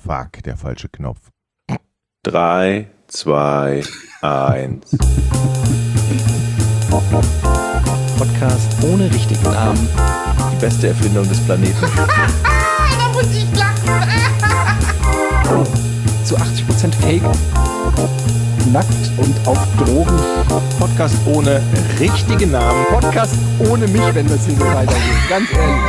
Fuck, der falsche Knopf. 3, 2, 1. Podcast ohne richtigen Namen. Die beste Erfindung des Planeten. Da muss ich lachen. Zu 80% Fake. Nackt und auf Drogen. Podcast ohne richtigen Namen. Podcast ohne mich, wenn das hier so weitergeht. Ganz ehrlich.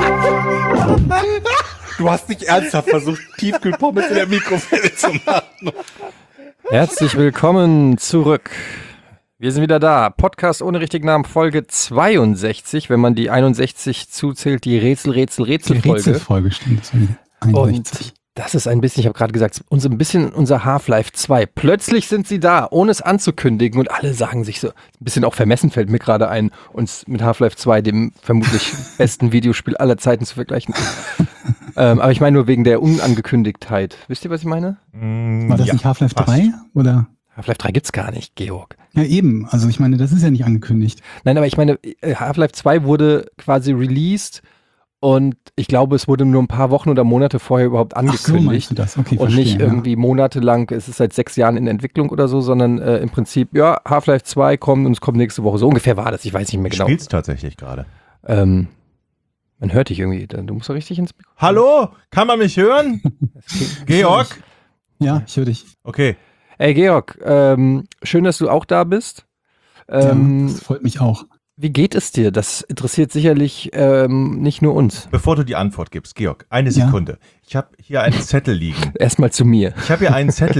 Du hast nicht ernsthaft versucht, Tiefkühlpommes in der Mikrowelle zu machen. Herzlich willkommen zurück. Wir sind wieder da. Podcast ohne richtigen Namen, Folge 62, wenn man die 61 zuzählt, die Rätsel-Folge. Die Rätselfolge, stimmt. Das war die 61. Und das ist ein bisschen, ich habe gerade gesagt, unser Half-Life 2. Plötzlich sind sie da, ohne es anzukündigen und alle sagen sich so, ein bisschen auch vermessen fällt mir gerade ein, uns mit Half-Life 2, dem vermutlich besten Videospiel aller Zeiten zu vergleichen. Aber ich meine nur wegen der Unangekündigtheit. Wisst ihr, was ich meine? War das nicht Half-Life 3? Oder? Half-Life 3 gibt's gar nicht, Georg. Ja, eben. Also ich meine, das ist ja nicht angekündigt. Nein, aber ich meine, Half-Life 2 wurde quasi released und ich glaube, es wurde nur ein paar Wochen oder Monate vorher überhaupt angekündigt. Ach so, meinst du das? Okay, und verstehe, nicht irgendwie monatelang, es ist seit 6 Jahren in Entwicklung oder so, sondern im Prinzip, ja, Half-Life 2 kommt und es kommt nächste Woche. So ungefähr war das, ich weiß nicht mehr genau. Spielst tatsächlich gerade. Man hört dich irgendwie, du musst doch richtig ins Mikro. Hallo? Kann man mich hören? Georg? Ja, ich höre dich. Okay. Ey Georg, schön, dass du auch da bist. Ja, das freut mich auch. Wie geht es dir? Das interessiert sicherlich nicht nur uns. Bevor du die Antwort gibst, Georg, eine Sekunde. Ich habe hier einen Zettel liegen. Erstmal zu mir. Ich habe hier einen Zettel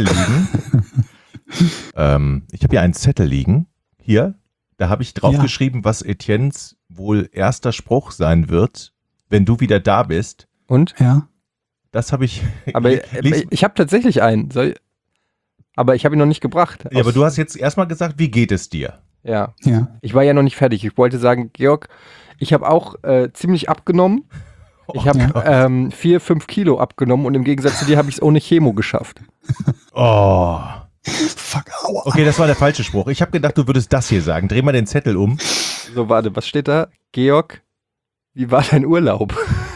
liegen. Hier, da habe ich draufgeschrieben, was Etiennes wohl erster Spruch sein wird, wenn du wieder da bist. Und? Ja. Das habe ich. Aber ich habe tatsächlich einen. Aber ich habe ihn noch nicht gebracht. Ja, aber du hast jetzt erstmal gesagt, wie geht es dir? Ja. Ja. Ich war ja noch nicht fertig. Ich wollte sagen, Georg, ich habe auch ziemlich abgenommen. Ich habe 4-5 Kilo abgenommen und im Gegensatz zu dir habe ich es ohne Chemo geschafft. Oh. Fuck, aua. Okay, das war der falsche Spruch. Ich habe gedacht, du würdest das hier sagen. Dreh mal den Zettel um. So, warte, was steht da? Georg, wie war dein Urlaub?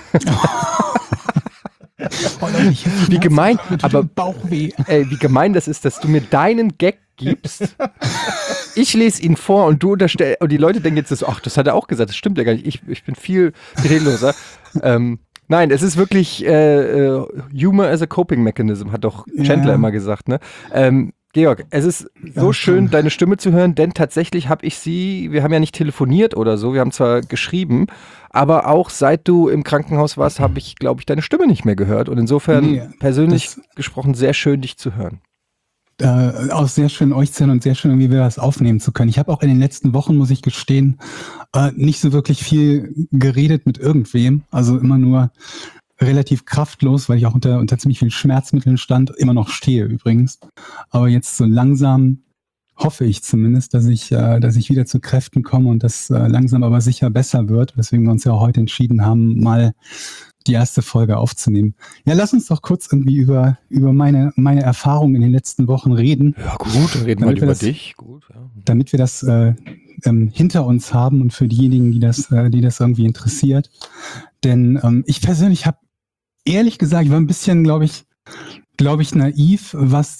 Wie gemein, aber Bauchweh. ey, wie gemein das ist, dass du mir deinen Gag gibst. Ich lese ihn vor und du unterstellst, und die Leute denken jetzt so, ach, das hat er auch gesagt, das stimmt ja gar nicht. Ich bin viel redloser. Nein, es ist wirklich Humor as a Coping Mechanism, hat doch Chandler immer gesagt, ne? Georg, es ist so schön, deine Stimme zu hören, denn tatsächlich wir haben ja nicht telefoniert oder so, wir haben zwar geschrieben, aber auch seit du im Krankenhaus warst, habe ich, glaube ich, deine Stimme nicht mehr gehört und insofern persönlich gesprochen sehr schön, dich zu hören. Auch sehr schön, euch zu hören und sehr schön, wie wir das aufnehmen zu können. Ich habe auch in den letzten Wochen, muss ich gestehen, nicht so wirklich viel geredet mit irgendwem, also immer nur relativ kraftlos, weil ich auch unter ziemlich vielen Schmerzmitteln stand, immer noch stehe übrigens. Aber jetzt so langsam hoffe ich zumindest, dass ich wieder zu Kräften komme und das langsam aber sicher besser wird, weswegen wir uns ja auch heute entschieden haben, mal die erste Folge aufzunehmen. Ja, lass uns doch kurz irgendwie über meine Erfahrungen in den letzten Wochen reden. Ja gut, dann reden wir über dich. Gut, ja. Damit wir das hinter uns haben und für diejenigen, die das irgendwie interessiert. Denn ich persönlich habe ehrlich gesagt, ich war ein bisschen, glaube ich, naiv, was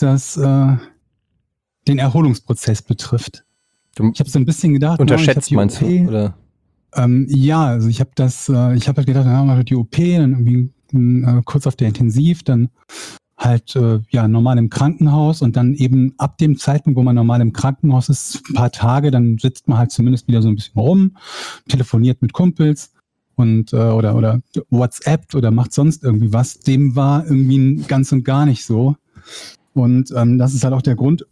den Erholungsprozess betrifft. Ich habe so ein bisschen gedacht, unterschätzt meinst du, oder? Ja, also ich habe halt gedacht, mal die OP, dann irgendwie kurz auf der Intensiv, dann halt normal im Krankenhaus und dann eben ab dem Zeitpunkt, wo man normal im Krankenhaus ist, ein paar Tage, dann sitzt man halt zumindest wieder so ein bisschen rum, telefoniert mit Kumpels und oder WhatsAppt oder macht sonst irgendwie was. Dem war irgendwie ganz und gar nicht so. Und das ist halt auch der Grund,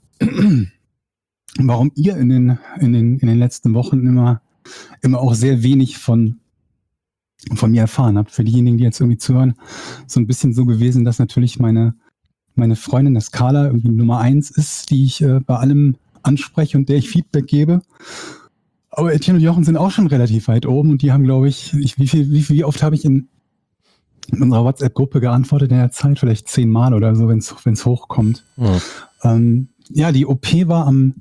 warum ihr in den letzten Wochen immer auch sehr wenig von mir erfahren habt. Für diejenigen, die jetzt irgendwie zuhören, so ein bisschen so gewesen, dass natürlich meine Freundin, der Skala, irgendwie Nummer 1 ist, die ich bei allem anspreche und der ich Feedback gebe. Aber Etienne und Jochen sind auch schon relativ weit oben und die haben, glaube ich, wie oft habe ich in unserer WhatsApp-Gruppe geantwortet in der Zeit? Vielleicht 10 Mal oder so, wenn es hochkommt. Mhm. Die OP war am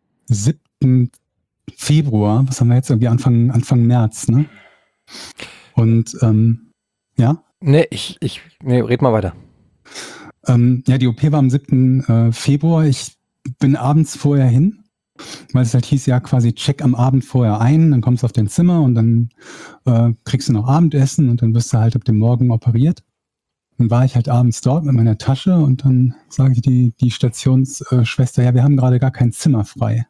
7. Februar, was haben wir jetzt irgendwie Anfang März, ne? Und ja? Nee, red mal weiter. Ja, die OP war am 7. Februar. Ich bin abends vorher hin, weil es halt hieß, ja quasi check am Abend vorher ein, dann kommst du auf dein Zimmer und dann kriegst du noch Abendessen und dann wirst du halt ab dem Morgen operiert. Dann war ich halt abends dort mit meiner Tasche und dann sage ich die Stationsschwester, ja, wir haben gerade gar kein Zimmer frei.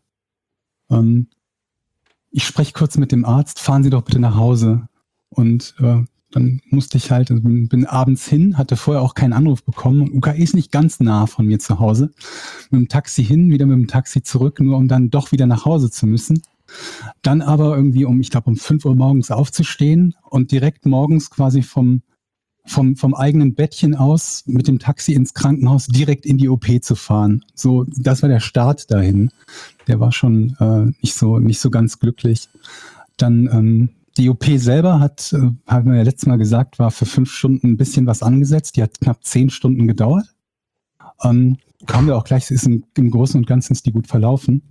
Ich spreche kurz mit dem Arzt, fahren Sie doch bitte nach Hause. Und dann musste ich halt, also bin abends hin, hatte vorher auch keinen Anruf bekommen. Und UKE ist nicht ganz nah von mir zu Hause. Mit dem Taxi hin, wieder mit dem Taxi zurück, nur um dann doch wieder nach Hause zu müssen. Dann aber irgendwie um 5 Uhr morgens aufzustehen und direkt morgens quasi vom eigenen Bettchen aus mit dem Taxi ins Krankenhaus direkt in die OP zu fahren. So, das war der Start dahin. Der war schon nicht so ganz glücklich. Dann die OP selber haben wir ja letztes Mal gesagt, war für 5 Stunden ein bisschen was angesetzt. Die hat knapp 10 Stunden gedauert. Kommen wir auch gleich, im Großen und Ganzen ist die gut verlaufen.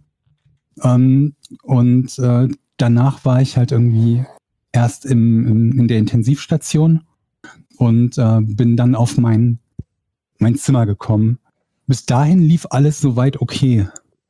Danach war ich halt irgendwie erst in der Intensivstation und bin dann auf mein Zimmer gekommen. Bis dahin lief alles soweit okay.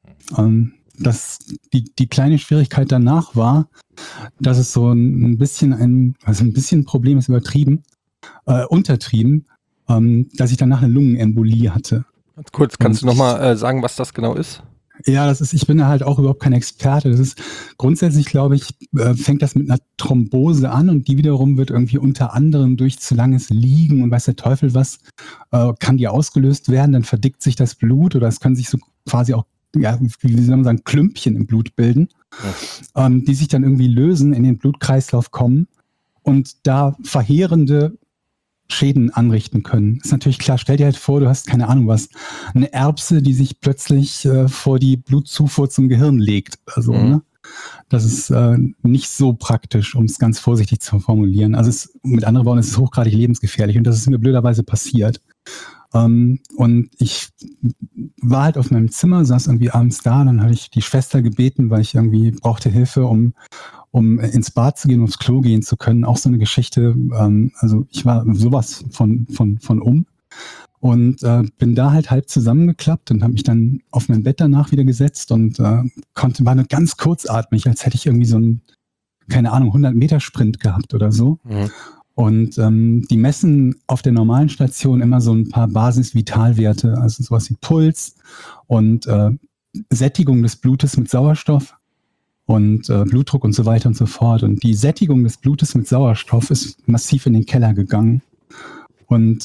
Die kleine Schwierigkeit danach war, dass es so ein bisschen Problem ist untertrieben, dass ich danach eine Lungenembolie hatte. Ganz kurz, kannst du nochmal sagen, was das genau ist? Ja, ich bin da halt auch überhaupt kein Experte. Das ist grundsätzlich, glaube ich, fängt das mit einer Thrombose an und die wiederum wird irgendwie unter anderem durch zu langes Liegen und weiß der Teufel was, kann die ausgelöst werden, dann verdickt sich das Blut oder es können sich so quasi auch, ja, wie soll man sagen, Klümpchen im Blut bilden, die sich dann irgendwie lösen, in den Blutkreislauf kommen und da verheerende Schäden anrichten können. Ist natürlich klar, stell dir halt vor, du hast keine Ahnung was, eine Erbse, die sich plötzlich vor die Blutzufuhr zum Gehirn legt. Also, ne? Das ist nicht so praktisch, um es ganz vorsichtig zu formulieren. Also mit anderen Worten, es ist hochgradig lebensgefährlich und das ist mir blöderweise passiert. Und ich war halt auf meinem Zimmer, saß irgendwie abends da, dann hatte ich die Schwester gebeten, weil ich irgendwie brauchte Hilfe, um ins Bad zu gehen, ums Klo gehen zu können. Auch so eine Geschichte, also ich war sowas von und bin da halt halb zusammengeklappt und habe mich dann auf mein Bett danach wieder gesetzt und war nur ganz kurzatmig, als hätte ich irgendwie so einen, keine Ahnung, 100-Meter-Sprint gehabt oder so. Mhm. Und die messen auf der normalen Station immer so ein paar Basis-Vitalwerte, also sowas wie Puls und Sättigung des Blutes mit Sauerstoff und Blutdruck und so weiter und so fort. Und die Sättigung des Blutes mit Sauerstoff ist massiv in den Keller gegangen. Und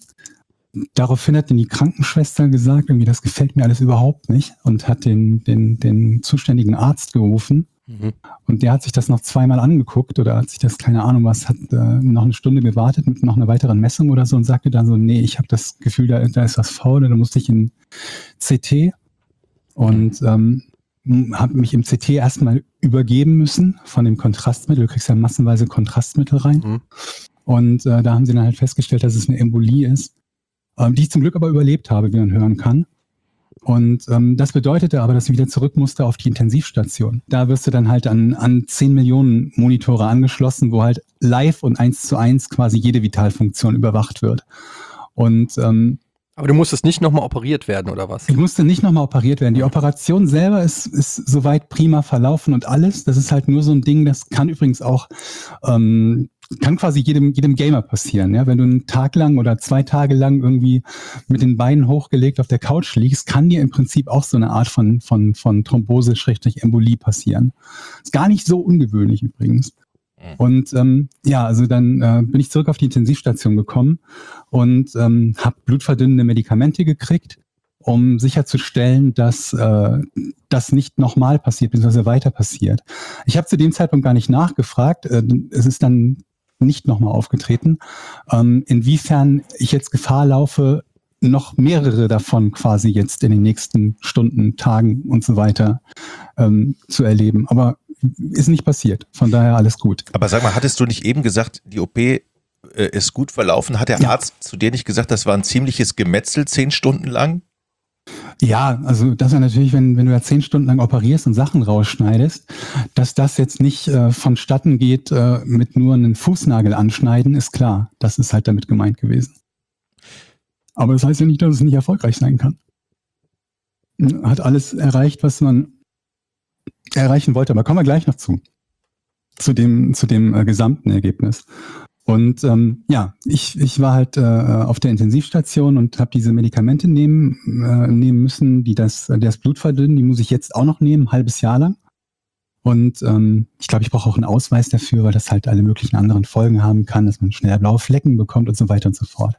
daraufhin hat dann die Krankenschwester gesagt, irgendwie das gefällt mir alles überhaupt nicht und hat den zuständigen Arzt gerufen. Mhm. Und der hat sich das noch 2-mal angeguckt oder hat sich das, keine Ahnung was, hat noch eine Stunde gewartet mit noch einer weiteren Messung oder so und sagte dann so, nee, ich habe das Gefühl, da ist was faul, da musste ich in CT und habe mich im CT erstmal übergeben müssen von dem Kontrastmittel. Du kriegst ja massenweise Kontrastmittel rein. Mhm. Und da haben sie dann halt festgestellt, dass es eine Embolie ist, die ich zum Glück aber überlebt habe, wie man hören kann. Und das bedeutete aber, dass ich wieder zurück musste auf die Intensivstation. Da wirst du dann halt an 10 Millionen Monitore angeschlossen, wo halt live und 1:1 quasi jede Vitalfunktion überwacht wird. Und aber du musstest nicht nochmal operiert werden, oder was? Ich musste nicht nochmal operiert werden. Die Operation selber ist soweit prima verlaufen und alles. Das ist halt nur so ein Ding, das kann übrigens auch, kann quasi jedem Gamer passieren. Ja? Wenn du einen Tag lang oder 2 Tage lang irgendwie mit den Beinen hochgelegt auf der Couch liegst, kann dir im Prinzip auch so eine Art von Thrombose-Embolie passieren. Ist gar nicht so ungewöhnlich übrigens. Und also dann bin ich zurück auf die Intensivstation gekommen und habe blutverdünnende Medikamente gekriegt, um sicherzustellen, dass das nicht nochmal passiert, beziehungsweise weiter passiert. Ich habe zu dem Zeitpunkt gar nicht nachgefragt. Es ist dann nicht nochmal aufgetreten, inwiefern ich jetzt Gefahr laufe, noch mehrere davon quasi jetzt in den nächsten Stunden, Tagen und so weiter zu erleben. Aber ist nicht passiert. Von daher alles gut. Aber sag mal, hattest du nicht eben gesagt, die OP ist gut verlaufen? Hat der Arzt zu dir nicht gesagt, das war ein ziemliches Gemetzel 10 Stunden lang? Ja, also das war natürlich, wenn du ja 10 Stunden lang operierst und Sachen rausschneidest, dass das jetzt nicht vonstatten geht mit nur einen Fußnagel anschneiden, ist klar. Das ist halt damit gemeint gewesen. Aber das heißt ja nicht, dass es nicht erfolgreich sein kann. Hat alles erreicht, was man erreichen wollte. Aber kommen wir gleich noch zu dem gesamten Ergebnis. Und ich war halt auf der Intensivstation und habe diese Medikamente nehmen müssen, die das Blut verdünnen. Die muss ich jetzt auch noch nehmen, ein halbes Jahr lang. Und ich glaube, ich brauche auch einen Ausweis dafür, weil das halt alle möglichen anderen Folgen haben kann, dass man schneller blaue Flecken bekommt und so weiter und so fort.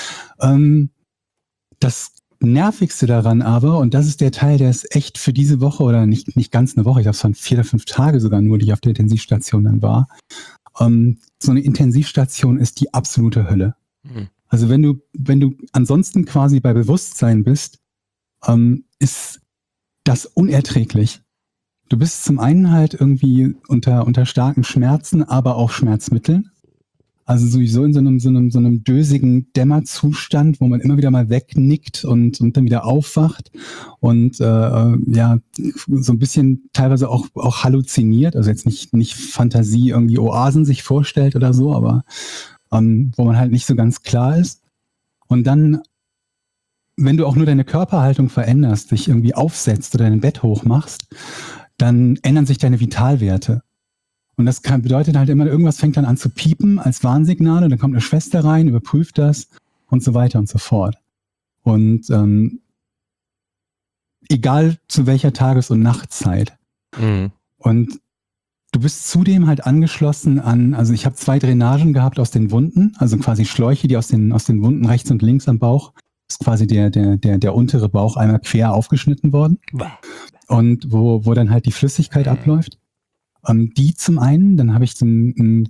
Das Nervigste daran aber, und das ist der Teil, der ist echt für diese Woche oder nicht ganz eine Woche, ich glaube, es waren 4 oder 5 Tage sogar nur, die ich auf der Intensivstation dann war. So eine Intensivstation ist die absolute Hölle. Mhm. Also wenn du ansonsten quasi bei Bewusstsein bist, ist das unerträglich. Du bist zum einen halt irgendwie unter starken Schmerzen, aber auch Schmerzmitteln. Also sowieso in so einem dösigen Dämmerzustand, wo man immer wieder mal wegnickt und dann wieder aufwacht und so ein bisschen teilweise auch halluziniert, also jetzt nicht Fantasie irgendwie Oasen sich vorstellt oder so, aber wo man halt nicht so ganz klar ist. Und dann, wenn du auch nur deine Körperhaltung veränderst, dich irgendwie aufsetzt oder dein Bett hochmachst, dann ändern sich deine Vitalwerte. Und das bedeutet halt immer, irgendwas fängt dann an zu piepen als Warnsignal und dann kommt eine Schwester rein, überprüft das und so weiter und so fort. Und egal zu welcher Tages- und Nachtzeit. Mhm. Und du bist zudem halt angeschlossen also ich habe 2 Drainagen gehabt aus den Wunden, also quasi Schläuche, die aus den Wunden rechts und links am Bauch, ist quasi der untere Bauch einmal quer aufgeschnitten worden. Und wo dann halt die Flüssigkeit abläuft. Die zum einen, dann habe ich einen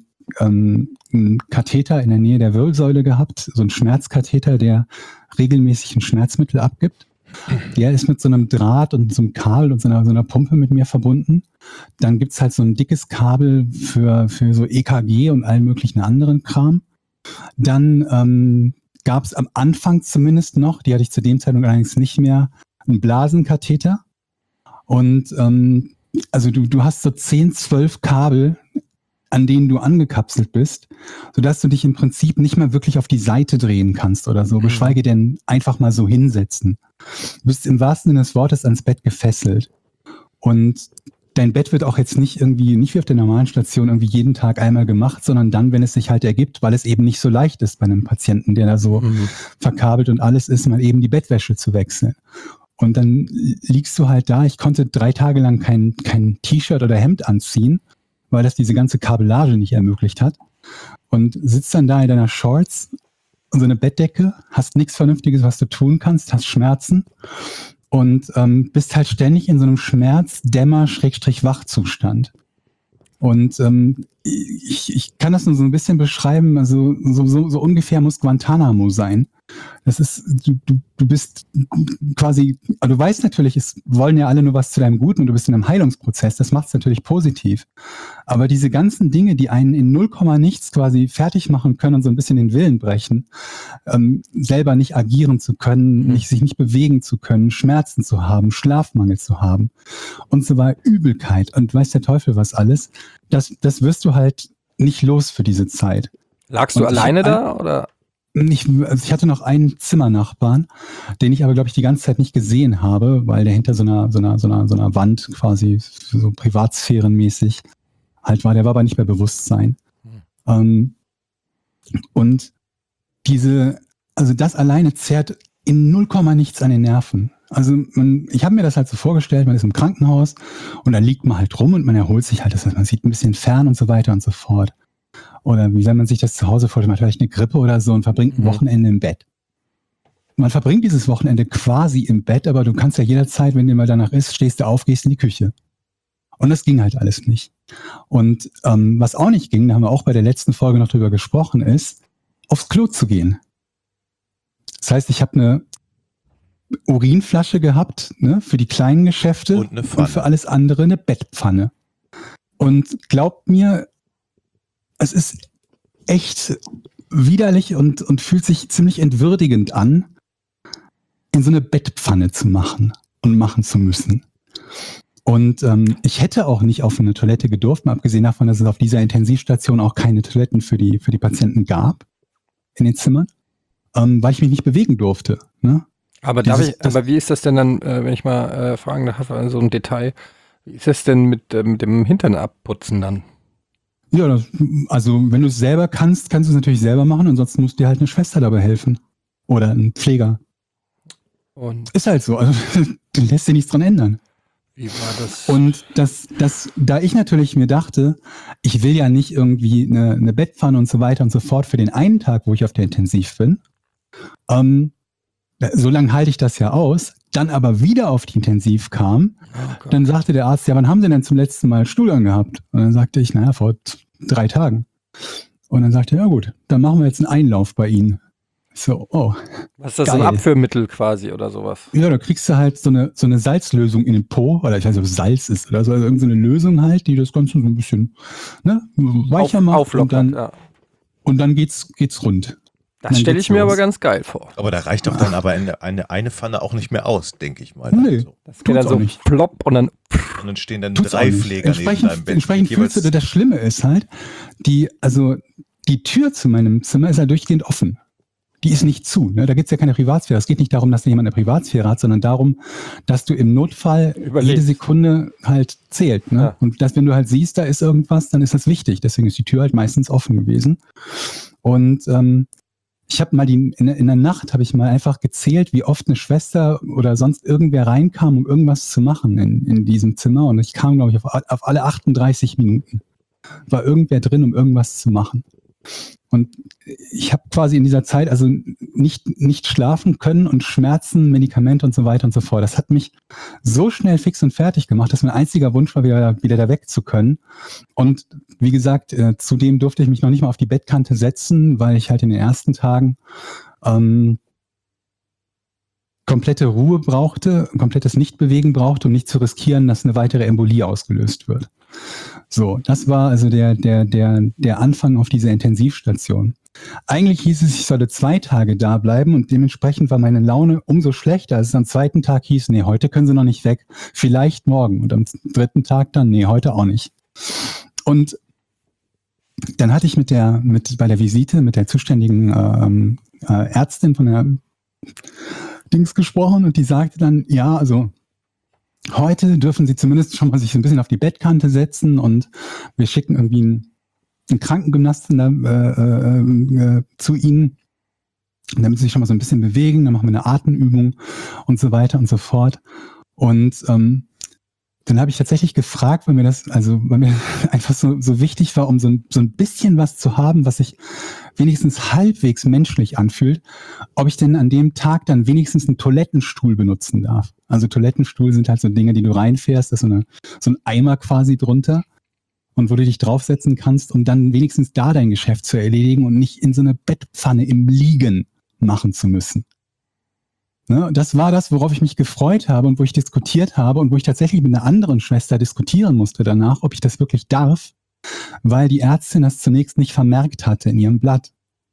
Katheter in der Nähe der Wirbelsäule gehabt, so einen Schmerzkatheter, der regelmäßig ein Schmerzmittel abgibt. Der ist mit so einem Draht und so einem Kabel und so einer Pumpe mit mir verbunden. Dann gibt's halt so ein dickes Kabel für so EKG und allen möglichen anderen Kram. Dann gab's am Anfang zumindest noch, die hatte ich zu dem Zeitpunkt allerdings nicht mehr, einen Blasenkatheter. Und also du hast so 10, 12 Kabel, an denen du angekapselt bist, sodass du dich im Prinzip nicht mehr wirklich auf die Seite drehen kannst oder so, geschweige denn einfach mal so hinsetzen. Du bist im wahrsten Sinne des Wortes ans Bett gefesselt. Und dein Bett wird auch jetzt nicht wie auf der normalen Station irgendwie jeden Tag einmal gemacht, sondern dann, wenn es sich halt ergibt, weil es eben nicht so leicht ist bei einem Patienten, der da so verkabelt und alles ist, mal eben die Bettwäsche zu wechseln. Und dann liegst du halt da. Ich konnte 3 Tage lang kein T-Shirt oder Hemd anziehen, weil das diese ganze Kabellage nicht ermöglicht hat. Und sitzt dann da in deiner Shorts und so eine Bettdecke, hast nichts Vernünftiges, was du tun kannst, hast Schmerzen und bist halt ständig in so einem Schmerz-Dämmer-Wachzustand. Und ich kann das nur so ein bisschen beschreiben, also so ungefähr muss Guantanamo sein. Das ist, du bist quasi, du weißt natürlich, es wollen ja alle nur was zu deinem Guten und du bist in einem Heilungsprozess, das macht es natürlich positiv. Aber diese ganzen Dinge, die einen in 0, nichts quasi fertig machen können und so ein bisschen den Willen brechen, selber nicht agieren zu können, sich nicht bewegen zu können, Schmerzen zu haben, Schlafmangel zu haben und so weiter, Übelkeit und weiß der Teufel was alles, das wirst du halt nicht los für diese Zeit. Lagst du alleine da oder? Ich hatte noch einen Zimmernachbarn, den ich aber, glaube ich, die ganze Zeit nicht gesehen habe, weil der hinter so einer Wand quasi so privatsphärenmäßig halt war. Der war aber nicht bei Bewusstsein. Und das alleine zerrt in 0, nichts an den Nerven. Also ich habe mir das halt so vorgestellt, man ist im Krankenhaus und da liegt man halt rum und man erholt sich halt, das heißt, man sieht ein bisschen fern und so weiter und so fort. Oder wie wenn man sich das zu Hause vorstellt, man hat vielleicht eine Grippe oder so und verbringt ein Wochenende im Bett. Man verbringt dieses Wochenende quasi im Bett, aber du kannst ja jederzeit, wenn dir mal danach ist, stehst du auf, gehst in die Küche. Und das ging halt alles nicht. Und was auch nicht ging, da haben wir auch bei der letzten Folge noch drüber gesprochen, ist, aufs Klo zu gehen. Das heißt, ich habe eine Urinflasche gehabt, ne, für die kleinen Geschäfte und für alles andere eine Bettpfanne. Und glaubt mir, es ist echt widerlich und fühlt sich ziemlich entwürdigend an, in so eine Bettpfanne zu machen und machen zu müssen. Und ich hätte auch nicht auf eine Toilette gedurft, mal abgesehen davon, dass es auf dieser Intensivstation auch keine Toiletten für die Patienten gab in den Zimmern. weil ich mich nicht bewegen durfte. Ne? Aber wie ist das denn dann, wenn ich mal fragen darf, so ein Detail, wie ist das denn mit dem Hintern abputzen dann? Ja, also wenn du es selber kannst du es natürlich selber machen, ansonsten muss dir halt eine Schwester dabei helfen. Oder ein Pfleger. Und Ist halt so, also du lässt dir nichts dran ändern. wie war das? Und da ich natürlich mir dachte, ich will ja nicht irgendwie eine Bettpfanne und so weiter und so fort für den einen Tag, wo ich auf der Intensiv bin, so lange halte ich das ja aus, dann aber wieder auf die Intensiv kam, dann sagte der Arzt, ja, wann haben Sie denn zum letzten Mal Stuhlgang gehabt? Und dann sagte ich, naja, vor 3 Tagen. Und dann sagte er, ja gut, dann machen wir jetzt einen Einlauf bei Ihnen. So, oh. Was ist das, so ein geil. Abführmittel quasi oder sowas? Ja, da kriegst du halt so eine Salzlösung in den Po, oder ich weiß nicht, ob es Salz ist oder so, also irgendeine Lösung halt, die das Ganze so ein bisschen weicher macht. Auflockert, Und dann geht's rund. Das Dann stelle geht's ich mir los. aber ganz geil vor. Aber da reicht doch dann aber eine Pfanne auch nicht mehr aus, denke ich mal. Nee. Also. Das geht dann Tut's so auch nicht. plopp und dann Und dann stehen dann Tut's 3 auch nicht. Pfleger neben deinem Bett. Entsprechend fühlst du, das Schlimme ist halt, die Tür zu meinem Zimmer ist ja durchgehend offen. Die ist nicht zu. Ne? Da gibt es ja keine Privatsphäre. Es geht nicht darum, dass jemand eine Privatsphäre hat, sondern darum, dass du im Notfall jede Sekunde halt zählt. Ne? Ja. Und wenn du halt siehst, da ist irgendwas, dann ist das wichtig. Deswegen ist die Tür halt meistens offen gewesen. Und ich habe mal in der Nacht habe ich mal einfach gezählt, wie oft eine Schwester oder sonst irgendwer reinkam, um irgendwas zu machen in diesem Zimmer. Und ich kam, glaube ich, auf alle 38 Minuten. War irgendwer drin, um irgendwas zu machen. Und ich habe quasi in dieser Zeit also nicht schlafen können und Schmerzen, Medikamente und so weiter und so fort. Das hat mich so schnell fix und fertig gemacht, dass mein einziger Wunsch war, wieder da weg zu können. Und wie gesagt, zudem durfte ich mich noch nicht mal auf die Bettkante setzen, weil ich halt in den ersten Tagen komplette Ruhe brauchte, komplettes Nichtbewegen brauchte, um nicht zu riskieren, dass eine weitere Embolie ausgelöst wird. So, das war also der Anfang auf dieser Intensivstation. Eigentlich hieß es, ich solle 2 Tage da bleiben und dementsprechend war meine Laune umso schlechter, als es am 2. Tag hieß, nee, heute können Sie noch nicht weg, vielleicht morgen. Und am 3. Tag dann, nee, heute auch nicht. Und dann hatte ich bei der Visite mit der zuständigen Ärztin von der Dings gesprochen und die sagte dann, ja, also heute dürfen Sie zumindest schon mal sich ein bisschen auf die Bettkante setzen und wir schicken irgendwie einen Krankengymnasten zu Ihnen, damit Sie sich schon mal so ein bisschen bewegen, dann machen wir eine Atemübung und so weiter und so fort. Und dann habe ich tatsächlich gefragt, weil mir einfach so wichtig war, um so ein bisschen was zu haben, was sich wenigstens halbwegs menschlich anfühlt, ob ich denn an dem Tag dann wenigstens einen Toilettenstuhl benutzen darf. Also Toilettenstuhl sind halt so Dinge, die du reinfährst, da ist so ein Eimer quasi drunter und wo du dich draufsetzen kannst, um dann wenigstens da dein Geschäft zu erledigen und nicht in so eine Bettpfanne im Liegen machen zu müssen. Ne, das war das, worauf ich mich gefreut habe und wo ich diskutiert habe und wo ich tatsächlich mit einer anderen Schwester diskutieren musste danach, ob ich das wirklich darf, weil die Ärztin das zunächst nicht vermerkt hatte in ihrem Blatt.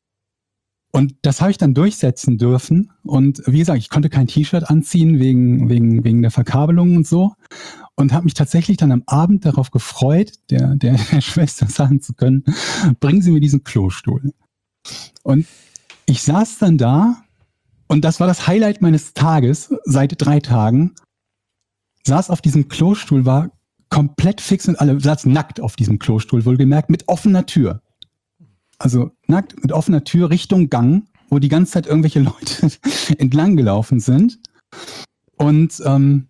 Und das habe ich dann durchsetzen dürfen und wie gesagt, ich konnte kein T-Shirt anziehen wegen der Verkabelung und so und habe mich tatsächlich dann am Abend darauf gefreut, der Schwester sagen zu können, bringen Sie mir diesen Klostuhl. Und ich saß dann da und das war das Highlight meines Tages seit 3 Tagen. Saß auf diesem Klostuhl, war komplett fix und alle, saß nackt auf diesem Klostuhl, wohlgemerkt, mit offener Tür. Also nackt mit offener Tür Richtung Gang, wo die ganze Zeit irgendwelche Leute entlang gelaufen sind. Und dann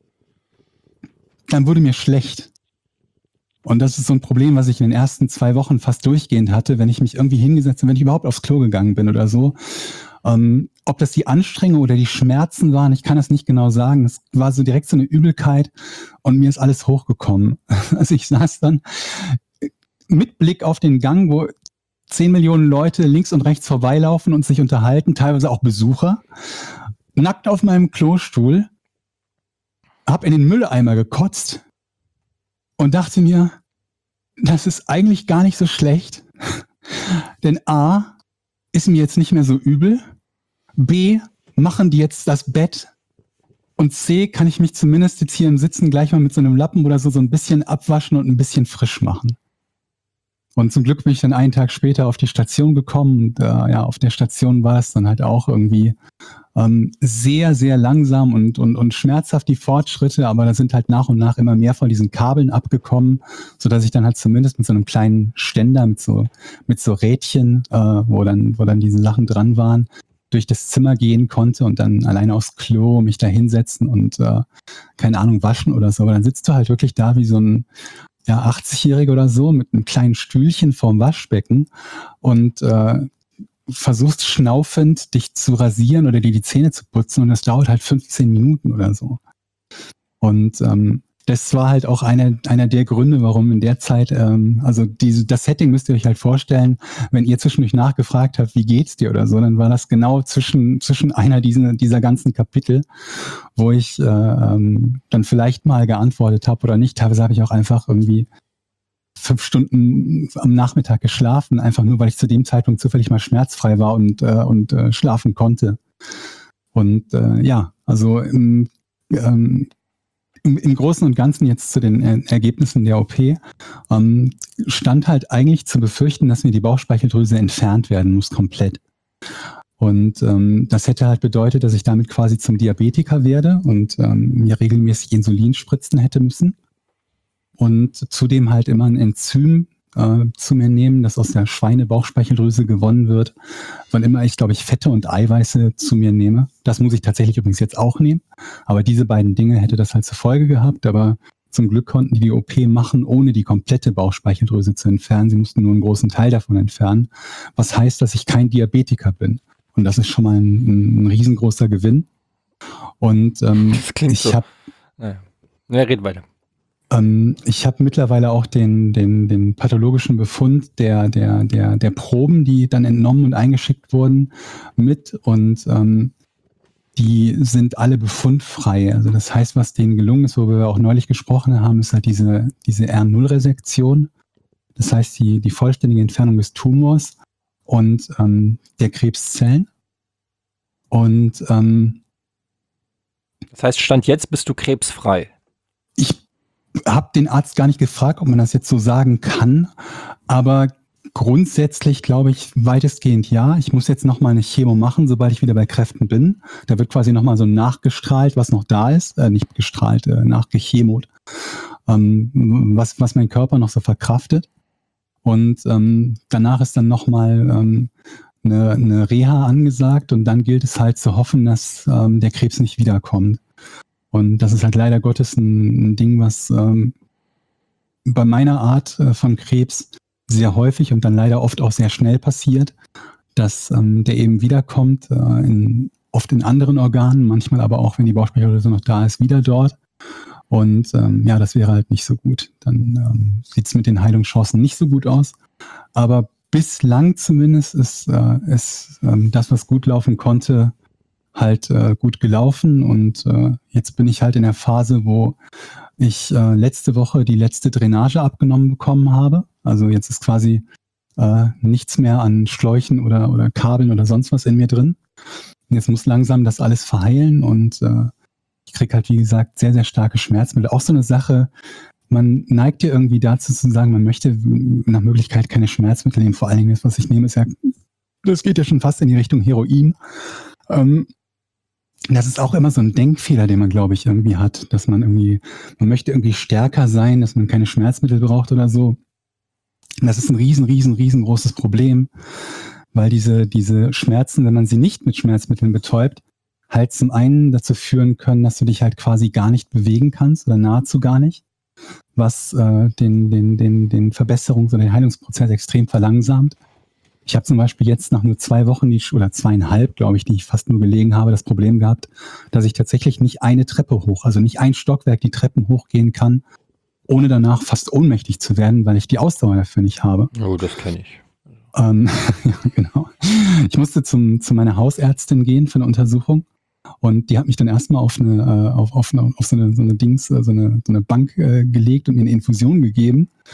wurde mir schlecht. Und das ist so ein Problem, was ich in den ersten 2 Wochen fast durchgehend hatte, wenn ich mich irgendwie hingesetzt habe, wenn ich überhaupt aufs Klo gegangen bin oder so. Ob das die Anstrengung oder die Schmerzen waren, ich kann das nicht genau sagen. Es war so direkt so eine Übelkeit und mir ist alles hochgekommen. Also ich saß dann mit Blick auf den Gang, wo 10 Millionen Leute links und rechts vorbeilaufen und sich unterhalten, teilweise auch Besucher, nackt auf meinem Klostuhl, hab in den Mülleimer gekotzt und dachte mir, das ist eigentlich gar nicht so schlecht, denn A, ist mir jetzt nicht mehr so übel, B, machen die jetzt das Bett und C, kann ich mich zumindest jetzt hier im Sitzen gleich mal mit so einem Lappen oder so ein bisschen abwaschen und ein bisschen frisch machen. Und zum Glück bin ich dann einen Tag später auf die Station gekommen. Und auf der Station war es dann halt auch irgendwie sehr, sehr langsam und schmerzhaft die Fortschritte, aber da sind halt nach und nach immer mehr von diesen Kabeln abgekommen, sodass ich dann halt zumindest mit so einem kleinen Ständer, mit so Rädchen, wo dann diese Sachen dran waren, durch das Zimmer gehen konnte und dann alleine aufs Klo mich da hinsetzen und keine Ahnung, waschen oder so. Aber dann sitzt du halt wirklich da wie so ein 80-Jähriger oder so mit einem kleinen Stühlchen vorm Waschbecken und versuchst schnaufend dich zu rasieren oder dir die Zähne zu putzen und das dauert halt 15 Minuten oder so. Und das war halt auch einer der Gründe, warum in der Zeit, das Setting müsst ihr euch halt vorstellen, wenn ihr zwischendurch nachgefragt habt, wie geht's dir oder so, dann war das genau zwischen einer dieser ganzen Kapitel, wo ich dann vielleicht mal geantwortet habe oder nicht. Teilweise habe ich auch einfach irgendwie 5 Stunden am Nachmittag geschlafen, einfach nur, weil ich zu dem Zeitpunkt zufällig mal schmerzfrei war und schlafen konnte. Und im Großen und Ganzen jetzt zu den Ergebnissen der OP stand halt eigentlich zu befürchten, dass mir die Bauchspeicheldrüse entfernt werden muss, komplett. Und das hätte halt bedeutet, dass ich damit quasi zum Diabetiker werde und mir regelmäßig Insulin spritzen hätte müssen. Und zudem halt immer ein Enzym zu mir nehmen, das aus der Schweinebauchspeicheldrüse gewonnen wird, wann immer ich, glaube ich, Fette und Eiweiße zu mir nehme. Das muss ich tatsächlich übrigens jetzt auch nehmen. Aber diese beiden Dinge hätte das halt zur Folge gehabt. Aber zum Glück konnten die OP machen, ohne die komplette Bauchspeicheldrüse zu entfernen. Sie mussten nur einen großen Teil davon entfernen. Was heißt, dass ich kein Diabetiker bin. Und das ist schon mal ein riesengroßer Gewinn. Und das klingt ich so. habe... Red weiter. Ich habe mittlerweile auch den pathologischen Befund der Proben, die dann entnommen und eingeschickt wurden, mit und die sind alle befundfrei. Also das heißt, was denen gelungen ist, wo wir auch neulich gesprochen haben, ist halt diese R0-Resektion. Das heißt, die vollständige Entfernung des Tumors und der Krebszellen. Und das heißt, Stand jetzt bist du krebsfrei. Ich habe den Arzt gar nicht gefragt, ob man das jetzt so sagen kann, aber grundsätzlich glaube ich weitestgehend ja. Ich muss jetzt nochmal eine Chemo machen, sobald ich wieder bei Kräften bin. Da wird quasi nochmal so nachgestrahlt, was noch da ist, nicht gestrahlt, nachgechemot, was mein Körper noch so verkraftet. Und danach ist dann nochmal eine Reha angesagt und dann gilt es halt zu hoffen, dass der Krebs nicht wiederkommt. Und das ist halt leider Gottes ein Ding, was bei meiner Art von Krebs sehr häufig und dann leider oft auch sehr schnell passiert, dass der eben wiederkommt, oft in anderen Organen, manchmal aber auch, wenn die Bauchspeicheldrüse noch da ist, wieder dort. Und das wäre halt nicht so gut. Dann sieht es mit den Heilungschancen nicht so gut aus. Aber bislang zumindest ist das, was gut laufen konnte, halt gut gelaufen und jetzt bin ich halt in der Phase, wo ich letzte Woche die letzte Drainage abgenommen bekommen habe. Also jetzt ist quasi nichts mehr an Schläuchen oder Kabeln oder sonst was in mir drin. Und jetzt muss langsam das alles verheilen und ich kriege halt, wie gesagt, sehr, sehr starke Schmerzmittel. Auch so eine Sache, man neigt ja irgendwie dazu zu sagen, man möchte nach Möglichkeit keine Schmerzmittel nehmen. Vor allen Dingen das, was ich nehme, ist ja, das geht ja schon fast in die Richtung Heroin. Das ist auch immer so ein Denkfehler, den man, glaube ich, irgendwie hat, dass man möchte irgendwie stärker sein, dass man keine Schmerzmittel braucht oder so. Das ist ein riesengroßes Problem, weil diese Schmerzen, wenn man sie nicht mit Schmerzmitteln betäubt, halt zum einen dazu führen können, dass du dich halt quasi gar nicht bewegen kannst oder nahezu gar nicht, was den Verbesserungs- oder den Heilungsprozess extrem verlangsamt. Ich habe zum Beispiel jetzt nach nur 2 Wochen oder 2,5, glaube ich, die ich fast nur gelegen habe, das Problem gehabt, dass ich tatsächlich nicht eine Treppe hoch, also nicht ein Stockwerk die Treppen hochgehen kann, ohne danach fast ohnmächtig zu werden, weil ich die Ausdauer dafür nicht habe. Oh, das kenne ich. Ja, genau. Ich musste zu meiner Hausärztin gehen für eine Untersuchung und die hat mich dann erstmal auf so eine Bank gelegt und mir eine Infusion gegeben.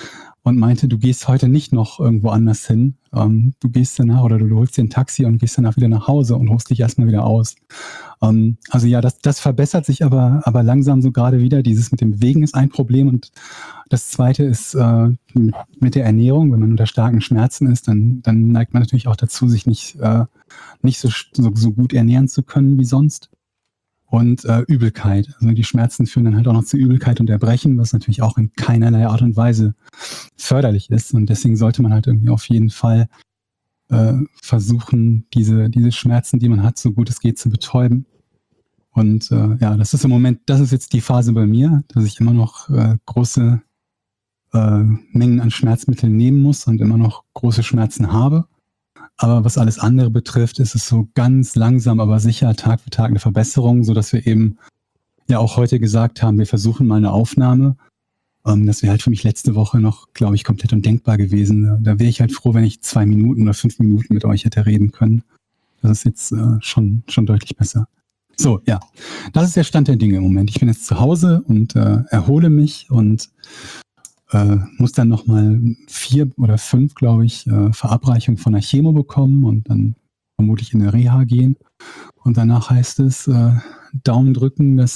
und meinte, du gehst heute nicht noch irgendwo anders hin. Du gehst danach oder du holst dir ein Taxi und gehst danach wieder nach Hause und ruhst dich erstmal wieder aus. Also ja, das verbessert sich aber langsam so gerade wieder. Dieses mit dem Bewegen ist ein Problem und das zweite ist mit der Ernährung. Wenn man unter starken Schmerzen ist, dann neigt man natürlich auch dazu, sich nicht so gut ernähren zu können wie sonst. Und Übelkeit. Also die Schmerzen führen dann halt auch noch zu Übelkeit und Erbrechen, was natürlich auch in keinerlei Art und Weise förderlich ist. Und deswegen sollte man halt irgendwie auf jeden Fall versuchen, diese Schmerzen, die man hat, so gut es geht zu betäuben. Und ja, das ist jetzt die Phase bei mir, dass ich immer noch große Mengen an Schmerzmitteln nehmen muss und immer noch große Schmerzen habe. Aber was alles andere betrifft, ist es so ganz langsam, aber sicher Tag für Tag eine Verbesserung, sodass wir eben ja auch heute gesagt haben, wir versuchen mal eine Aufnahme. Das wäre halt für mich letzte Woche noch, glaube ich, komplett undenkbar gewesen. Da wäre ich halt froh, wenn ich 2 Minuten oder 5 Minuten mit euch hätte reden können. Das ist jetzt schon deutlich besser. So, ja, das ist der Stand der Dinge im Moment. Ich bin jetzt zu Hause und erhole mich und muss dann nochmal 4 oder 5, glaube ich, Verabreichungen von der Chemo bekommen und dann vermutlich in eine Reha gehen. Und danach heißt es Daumen drücken, dass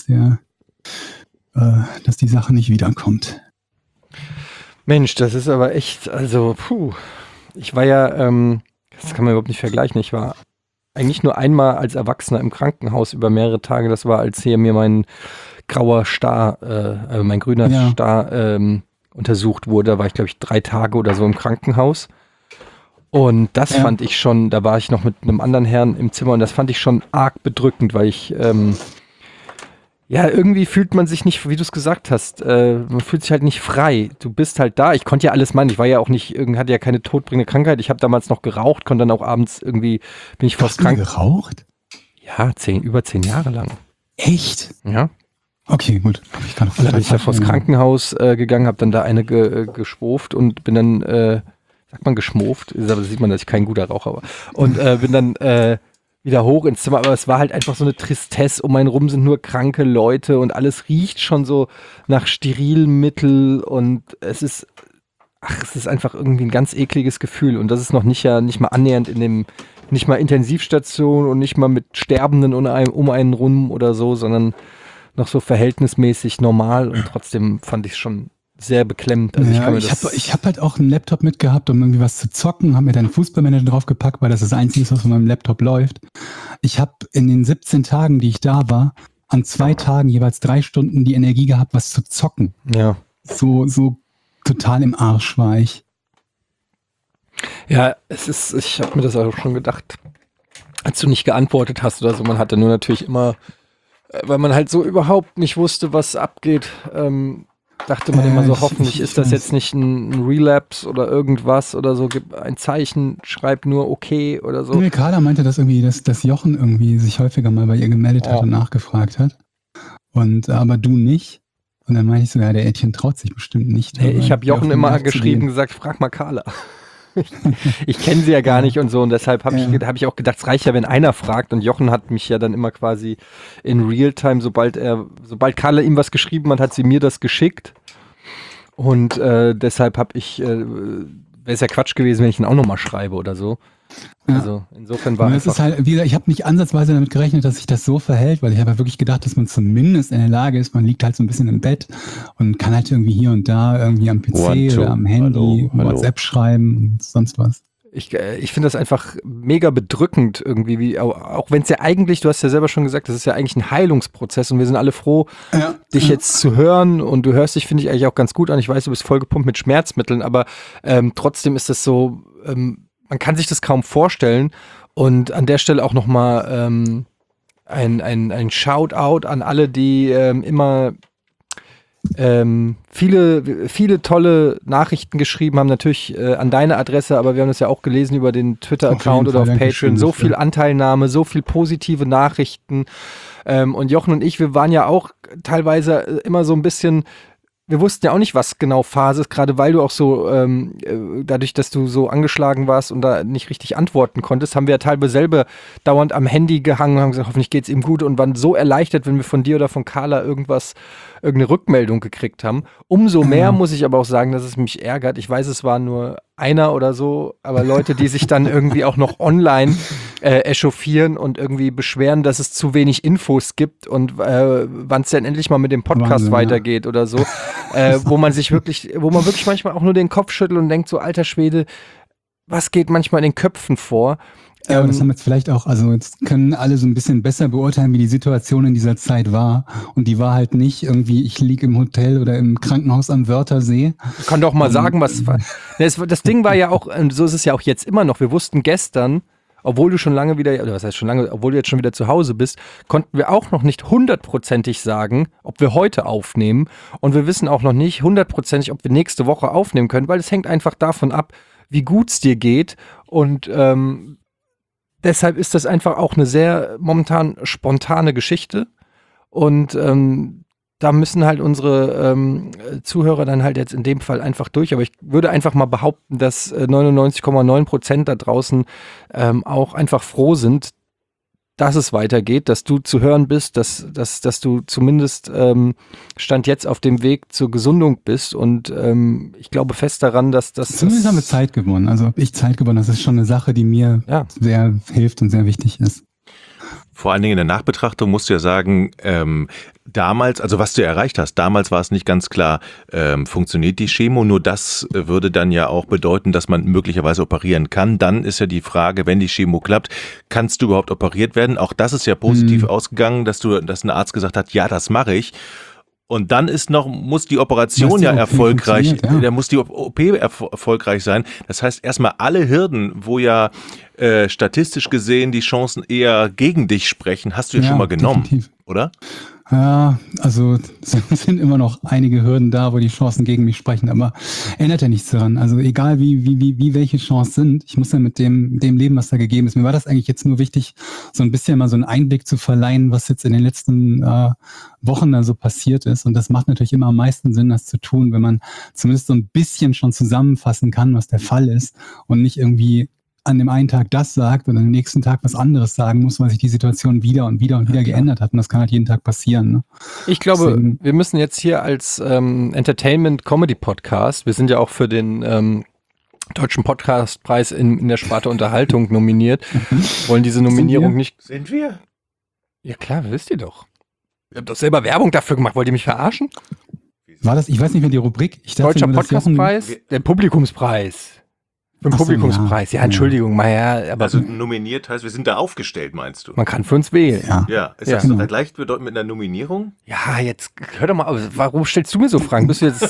die Sache nicht wiederkommt. Mensch, das ist aber echt, also, ich war ja, das kann man überhaupt nicht vergleichen, ich war eigentlich nur einmal als Erwachsener im Krankenhaus über mehrere Tage, das war, als hier mir mein grauer Star, mein grüner Star untersucht wurde, da war ich, glaube ich, 3 Tage oder so im Krankenhaus. Und das fand ich schon, da war ich noch mit einem anderen Herrn im Zimmer und das fand ich schon arg bedrückend, weil ich, irgendwie fühlt man sich nicht, wie du es gesagt hast, man fühlt sich halt nicht frei. Du bist halt da, ich konnte ja alles machen, ich war ja auch nicht, hatte ja keine todbringende Krankheit, ich habe damals noch geraucht, konnte dann auch abends irgendwie, bin ich fast krank. Hast du geraucht? Ja, über 10 Jahre lang. Echt? Ja. Okay, gut. Dann bin ich ja vors Krankenhaus gegangen, habe dann da eine geschwurft und bin dann, sagt man geschmurft? Da sieht man, dass ich kein guter Raucher war. Und bin dann wieder hoch ins Zimmer, aber es war halt einfach so eine Tristesse. Um einen rum sind nur kranke Leute und alles riecht schon so nach Sterilmittel und es ist einfach irgendwie ein ganz ekliges Gefühl und das ist noch nicht mal annähernd nicht mal Intensivstation und nicht mal mit Sterbenden um einen rum oder so, sondern noch so verhältnismäßig normal und trotzdem fand ich es schon sehr beklemmend. Also ich hab halt auch einen Laptop mitgehabt, um irgendwie was zu zocken, habe mir dann Fußballmanager draufgepackt, weil das das Einzige ist, was von meinem Laptop läuft. Ich habe in den 17 Tagen, die ich da war, an 2 Tagen jeweils 3 Stunden die Energie gehabt, was zu zocken. Ja. So total im Arsch war ich. Ja, ich habe mir das auch schon gedacht, als du nicht geantwortet hast oder so, man hatte nur natürlich immer, weil man halt so überhaupt nicht wusste, was abgeht, dachte man immer so, hoffentlich ist das jetzt nicht ein Relapse oder irgendwas oder so, gib ein Zeichen, schreib nur okay oder so. Nee, Carla meinte das irgendwie, dass Jochen irgendwie sich häufiger mal bei ihr gemeldet hat und nachgefragt hat. Und aber du nicht. Und dann meinte ich so, ja, der Etienne traut sich bestimmt nicht. Hey, ich habe Jochen immer geschrieben und gesagt, frag mal Carla. Ich kenne sie ja gar nicht und so und deshalb habe ich auch gedacht, es reicht ja, wenn einer fragt und Jochen hat mich ja dann immer quasi in Realtime, sobald Carla ihm was geschrieben hat, hat sie mir das geschickt und deshalb wäre es ja Quatsch gewesen, wenn ich ihn auch nochmal schreibe oder so. Ja. Also insofern war es halt, wie gesagt, ich habe nicht ansatzweise damit gerechnet, dass sich das so verhält, weil ich habe ja wirklich gedacht, dass man zumindest in der Lage ist, man liegt halt so ein bisschen im Bett und kann halt irgendwie hier und da irgendwie am PC oder am Handy WhatsApp schreiben und sonst was. Ich finde das einfach mega bedrückend irgendwie, auch wenn es ja eigentlich, du hast ja selber schon gesagt, das ist ja eigentlich ein Heilungsprozess und wir sind alle froh, dich jetzt zu hören und du hörst dich, finde ich, eigentlich auch ganz gut an. Ich weiß, du bist vollgepumpt mit Schmerzmitteln, aber trotzdem ist das so, man kann sich das kaum vorstellen und an der Stelle auch nochmal ein Shoutout an alle, die immer viele tolle Nachrichten geschrieben haben, natürlich an deine Adresse, aber wir haben das ja auch gelesen über den Twitter-Account oder auf Patreon, so viel Anteilnahme, so viel positive Nachrichten und Jochen und ich, wir waren ja auch teilweise immer so ein bisschen wir wussten ja auch nicht, was genau Phase ist, gerade weil du auch so, dadurch, dass du so angeschlagen warst und da nicht richtig antworten konntest, haben wir ja teilweise selber dauernd am Handy gehangen und haben gesagt, hoffentlich geht's ihm gut und waren so erleichtert, wenn wir von dir oder von Carla irgendeine Rückmeldung gekriegt haben. Umso mehr muss ich aber auch sagen, dass es mich ärgert. Ich weiß, es war nur einer oder so, aber Leute, die sich dann irgendwie auch noch online echauffieren und irgendwie beschweren, dass es zu wenig Infos gibt und wann es denn endlich mal mit dem Podcast Wahnsinn, weitergeht oder so, wo man wirklich manchmal auch nur den Kopf schüttelt und denkt so, alter Schwede, was geht manchmal in den Köpfen vor? Ja, aber das haben wir jetzt vielleicht auch, also jetzt können alle so ein bisschen besser beurteilen, wie die Situation in dieser Zeit war. Und die war halt nicht irgendwie, ich liege im Hotel oder im Krankenhaus am Wörthersee. Ich kann doch mal sagen, was war. Das Ding war ja auch, so ist es ja auch jetzt immer noch, wir wussten gestern, obwohl du schon lange wieder, oder was heißt schon lange, obwohl du jetzt schon wieder zu Hause bist, konnten wir auch noch nicht 100%ig sagen, ob wir heute aufnehmen. Und wir wissen auch noch nicht 100%ig, ob wir nächste Woche aufnehmen können, weil es hängt einfach davon ab, wie gut es dir geht. Und deshalb ist das einfach auch eine sehr momentan spontane Geschichte. Und da müssen halt unsere Zuhörer dann halt jetzt in dem Fall einfach durch. Aber ich würde einfach mal behaupten, dass 99,9% da draußen auch einfach froh sind, dass es weitergeht, dass du zu hören bist, dass du zumindest Stand jetzt auf dem Weg zur Gesundung bist. Und ich glaube fest daran, dass das... Zumindest haben wir Zeit gewonnen. Also ich Zeit gewonnen. Das ist schon eine Sache, die mir sehr hilft und sehr wichtig ist. Vor allen Dingen in der Nachbetrachtung musst du ja sagen, damals, also was du erreicht hast, damals war es nicht ganz klar, funktioniert die Chemo, nur das würde dann ja auch bedeuten, dass man möglicherweise operieren kann. Dann ist ja die Frage, wenn die Chemo klappt, kannst du überhaupt operiert werden? Auch das ist ja positiv ausgegangen, dass ein Arzt gesagt hat, ja, das mache ich. Und dann muss die Operation ja erfolgreich, da muss die OP erfolgreich sein. Das heißt, erstmal alle Hürden, wo ja statistisch gesehen die Chancen eher gegen dich sprechen, hast du ja schon mal genommen, definitiv. Oder? Ja, also es sind immer noch einige Hürden da, wo die Chancen gegen mich sprechen, aber ändert ja nichts daran. Also egal wie welche Chancen sind, ich muss ja mit dem leben, was da gegeben ist. Mir war das eigentlich jetzt nur wichtig, so ein bisschen mal so einen Einblick zu verleihen, was jetzt in den letzten Wochen da so passiert ist. Und das macht natürlich immer am meisten Sinn, das zu tun, wenn man zumindest so ein bisschen schon zusammenfassen kann, was der Fall ist und nicht irgendwie an dem einen Tag das sagt und am nächsten Tag was anderes sagen muss, weil sich die Situation wieder geändert hat. Und das kann halt jeden Tag passieren. Ne? Ich glaube, wir müssen jetzt hier als Entertainment-Comedy-Podcast, wir sind ja auch für den Deutschen Podcastpreis in der Sparte Unterhaltung nominiert, wollen diese Nominierung nicht... Sind wir? Ja klar, wisst ihr doch. Ihr habt doch selber Werbung dafür gemacht. Wollt ihr mich verarschen? War das, ich weiß nicht mehr die Rubrik. Ich dachte, Deutscher Podcastpreis, der Publikumspreis. Für den Publikumspreis. Ja, Entschuldigung, mal ja. Aber also nominiert heißt, wir sind da aufgestellt, meinst du? Man kann für uns wählen. Ja. Ist das genau. gleichbedeutend mit einer Nominierung? Ja, jetzt hör doch mal, warum stellst du mir so Fragen? Bist du jetzt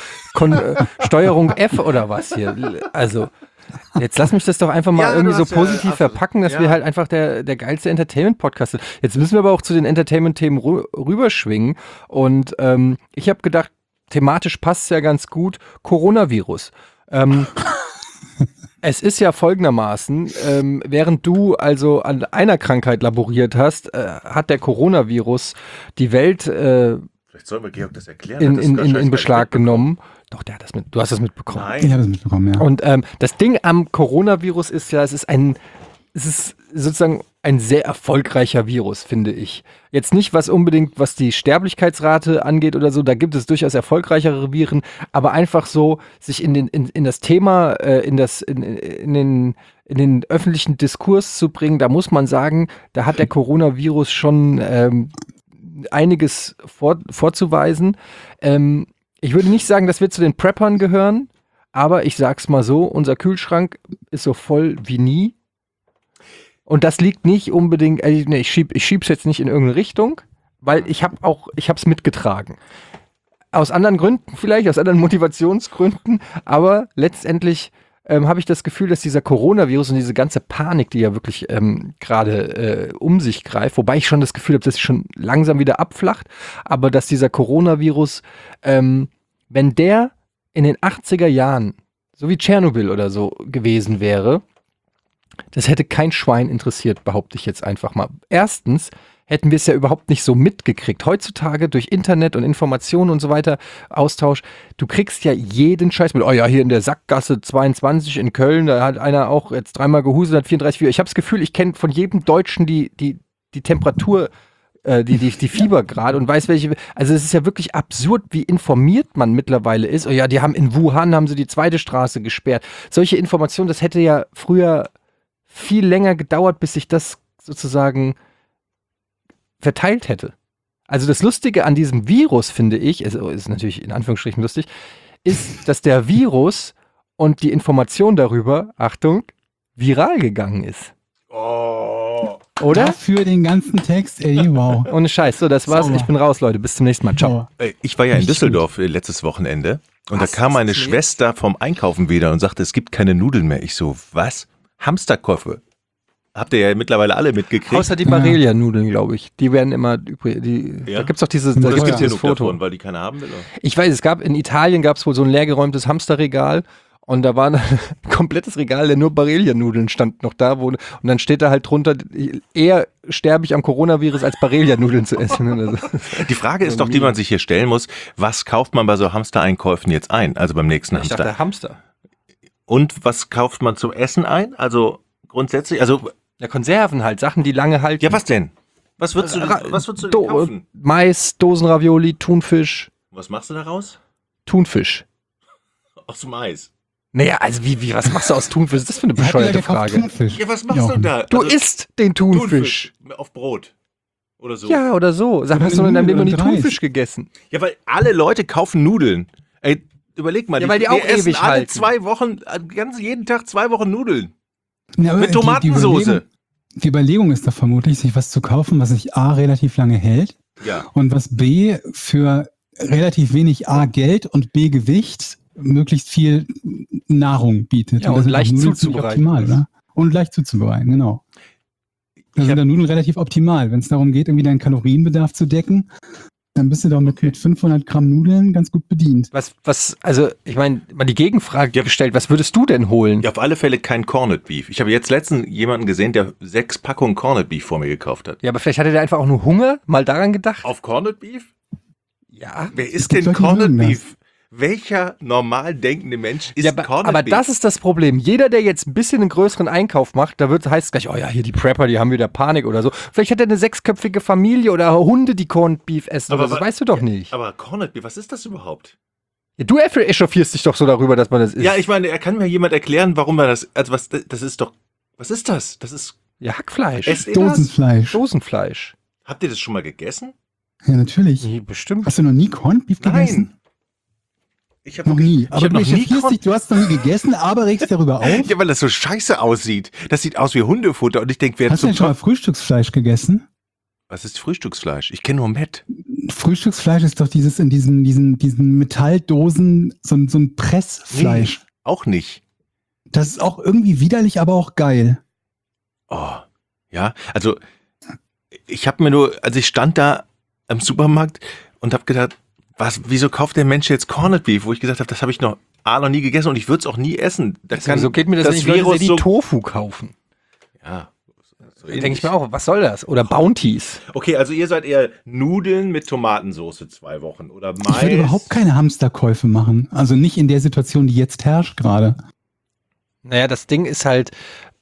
Steuerung F oder was hier? Also, jetzt lass mich das doch einfach mal irgendwie so positiv verpacken, dass wir halt einfach der geilste Entertainment-Podcast sind. Jetzt müssen wir aber auch zu den Entertainment-Themen rüberschwingen. Und ich habe gedacht, thematisch passt es ja ganz gut. Coronavirus. Es ist ja folgendermaßen, während du also an einer Krankheit laboriert hast, hat der Coronavirus die Welt Vielleicht sollen wir Georg das erklären. in Beschlag genommen. Doch, du hast das mitbekommen. Nein. Ich habe das mitbekommen, ja. Und das Ding am Coronavirus ist ja, es ist sozusagen ein sehr erfolgreicher Virus, finde ich. Jetzt nicht was die Sterblichkeitsrate angeht oder so, da gibt es durchaus erfolgreichere Viren, aber einfach so, sich in das Thema, in den öffentlichen Diskurs zu bringen, da muss man sagen, da hat der Coronavirus schon einiges vorzuweisen. Ich würde nicht sagen, dass wir zu den Preppern gehören, aber ich sag's mal so, unser Kühlschrank ist so voll wie nie. Und das liegt nicht unbedingt, ich schieb's jetzt nicht in irgendeine Richtung, weil ich hab's mitgetragen. Aus anderen Gründen vielleicht, aus anderen Motivationsgründen, aber letztendlich habe ich das Gefühl, dass dieser Coronavirus und diese ganze Panik, die ja wirklich gerade um sich greift, wobei ich schon das Gefühl habe, dass sie schon langsam wieder abflacht, aber dass dieser Coronavirus, wenn der in den 80er Jahren, so wie Tschernobyl oder so gewesen wäre, das hätte kein Schwein interessiert, behaupte ich jetzt einfach mal. Erstens hätten wir es ja überhaupt nicht so mitgekriegt. Heutzutage durch Internet und Informationen und so weiter, Austausch, du kriegst ja jeden Scheiß mit, oh ja, hier in der Sackgasse 22 in Köln, da hat einer auch jetzt 3-mal gehuselt, hat 34 Fieber. Ich habe das Gefühl, ich kenne von jedem Deutschen die Temperatur, die Fiebergrad und weiß welche, also es ist ja wirklich absurd, wie informiert man mittlerweile ist. Oh ja, die haben in Wuhan, haben sie die zweite Straße gesperrt. Solche Informationen, das hätte ja früher viel länger gedauert, bis sich das sozusagen verteilt hätte. Also das Lustige an diesem Virus, finde ich, ist natürlich in Anführungsstrichen lustig, ist, dass der Virus und die Information darüber, Achtung, viral gegangen ist. Oh. Oder? Dafür den ganzen Text, ey, wow. Ohne Scheiß. So, das war's. Sauber. Ich bin raus, Leute. Bis zum nächsten Mal. Ciao. Ich war ja in Nicht Düsseldorf letztes Wochenende und Was? da kam meine Was? Schwester vom Einkaufen wieder und sagte, es gibt keine Nudeln mehr. Ich so, was? Hamsterkoffe. Habt ihr ja mittlerweile alle mitgekriegt. Außer die Barilla-Nudeln, glaube ich. Die werden immer übrig. Ja? Da gibt's doch dieses, Und da das es gibt's gibt dieses genug Foto. davon, weil die keine haben will. Oder? Ich weiß, in Italien gab es wohl so ein leergeräumtes Hamsterregal und da war ein komplettes Regal, der nur Barilla-Nudeln stand noch da. Und dann steht da halt drunter, eher sterbe ich am Coronavirus, als Barilla-Nudeln zu essen. Also, Die Frage ist doch, die man sich hier stellen muss, was kauft man bei so Hamstereinkäufen jetzt ein? Also beim nächsten ich Hamster. dachte, Hamster. Und was kauft man zum Essen ein? Also grundsätzlich, also Ja, Konserven halt, Sachen, die lange halten. ja, was denn? Was würdest du denn kaufen? Mais, Dosenravioli, Thunfisch. Was machst du daraus? Thunfisch. Aus Mais. Naja, also was machst du aus Thunfisch? Was ist das für eine Wer hat denn da bescheuerte gekauft? Frage? Thunfisch. Ja, was machst Ja. du da? Du Also, isst den Thunfisch. auf Brot. Oder so. Ja, oder so. Sag, Oder hast du in deinem Leben noch nie Nudeln und Reis. Thunfisch gegessen? Ja, weil alle Leute kaufen Nudeln. Ey, überleg mal. Ja, weil die auch wir essen ewig alle halten. 2 Wochen, jeden Tag 2 Wochen Nudeln. Ja, aber Mit die Tomatensoße. Die Überlegung ist doch vermutlich, sich was zu kaufen, was sich A, relativ lange hält Ja. und was B, für relativ wenig A, Geld und B, Gewicht möglichst viel Nahrung bietet. Ja, und das sind leicht doch Nudeln ziemlich zuzubereiten optimal, ist. oder? Und leicht zuzubereiten, genau. Da sind da Nudeln relativ optimal. Wenn es darum geht, irgendwie deinen Kalorienbedarf zu decken, dann bist du doch mit 500 Gramm Nudeln ganz gut bedient. Also, ich meine, mal die Gegenfrage gestellt, was würdest du denn holen? Ja, auf alle Fälle kein Corned Beef. Ich habe jetzt letztens jemanden gesehen, der 6 Packungen Corned Beef vor mir gekauft hat. Ja, aber vielleicht hatte der einfach auch nur Hunger, mal daran gedacht. Auf Corned Beef? Ja. Wer Es isst gibt denn Leute, die Corned mögen das. Beef? Welcher normal denkende Mensch isst Ja, Corned aber Beef? das ist das Problem. Jeder, der jetzt ein bisschen einen größeren Einkauf macht, heißt es gleich, oh ja, hier die Prepper, die haben wieder Panik oder so. Vielleicht hat er eine 6-köpfige Familie oder Hunde, die Corned Beef essen oder so. Das weißt du doch nicht. Aber Corned Beef, was ist das überhaupt? Ja, du echauffierst dich doch so darüber, dass man das isst. Ja, ich meine, kann mir jemand erklären, warum man das, also das ist doch, was ist das? Das ist, Ja, Hackfleisch. esst ihr das? Dosenfleisch. Dosenfleisch. Habt ihr das schon mal gegessen? Ja, natürlich. Nee, bestimmt. Hast du noch nie Corned Beef gegessen? Nein. Ich habe Noch nie. Ich hab noch nie echauffierst dich, du hast noch nie gegessen, aber regst dich darüber auf. Ja, weil das so scheiße aussieht. Das sieht aus wie Hundefutter und ich denke, wer Hast du zum denn schon mal Teufel. Frühstücksfleisch gegessen? Was ist Frühstücksfleisch? Ich kenne nur Mett. Frühstücksfleisch ist doch dieses in diesen Metalldosen, so ein Pressfleisch. Auch nicht. Das ist auch irgendwie widerlich, aber auch geil. Oh. Ja, also ich habe mir nur, also ich stand da am Supermarkt und habe gedacht, wieso kauft der Mensch jetzt Corned Beef? Wo ich gesagt habe, das habe ich noch nie gegessen und ich würde es auch nie essen. So geht mir das, wenn ich Leute sehe, die so, Tofu kaufen. ja, so Dann denke ich mir auch, was soll das? Oder Bounties. Okay, also ihr seid eher Nudeln mit Tomatensauce 2 Wochen oder Mais. Ich würde überhaupt keine Hamsterkäufe machen. Also nicht in der Situation, die jetzt herrscht gerade. Naja, das Ding ist halt,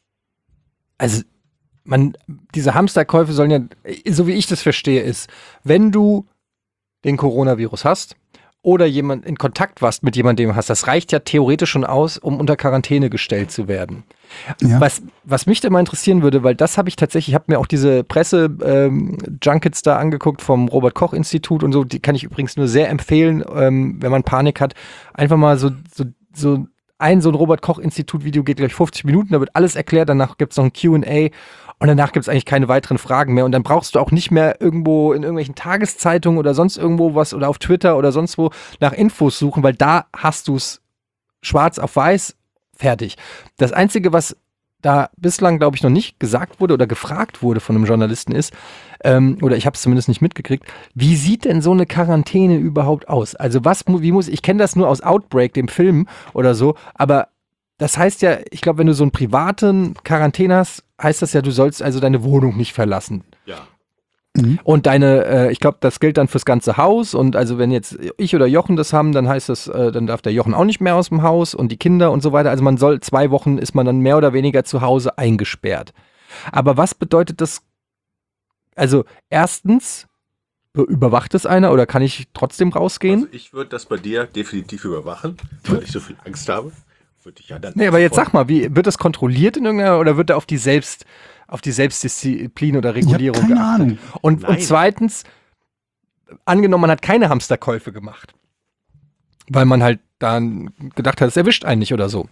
also diese Hamsterkäufe sollen ja, so wie ich das verstehe, ist, wenn du den Coronavirus hast oder jemand in Kontakt warst mit jemandem, den du hast, das reicht ja theoretisch schon aus, um unter Quarantäne gestellt zu werden. Ja. Was mich da mal interessieren würde, weil das habe ich tatsächlich, ich habe mir auch diese Presse-Junkets da angeguckt vom Robert-Koch-Institut und so, die kann ich übrigens nur sehr empfehlen, wenn man Panik hat, einfach mal so ein Robert-Koch-Institut-Video geht gleich 50 Minuten, da wird alles erklärt, danach gibt es noch ein Q&A und danach gibt es eigentlich keine weiteren Fragen mehr und dann brauchst du auch nicht mehr irgendwo in irgendwelchen Tageszeitungen oder sonst irgendwo was oder auf Twitter oder sonst wo nach Infos suchen, weil da hast du es schwarz auf weiß fertig. Das Einzige, was da bislang, glaube ich, noch nicht gesagt wurde oder gefragt wurde von einem Journalisten ist, oder ich habe es zumindest nicht mitgekriegt, wie sieht denn so eine Quarantäne überhaupt aus? Also ich kenne das nur aus Outbreak, dem Film oder so, aber das heißt ja, ich glaube, wenn du so einen privaten Quarantäne hast, heißt das ja, du sollst also deine Wohnung nicht verlassen. Ja. Und ich glaube, das gilt dann fürs ganze Haus. Und also wenn jetzt ich oder Jochen das haben, dann heißt das, dann darf der Jochen auch nicht mehr aus dem Haus und die Kinder und so weiter. Also 2 Wochen ist man dann mehr oder weniger zu Hause eingesperrt. Aber was bedeutet das? Also erstens, überwacht es einer oder kann ich trotzdem rausgehen? Also ich würde das bei dir definitiv überwachen, weil ich so viel Angst habe. Würde ich ja dann. Nee, aber jetzt sag mal, wird das kontrolliert in irgendeiner oder wird da auf die Selbstdisziplin oder Regulierung keine geachtet? Ahnung. Und zweitens, angenommen, man hat keine Hamsterkäufe gemacht, weil man halt dann gedacht hat, es erwischt einen nicht oder so.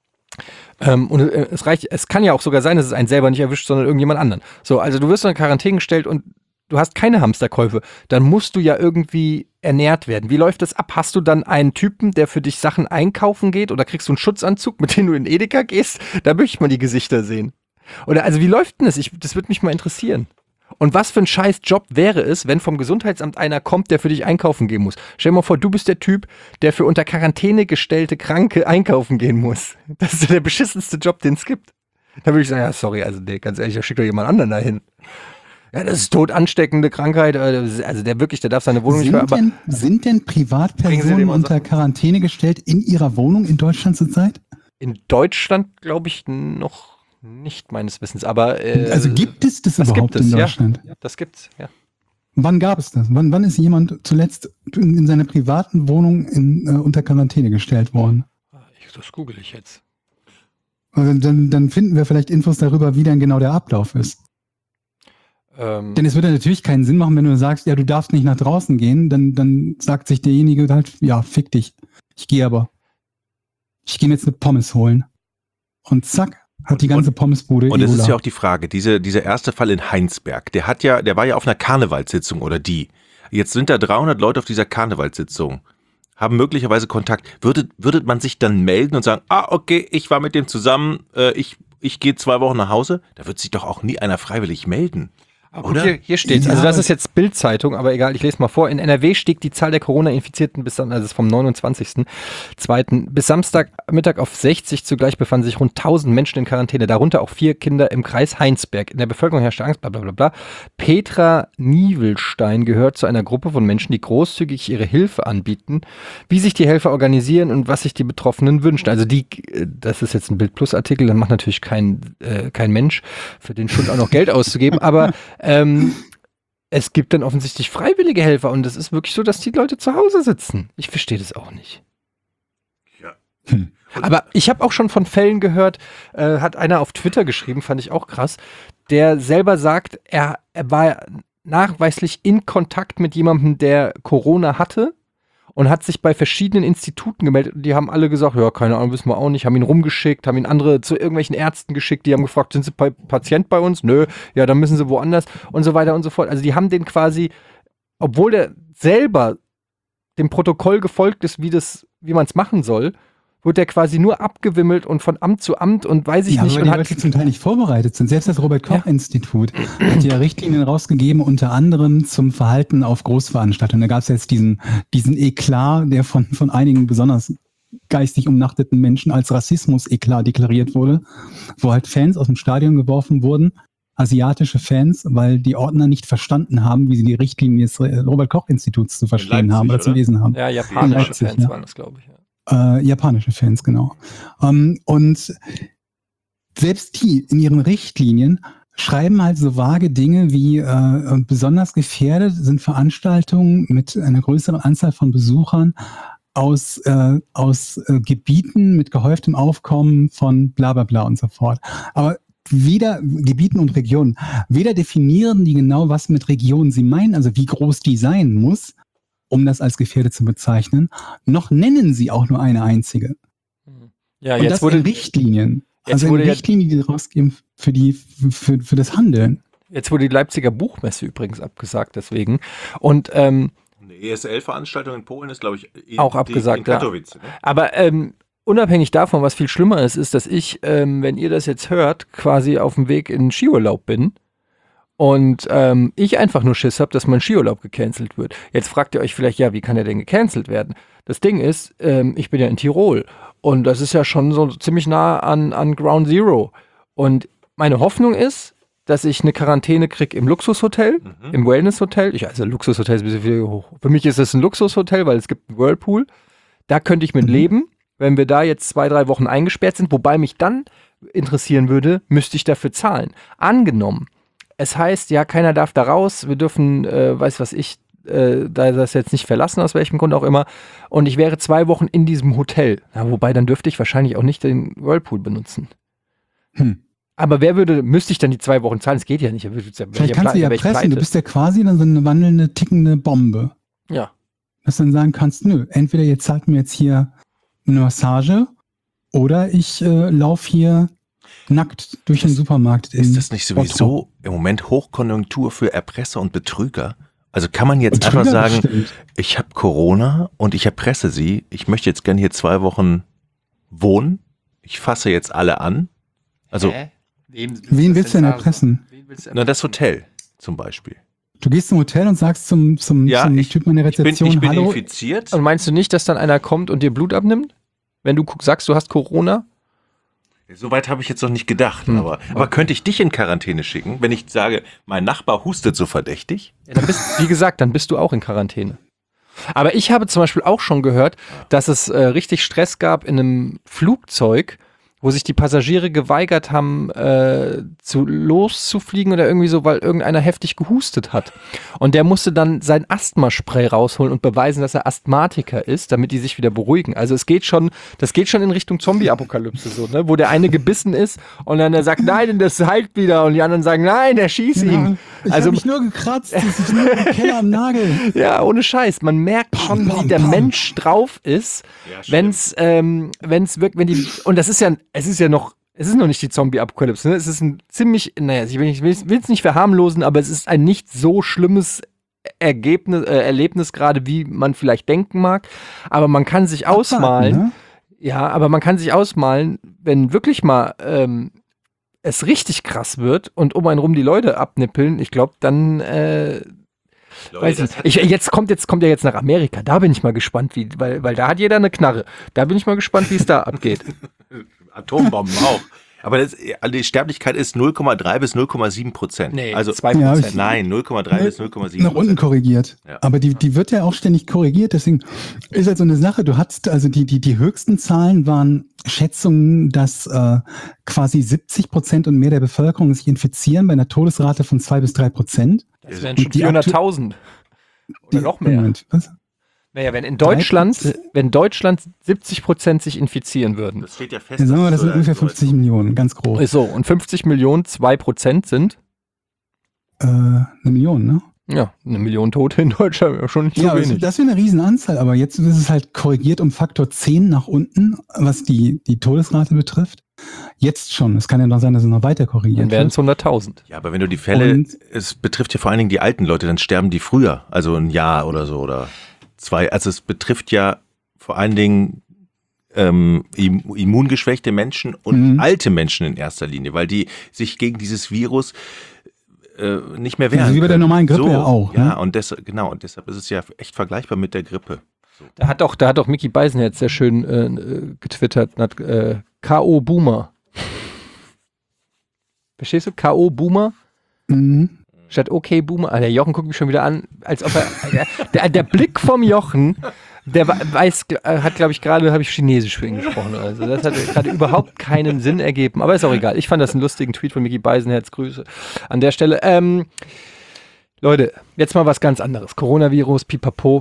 Es kann ja auch sogar sein, dass es einen selber nicht erwischt, sondern irgendjemand anderen. So, also du wirst in Quarantäne gestellt und du hast keine Hamsterkäufe, dann musst du ja irgendwie ernährt werden. Wie läuft das ab? Hast du dann einen Typen, der für dich Sachen einkaufen geht oder kriegst du einen Schutzanzug, mit dem du in Edeka gehst? Da möchte ich mal die Gesichter sehen. Oder also wie läuft denn das? Das würde mich mal interessieren. Und was für ein scheiß Job wäre es, wenn vom Gesundheitsamt einer kommt, der für dich einkaufen gehen muss? Stell dir mal vor, du bist der Typ, der für unter Quarantäne gestellte Kranke einkaufen gehen muss. Das ist der beschissenste Job, den es gibt. Da würde ich sagen, ja, sorry, also nee, ganz ehrlich, da schickt doch jemand anderen dahin. Ja, das ist todansteckende Krankheit, also der darf seine Wohnung nicht mehr. Sind denn Bringen Sie Privatpersonen dem mal unter Sachen? Quarantäne gestellt in ihrer Wohnung in Deutschland zurzeit? In Deutschland glaube ich noch nicht meines Wissens, aber Also gibt es das überhaupt in Deutschland? Ja, das gibt's, ja. Wann gab es das? Wann ist jemand zuletzt in seiner privaten Wohnung unter Quarantäne gestellt worden? Das google ich jetzt. Dann finden wir vielleicht Infos darüber, wie dann genau der Ablauf ist. Denn es würde natürlich keinen Sinn machen, wenn du sagst, ja, du darfst nicht nach draußen gehen, dann sagt sich derjenige halt, ja, fick dich. Ich gehe aber. Ich gehe mir jetzt eine Pommes holen. Und zack, hat die ganze Pommesbude Und es Ebola. ist ja auch die Frage, dieser erste Fall in Heinsberg, der war ja auf einer Karnevalssitzung oder die. Jetzt sind da 300 Leute auf dieser Karnevalssitzung, haben möglicherweise Kontakt. Würde man sich dann melden und sagen, okay, ich war mit dem zusammen, ich gehe 2 Wochen nach Hause? Da wird sich doch auch nie einer freiwillig melden. Aber Oder? Hier steht's. Ja, Also das ist jetzt Bild-Zeitung, aber egal, ich lese mal vor. In NRW stieg die Zahl der Corona-Infizierten also es ist vom 29.02. bis Samstagmittag auf 60. Zugleich befanden sich rund 1000 Menschen in Quarantäne, darunter auch 4 Kinder im Kreis Heinsberg. In der Bevölkerung herrschte Angst, bla bla bla bla. Petra Nievelstein gehört zu einer Gruppe von Menschen, die großzügig ihre Hilfe anbieten. Wie sich die Helfer organisieren und was sich die Betroffenen wünschen. Also das ist jetzt ein Bild-Plus-Artikel, dann macht natürlich kein Mensch für den Schuld auch noch Geld auszugeben, aber es gibt dann offensichtlich freiwillige Helfer und es ist wirklich so, dass die Leute zu Hause sitzen. Ich verstehe das auch nicht. Ja. Aber ich habe auch schon von Fällen gehört, hat einer auf Twitter geschrieben, fand ich auch krass, der selber sagt, er war nachweislich in Kontakt mit jemandem, der Corona hatte und hat sich bei verschiedenen Instituten gemeldet und die haben alle gesagt, ja, keine Ahnung, wissen wir auch nicht, haben ihn rumgeschickt, haben ihn andere zu irgendwelchen Ärzten geschickt, die haben gefragt, sind Sie Patient bei uns? Nö, ja, dann müssen Sie woanders und so weiter und so fort. Also die haben den quasi, obwohl der selber dem Protokoll gefolgt ist, wie man es machen soll, wurde der quasi nur abgewimmelt und von Amt zu Amt und weiß ich Ja, nicht. weil Und die hat Leute zum Teil nicht vorbereitet sind. Selbst das Robert-Koch-Institut hat ja Richtlinien rausgegeben, unter anderem zum Verhalten auf Großveranstaltungen. Da gab es jetzt diesen Eklat, der von einigen besonders geistig umnachteten Menschen als Rassismus-Eklat deklariert wurde, wo halt Fans aus dem Stadion geworfen wurden, asiatische Fans, weil die Ordner nicht verstanden haben, wie sie die Richtlinien des Robert-Koch-Instituts zu verstehen haben oder zu lesen haben. ja, japanische Leipzig, Fans ja. waren das, glaube ich. Ja. Japanische Fans, genau. Und selbst die in ihren Richtlinien schreiben halt so vage Dinge wie besonders gefährdet sind Veranstaltungen mit einer größeren Anzahl von Besuchern aus Gebieten mit gehäuftem Aufkommen von bla bla bla und so fort. Aber weder Gebieten und Regionen, weder definieren die genau, was mit Regionen sie meinen, also wie groß die sein muss, um das als gefährdet zu bezeichnen, noch nennen sie auch nur eine einzige. Ja, Und das in Richtlinien. Also in Richtlinien, die rausgeben für das Handeln. Jetzt wurde die Leipziger Buchmesse übrigens abgesagt, deswegen. Und Eine ESL-Veranstaltung in Polen ist, glaube ich, auch abgesagt, in Katowice. Ja. Ne? Aber unabhängig davon, was viel schlimmer ist, dass ich, wenn ihr das jetzt hört, quasi auf dem Weg in Skiurlaub bin und ich einfach nur Schiss habe, dass mein Skiurlaub gecancelt wird. Jetzt fragt ihr euch vielleicht, ja, wie kann der denn gecancelt werden? Das Ding ist, ich bin ja in Tirol und das ist ja schon so ziemlich nah an Ground Zero. Und meine Hoffnung ist, dass ich eine Quarantäne kriege im Luxushotel, im Wellnesshotel. Also Luxushotel ist ein bisschen viel hoch. Für mich ist es ein Luxushotel, weil es gibt einen Whirlpool. Da könnte ich mit leben, wenn wir da jetzt 2-3 Wochen eingesperrt sind. Wobei mich dann interessieren würde, müsste ich dafür zahlen. Angenommen, es heißt, ja, keiner darf da raus, wir dürfen, da das jetzt nicht verlassen, aus welchem Grund auch immer. Und ich wäre 2 Wochen in diesem Hotel. Ja, wobei, dann dürfte ich wahrscheinlich auch nicht den Whirlpool benutzen. Aber müsste ich dann die 2 Wochen zahlen? Das geht ja nicht. Vielleicht kannst du ja pressen, du bist ja quasi dann so eine wandelnde, tickende Bombe. Ja. Dass du dann sagen kannst, nö, entweder ihr zahlt mir jetzt hier eine Massage oder ich laufe hier nackt durch den Supermarkt. Ist das nicht sowieso im Moment Hochkonjunktur für Erpresser und Betrüger? Also kann man jetzt einfach sagen, bestimmt. ich habe Corona und ich erpresse Sie, ich möchte jetzt gerne hier 2 Wochen wohnen, ich fasse jetzt alle an. Also, Wen willst du denn erpressen? na, das Hotel zum Beispiel. Du gehst zum Hotel und sagst zum Typen an der Rezeption, ich bin hallo. infiziert. Und meinst du nicht, dass dann einer kommt und dir Blut abnimmt? Wenn du sagst, du hast Corona? Soweit habe ich jetzt noch nicht gedacht, aber könnte ich dich in Quarantäne schicken, wenn ich sage, mein Nachbar hustet so verdächtig? Ja, dann bist du auch in Quarantäne. Aber ich habe zum Beispiel auch schon gehört, dass es richtig Stress gab in einem Flugzeug, wo sich die Passagiere geweigert haben, loszufliegen oder irgendwie so, weil irgendeiner heftig gehustet hat. Und der musste dann sein Asthmaspray rausholen und beweisen, dass er Asthmatiker ist, damit die sich wieder beruhigen. Also das geht schon in Richtung Zombie-Apokalypse so, ne? Wo der eine gebissen ist und dann der sagt, nein, das heilt wieder und die anderen sagen, nein, der schießt ihn. Ich Also habe mich nur gekratzt, das ist nur ein Keller am Nagel. ja, ohne Scheiß. Man merkt schon, wie der Mensch drauf ist, wenn's wirklich, und das ist ja, es ist noch nicht die Zombie-Apokalypse, ne? Es ist ein ziemlich, ich will es nicht verharmlosen, aber es ist ein nicht so schlimmes Erlebnis gerade, wie man vielleicht denken mag. Aber man kann sich ausmalen, ne? ja, aber man kann sich ausmalen, wenn wirklich mal es richtig krass wird und um einen rum die Leute abnippeln, ich glaube, dann weiß ich, jetzt kommt ja jetzt nach Amerika. Da bin ich mal gespannt, weil da hat jeder eine Knarre. Da bin ich mal gespannt, wie es da abgeht. Atombomben auch. Aber die Sterblichkeit ist 0,3 bis 0,7%. Nee, also 2%. Ja, nein, 0,3 bis 0,7%. Nach unten korrigiert. Ja. Aber die wird ja auch ständig korrigiert, deswegen ist halt so eine Sache, du hast, also die höchsten Zahlen waren Schätzungen, dass quasi 70% und mehr der Bevölkerung sich infizieren bei einer Todesrate von 2 bis 3%. Das wären schon Und die 400.000. Oder noch mehr. Moment, was? Naja, wenn Deutschland 70% sich infizieren würden. Das steht ja fest. Ja, sagen wir, das sind dass, ungefähr 50 Millionen, ganz grob. So, und 50 Millionen, 2% sind, 1 Million, ne? ja, 1 Million Tote in Deutschland, schon nicht so Ja, wenig. das wäre eine Riesenanzahl, aber jetzt ist es halt korrigiert um Faktor 10 nach unten, was die Todesrate betrifft. Jetzt schon. Es kann ja noch sein, dass es noch weiter korrigiert Dann wären wird. es 100.000. Ja, aber wenn du die Fälle, Und- es betrifft ja vor allen Dingen die alten Leute, dann sterben die früher, also ein Jahr oder so oder 2. Also es betrifft ja vor allen Dingen immungeschwächte Menschen und alte Menschen in erster Linie, weil die sich gegen dieses Virus nicht mehr wehren Also wie bei der können. normalen Grippe ja auch, Ja, ne? und deshalb ist es ja echt vergleichbar mit der Grippe. Da hat doch Mickey Beisenherz sehr schön getwittert, hat K.O. Boomer. Verstehst du? K.O. Boomer? Mhm. Statt okay Boomer. Ah, der Jochen guckt mich schon wieder an, als ob er. Der Blick vom Jochen, der hat, glaube ich, gerade habe ich Chinesisch für ihn gesprochen. Also das hat gerade überhaupt keinen Sinn ergeben. Aber ist auch egal. Ich fand das einen lustigen Tweet von Mickey Beisenherz. Grüße an der Stelle. Leute, jetzt mal was ganz anderes. Coronavirus, pipapo.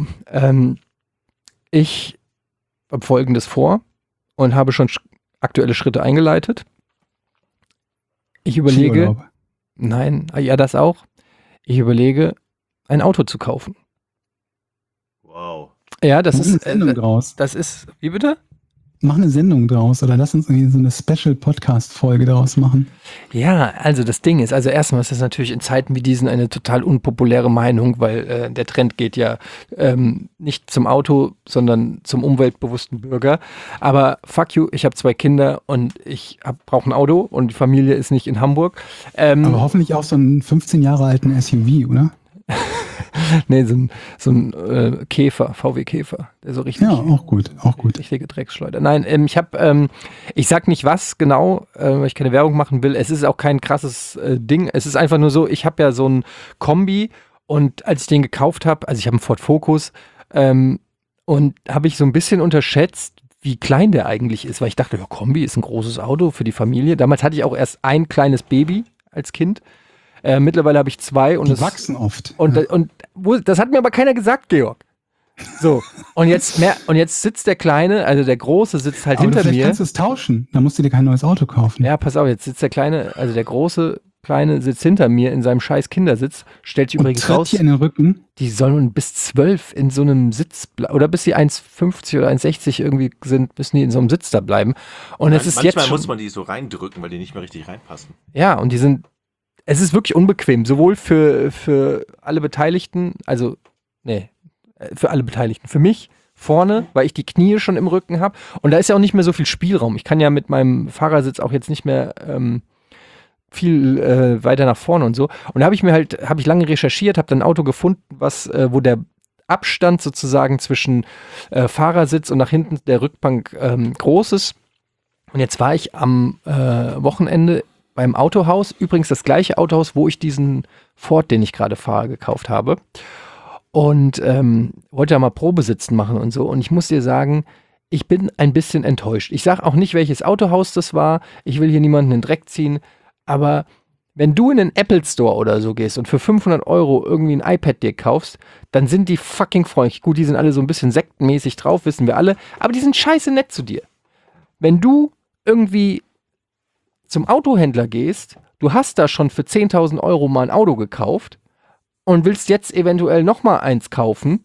Ich habe Folgendes vor und habe schon aktuelle Schritte eingeleitet. Ich überlege, Skiurlaub. nein, ja, das auch. Ich überlege, ein Auto zu kaufen. Wow. Ja, das Mach eine ist, Sendung draus. wie bitte? Mach eine Sendung draus oder lass uns irgendwie so eine Special-Podcast-Folge daraus machen. Ja, also das Ding ist, also erstmal ist das natürlich in Zeiten wie diesen eine total unpopuläre Meinung, weil der Trend geht ja nicht zum Auto, sondern zum umweltbewussten Bürger. Aber fuck you, ich habe 2 Kinder und ich brauche ein Auto und die Familie ist nicht in Hamburg. Aber hoffentlich auch so einen 15 Jahre alten SUV, oder? Nee, so ein Käfer, VW-Käfer, der so richtig. Ja, auch gut. Richtige Drecksschleuder. Nein, ich sag nicht was genau, weil ich keine Werbung machen will. Es ist auch kein krasses Ding. Es ist einfach nur so, ich habe ja so ein Kombi und als ich den gekauft habe, also ich habe einen Ford Focus und habe ich so ein bisschen unterschätzt, wie klein der eigentlich ist, weil ich dachte, ja, Kombi ist ein großes Auto für die Familie. Damals hatte ich auch erst ein kleines Baby als Kind. Mittlerweile habe ich 2 und Die wachsen oft. Und das hat mir aber keiner gesagt, Georg. So, und jetzt sitzt der Kleine, also der Große sitzt halt Aber hinter vielleicht mir. kannst du es tauschen. Dann musst du dir kein neues Auto kaufen. Ja, pass auf, jetzt sitzt der Kleine, also der Kleine sitzt hinter mir in seinem scheiß Kindersitz, stellt sich Und übrigens tritt raus, hier in den Rücken. die sollen bis 12 in so einem Sitz oder bis sie 1,50 oder 1,60 irgendwie sind, müssen die in so einem Sitz da bleiben. Und es ist Manchmal jetzt schon, muss man die so reindrücken, weil die nicht mehr richtig reinpassen. ja, und es ist wirklich unbequem, sowohl für alle Beteiligten, für alle Beteiligten, für mich vorne, weil ich die Knie schon im Rücken habe und da ist ja auch nicht mehr so viel Spielraum. Ich kann ja mit meinem Fahrersitz auch jetzt nicht mehr viel weiter nach vorne und so. Und da habe ich lange recherchiert, habe dann ein Auto gefunden, wo der Abstand sozusagen zwischen Fahrersitz und nach hinten der Rückbank groß ist. Und jetzt war ich am Wochenende beim Autohaus, übrigens das gleiche Autohaus, wo ich diesen Ford, den ich gerade fahre, gekauft habe. Und wollte da mal Probesitzen machen und so. Und ich muss dir sagen, ich bin ein bisschen enttäuscht. Ich sage auch nicht, welches Autohaus das war. Ich will hier niemanden in den Dreck ziehen. Aber wenn du in den Apple Store oder so gehst und für 500 € irgendwie ein iPad dir kaufst, dann sind die fucking freundlich. Gut, die sind alle so ein bisschen sektenmäßig drauf, wissen wir alle. Aber die sind scheiße nett zu dir. Wenn du irgendwie zum Autohändler gehst, du hast da schon für 10.000 € mal ein Auto gekauft und willst jetzt eventuell nochmal eins kaufen,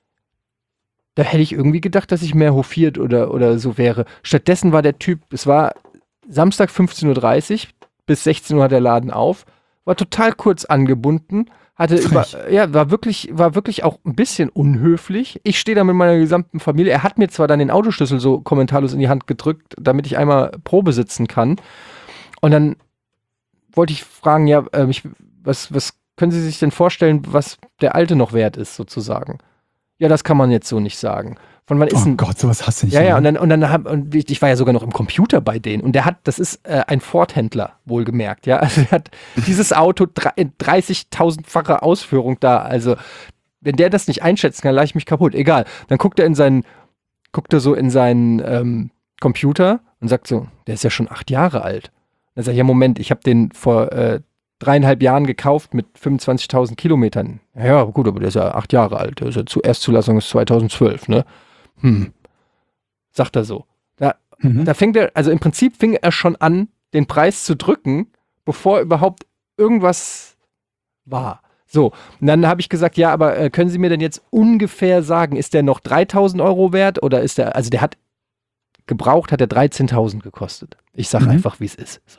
da hätte ich irgendwie gedacht, dass ich mehr hofiert oder so wäre. Stattdessen war der Typ, es war Samstag 15:30 Uhr, bis 16 Uhr hat der Laden auf, war total kurz angebunden, war wirklich auch ein bisschen unhöflich. Ich stehe da mit meiner gesamten Familie. Er hat mir zwar dann den Autoschlüssel so kommentarlos in die Hand gedrückt, damit ich einmal Probe sitzen kann. Und dann wollte ich fragen, ja, was können Sie sich denn vorstellen, was der Alte noch wert ist, sozusagen? Ja, das kann man jetzt so nicht sagen. Von wann ist Oh Gott, sowas hasse ich. Ja, und ich war ja sogar noch im Computer bei denen und das ist ein Ford-Händler, wohlgemerkt, ja. Also er hat dieses Auto in 30.000-facher Ausführung da. Also, wenn der das nicht einschätzen kann, lasse ich mich kaputt. Egal. Dann guckt er so in seinen Computer und sagt so, der ist ja schon 8 Jahre alt. Dann sag ich, ja, Moment, ich habe den vor 3,5 Jahren gekauft mit 25.000 Kilometern. Ja, gut, aber der ist ja 8 Jahre alt. Der ist ja Erstzulassung ist 2012, ne? Sagt er so. Da fängt er, also im Prinzip fing er schon an, den Preis zu drücken, bevor überhaupt irgendwas war. So, und dann habe ich gesagt, ja, aber können Sie mir denn jetzt ungefähr sagen, ist der noch 3.000 € wert oder ist der, also der hat gebraucht, hat er 13.000 gekostet. Ich sage einfach, wie es ist. So.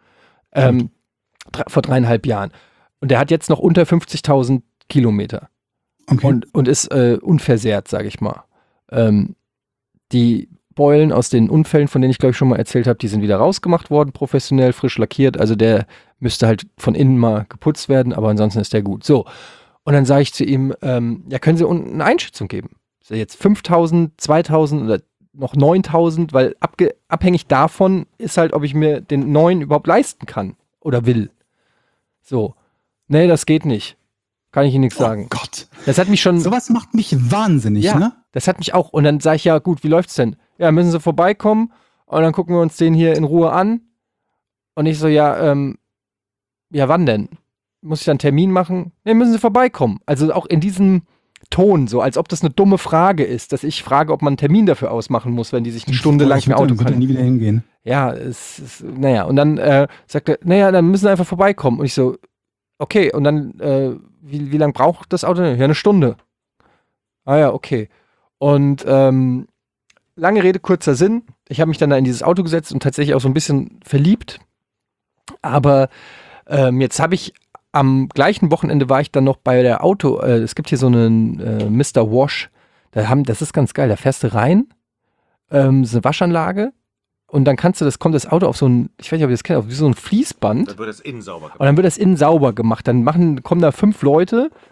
Vor 3,5 Jahren. Und der hat jetzt noch unter 50.000 Kilometer. Okay. Und ist unversehrt, sage ich mal. Die Beulen aus den Unfällen, von denen ich glaube ich schon mal erzählt habe, die sind wieder rausgemacht worden, professionell, frisch lackiert. Also der müsste halt von innen mal geputzt werden, aber ansonsten ist der gut. So, und dann sage ich zu ihm, ja, können Sie unten eine Einschätzung geben? Ist er jetzt 5.000, 2.000 oder noch 9.000? Weil abhängig davon ist halt, ob ich mir den neuen überhaupt leisten kann oder will. So, nee, das geht nicht. Kann ich Ihnen nichts sagen. Oh Gott. Das hat mich schon... Sowas macht mich wahnsinnig, Ja, ne? das hat mich auch. Und dann sage ich, ja gut, wie läuft's denn? Ja, müssen Sie vorbeikommen und dann gucken wir uns den hier in Ruhe an. Und ich so, ja, wann denn? Muss ich dann einen Termin machen? Nee, müssen Sie vorbeikommen. Also auch in diesem Ton, so als ob das eine dumme Frage ist, dass ich frage, ob man einen Termin dafür ausmachen muss, wenn die sich eine Stunde lang ein Auto Ich würde nie wieder hingehen. Ja, naja, und dann sagt er, naja, dann müssen Sie einfach vorbeikommen. Und ich so, okay, und dann, wie lange braucht das Auto? Ja, eine Stunde. Ah ja, okay. Und lange Rede, kurzer Sinn. Ich habe mich dann da in dieses Auto gesetzt und tatsächlich auch so ein bisschen verliebt. Aber jetzt habe ich am gleichen Wochenende war ich dann noch bei der es gibt hier so einen Mr. Wash. Das ist ganz geil. Da fährst du rein, ist eine Waschanlage und dann kommt das Auto auf so ein, ich weiß nicht, ob ihr das kennt, auf wie so ein Fließband. Dann wird das innen sauber gemacht. Und dann wird das innen sauber gemacht. Dann kommen da 5 Leute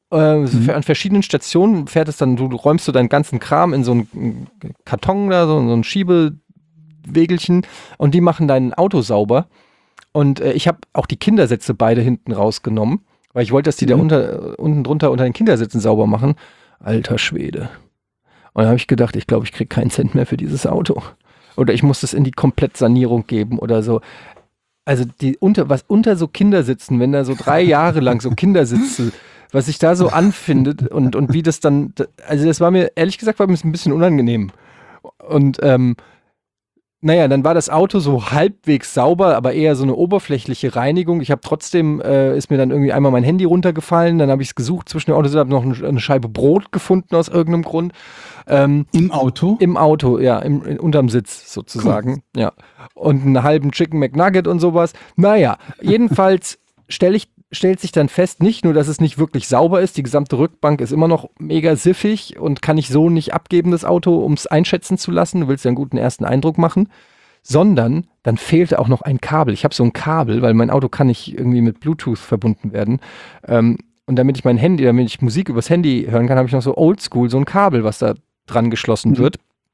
An verschiedenen Stationen fährt es dann, du räumst so deinen ganzen Kram in so einen Karton da, so ein Schiebewegelchen und die machen dein Auto sauber. Und ich habe auch die Kindersitze beide hinten rausgenommen, weil ich wollte, dass die da unten drunter unter den Kindersitzen sauber machen. Alter Schwede. Und dann habe ich gedacht, ich glaube, ich kriege keinen Cent mehr für dieses Auto. Oder ich muss das in die Komplettsanierung geben oder so. Also was unter so Kindersitzen, wenn da so 3 Jahre lang so Kindersitze, was sich da so anfindet und wie das dann, also das war mir, ehrlich gesagt, ein bisschen unangenehm. Und naja, dann war das Auto so halbwegs sauber, aber eher so eine oberflächliche Reinigung. Ich habe trotzdem, ist mir dann irgendwie einmal mein Handy runtergefallen, dann habe ich es gesucht zwischen den Autos, habe noch eine Scheibe Brot gefunden aus irgendeinem Grund. Im Auto? Im Auto, ja, unterm Sitz sozusagen, ja. Und einen halben Chicken McNugget und sowas. Naja, jedenfalls stellt sich dann fest, nicht nur, dass es nicht wirklich sauber ist, die gesamte Rückbank ist immer noch mega siffig und kann ich so nicht abgeben, das Auto, um es einschätzen zu lassen. Du willst ja einen guten ersten Eindruck machen. Sondern dann fehlte auch noch ein Kabel. Ich habe so ein Kabel, weil mein Auto kann nicht irgendwie mit Bluetooth verbunden werden. Und damit ich Musik übers Handy hören kann, habe ich noch so oldschool, so ein Kabel, was da dran geschlossen wird.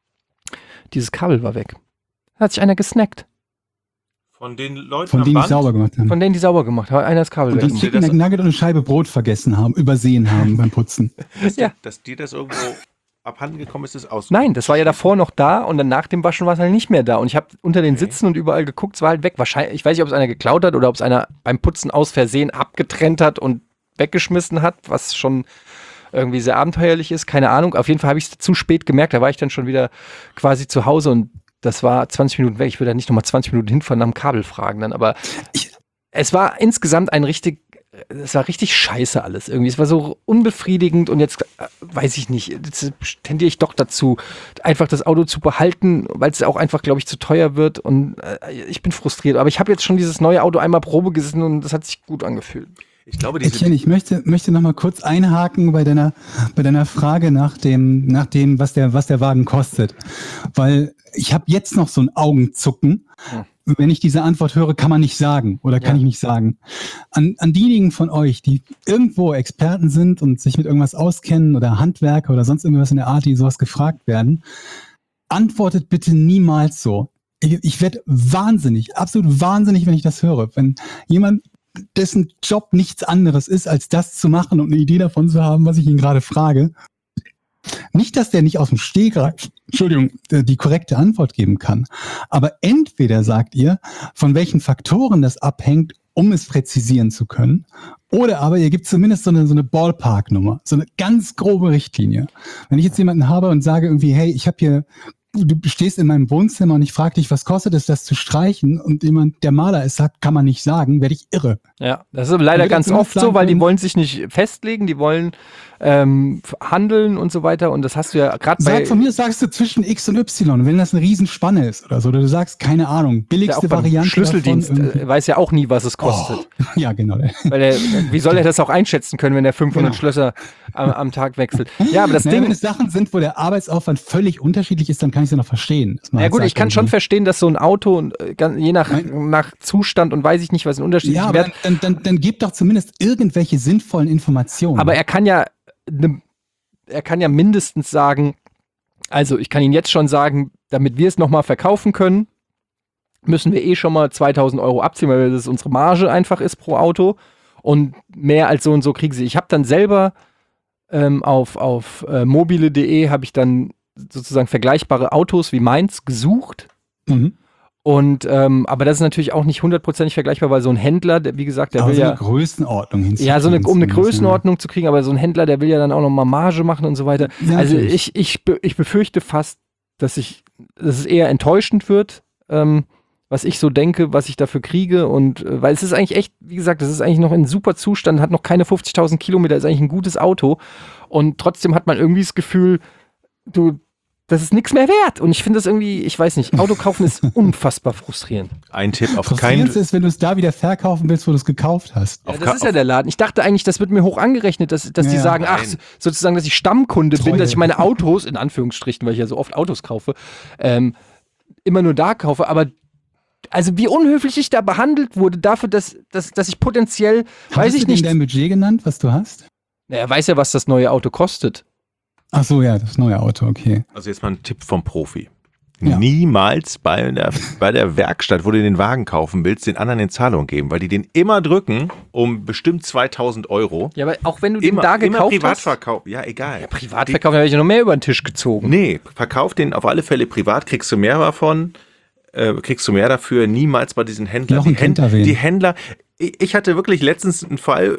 Dieses Kabel war weg. Da hat sich einer gesnackt. Von den Leuten Von denen die sauber gemacht haben. Von denen die sauber gemacht haben. Einer das Kabel Und weg. die Chicken McNugget und eine Scheibe Brot übersehen haben beim Putzen. Dass dir das irgendwo abhanden gekommen ist, ist aus. Nein, das war ja davor noch da und dann nach dem Waschen war es halt nicht mehr da. Und ich habe unter den Sitzen und überall geguckt, es war halt weg. Wahrscheinlich, ich weiß nicht, ob es einer geklaut hat oder ob es einer beim Putzen aus Versehen abgetrennt hat und weggeschmissen hat, was schon irgendwie sehr abenteuerlich ist. Keine Ahnung. Auf jeden Fall habe ich es zu spät gemerkt. Da war ich dann schon wieder quasi zu Hause und das war 20 Minuten weg. Ich würde da nicht nochmal 20 Minuten hinfahren, nach dem Kabel fragen dann. Aber es war insgesamt es war richtig scheiße alles irgendwie. Es war so unbefriedigend und jetzt weiß ich nicht, jetzt tendiere ich doch dazu, einfach das Auto zu behalten, weil es auch einfach, glaube ich, zu teuer wird und ich bin frustriert. Aber ich habe jetzt schon dieses neue Auto einmal Probe gesessen und das hat sich gut angefühlt. Ich glaube, Etienne, ich möchte noch mal kurz einhaken bei deiner Frage nach dem, was der Wagen kostet. Weil ich habe jetzt noch so ein Augenzucken. Ja. Wenn ich diese Antwort höre, kann man nicht sagen oder kann ich nicht sagen. An diejenigen von euch, die irgendwo Experten sind und sich mit irgendwas auskennen oder Handwerker oder sonst irgendwas in der Art, die sowas gefragt werden, antwortet bitte niemals so. Ich werde wahnsinnig, absolut wahnsinnig, wenn ich das höre. Wenn jemand, dessen Job nichts anderes ist, als das zu machen und eine Idee davon zu haben, was ich ihn gerade frage. Nicht, dass der nicht aus dem Stegreif, die korrekte Antwort geben kann. Aber entweder sagt ihr, von welchen Faktoren das abhängt, um es präzisieren zu können, oder aber ihr gebt zumindest so eine Ballpark-Nummer, so eine ganz grobe Richtlinie. Wenn ich jetzt jemanden habe und sage irgendwie, hey, du stehst in meinem Wohnzimmer und ich frage dich, was kostet es, das zu streichen? Und jemand, der Maler ist, sagt, kann man nicht sagen, werde ich irre. Ja, das ist aber leider ganz oft so, weil die wollen sich nicht festlegen, die wollen handeln und so weiter. Und das hast du ja gerade bei... Von mir sagst du zwischen X und Y, wenn das eine Riesenspanne ist oder so. Oder du sagst, keine Ahnung, billigste Variante Schlüsseldienst weiß ja auch nie, was es kostet. Oh, ja, genau. Weil wie soll er das auch einschätzen können, wenn er 500 Schlösser am Tag wechselt? Ja, aber das Ding... Wenn es Sachen sind, wo der Arbeitsaufwand völlig unterschiedlich ist, dann kann ich es ja noch verstehen. Ja gut, ich kann schon verstehen, dass so ein Auto, je nach Zustand und weiß ich nicht, was ein Unterschied ist. Ja, aber dann gib doch zumindest irgendwelche sinnvollen Informationen. Aber er kann ja mindestens sagen, also ich kann Ihnen jetzt schon sagen, damit wir es nochmal verkaufen können, müssen wir schon mal 2.000 Euro abziehen, weil das unsere Marge einfach ist pro Auto und mehr als so und so kriegen Sie. Ich habe dann selber auf mobile.de habe ich dann sozusagen vergleichbare Autos wie meins gesucht. Mhm. Und aber das ist natürlich auch nicht 100% vergleichbar, weil so ein Händler, der, wie gesagt, der will ja... eine Größenordnung hinzukriegen. Ja, um eine Größenordnung zu kriegen, aber so ein Händler, der will ja dann auch nochmal Marge machen und so weiter. Ja, also ich befürchte fast, dass es eher enttäuschend wird, was ich so denke, was ich dafür kriege. Und weil es ist eigentlich echt, wie gesagt, es ist eigentlich noch in super Zustand, hat noch keine 50.000 Kilometer, ist eigentlich ein gutes Auto. Und trotzdem hat man irgendwie das Gefühl, das ist nichts mehr wert. Und ich finde das irgendwie, ich weiß nicht, Auto kaufen ist unfassbar frustrierend. Ein Tipp auf keinen... ist, wenn du es da wieder verkaufen willst, wo du es gekauft hast. Ja, das ist ja der Laden. Ich dachte eigentlich, das wird mir hoch angerechnet, dass die sagen, ach, sozusagen, dass ich Stammkunde bin, dass ich meine Autos, in Anführungsstrichen, weil ich ja so oft Autos kaufe, immer nur da kaufe. Aber also wie unhöflich ich da behandelt wurde, dafür, dass ich potenziell, weiß ich nicht... Hast du dein Budget genannt, was du hast? Na, er weiß ja, was das neue Auto kostet. Ach so, ja, das neue Auto, okay. Also jetzt mal ein Tipp vom Profi. Ja. Niemals bei der Werkstatt, wo du den Wagen kaufen willst, den anderen in Zahlung geben, weil die den immer drücken um bestimmt 2.000 Euro. Ja, aber auch wenn du den Immer, da immer gekauft hast. Privatverkauf. Ja, egal. Ja, Privatverkauf, da habe ich ja noch mehr über den Tisch gezogen. Nee, verkauf den auf alle Fälle privat, kriegst du mehr davon, kriegst du mehr dafür, niemals bei diesen Händlern. Jochen kennt da wen. Die Händler, ich hatte wirklich letztens einen Fall,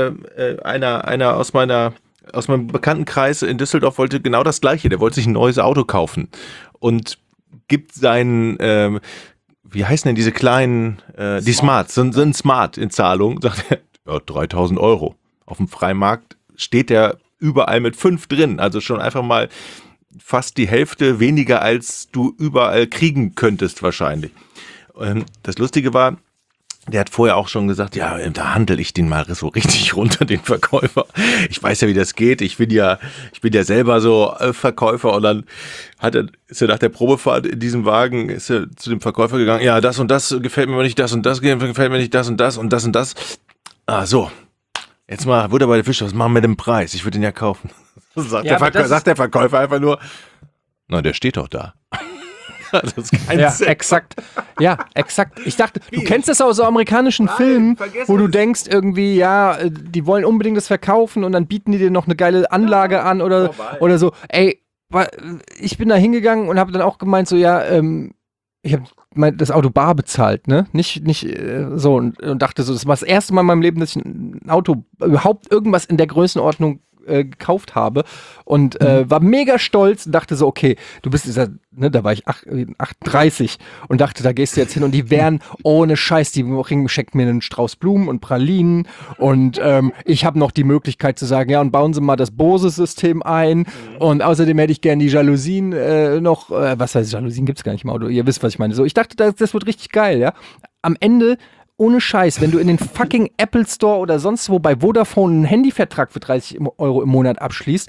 einer aus meinem Bekanntenkreis in Düsseldorf wollte genau das Gleiche, der wollte sich ein neues Auto kaufen und gibt seinen, wie heißen denn diese kleinen, die Smart, so ein Smart in Zahlung, sagt er, ja, 3.000 Euro. Auf dem Freimarkt steht der überall mit 5 drin, also schon einfach mal fast die Hälfte weniger, als du überall kriegen könntest wahrscheinlich. Das Lustige war, der hat vorher auch schon gesagt, ja, da handle ich den mal so richtig runter, den Verkäufer. Ich weiß ja, wie das geht. Ich bin ja selber so Verkäufer. Und dann ist er nach der Probefahrt in diesem Wagen, ist er zu dem Verkäufer gegangen. Ja, das und das gefällt mir aber nicht, das und das gefällt mir nicht, das und das und das und das. Ah, so. Jetzt mal Butter bei der Fische, was machen wir mit dem Preis? Ich würde den ja kaufen. Sagt der Verkäufer einfach nur, na, der steht doch da. Das ist kein Ja, Sinn. exakt. Ja, exakt. Ich dachte, du kennst das aus so amerikanischen Filmen, vergiss wo du es. denkst irgendwie, ja, die wollen unbedingt das verkaufen und dann bieten die dir noch eine geile Anlage an oder so. Ey, ich bin da hingegangen und habe dann auch gemeint, so, ja, ich habe das Auto bar bezahlt, ne? Nicht so und dachte so, das war das erste Mal in meinem Leben, dass ich ein Auto, überhaupt irgendwas in der Größenordnung gekauft habe und war mega stolz und dachte so, okay, du bist dieser, ne, da war ich 38 und dachte, da gehst du jetzt hin und die wären ohne Scheiß, die schenken mir einen Strauß Blumen und Pralinen und ich habe noch die Möglichkeit zu sagen, ja, und bauen Sie mal das Bose-System ein und außerdem hätte ich gern die Jalousien noch, was heißt Jalousien gibt's gar nicht im Auto, ihr wisst, was ich meine. So, ich dachte, das wird richtig geil, ja. Am Ende ohne Scheiß, wenn du in den fucking Apple Store oder sonst wo bei Vodafone einen Handyvertrag für 30 Euro im Monat abschließt,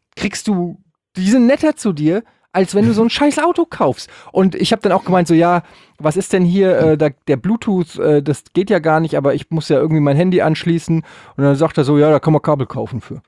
die sind netter zu dir, als wenn du so ein scheiß Auto kaufst. Und ich habe dann auch gemeint, so, ja, was ist denn hier, der Bluetooth, das geht ja gar nicht, aber ich muss ja irgendwie mein Handy anschließen. Und dann sagt er so, ja, da kann man Kabel kaufen für.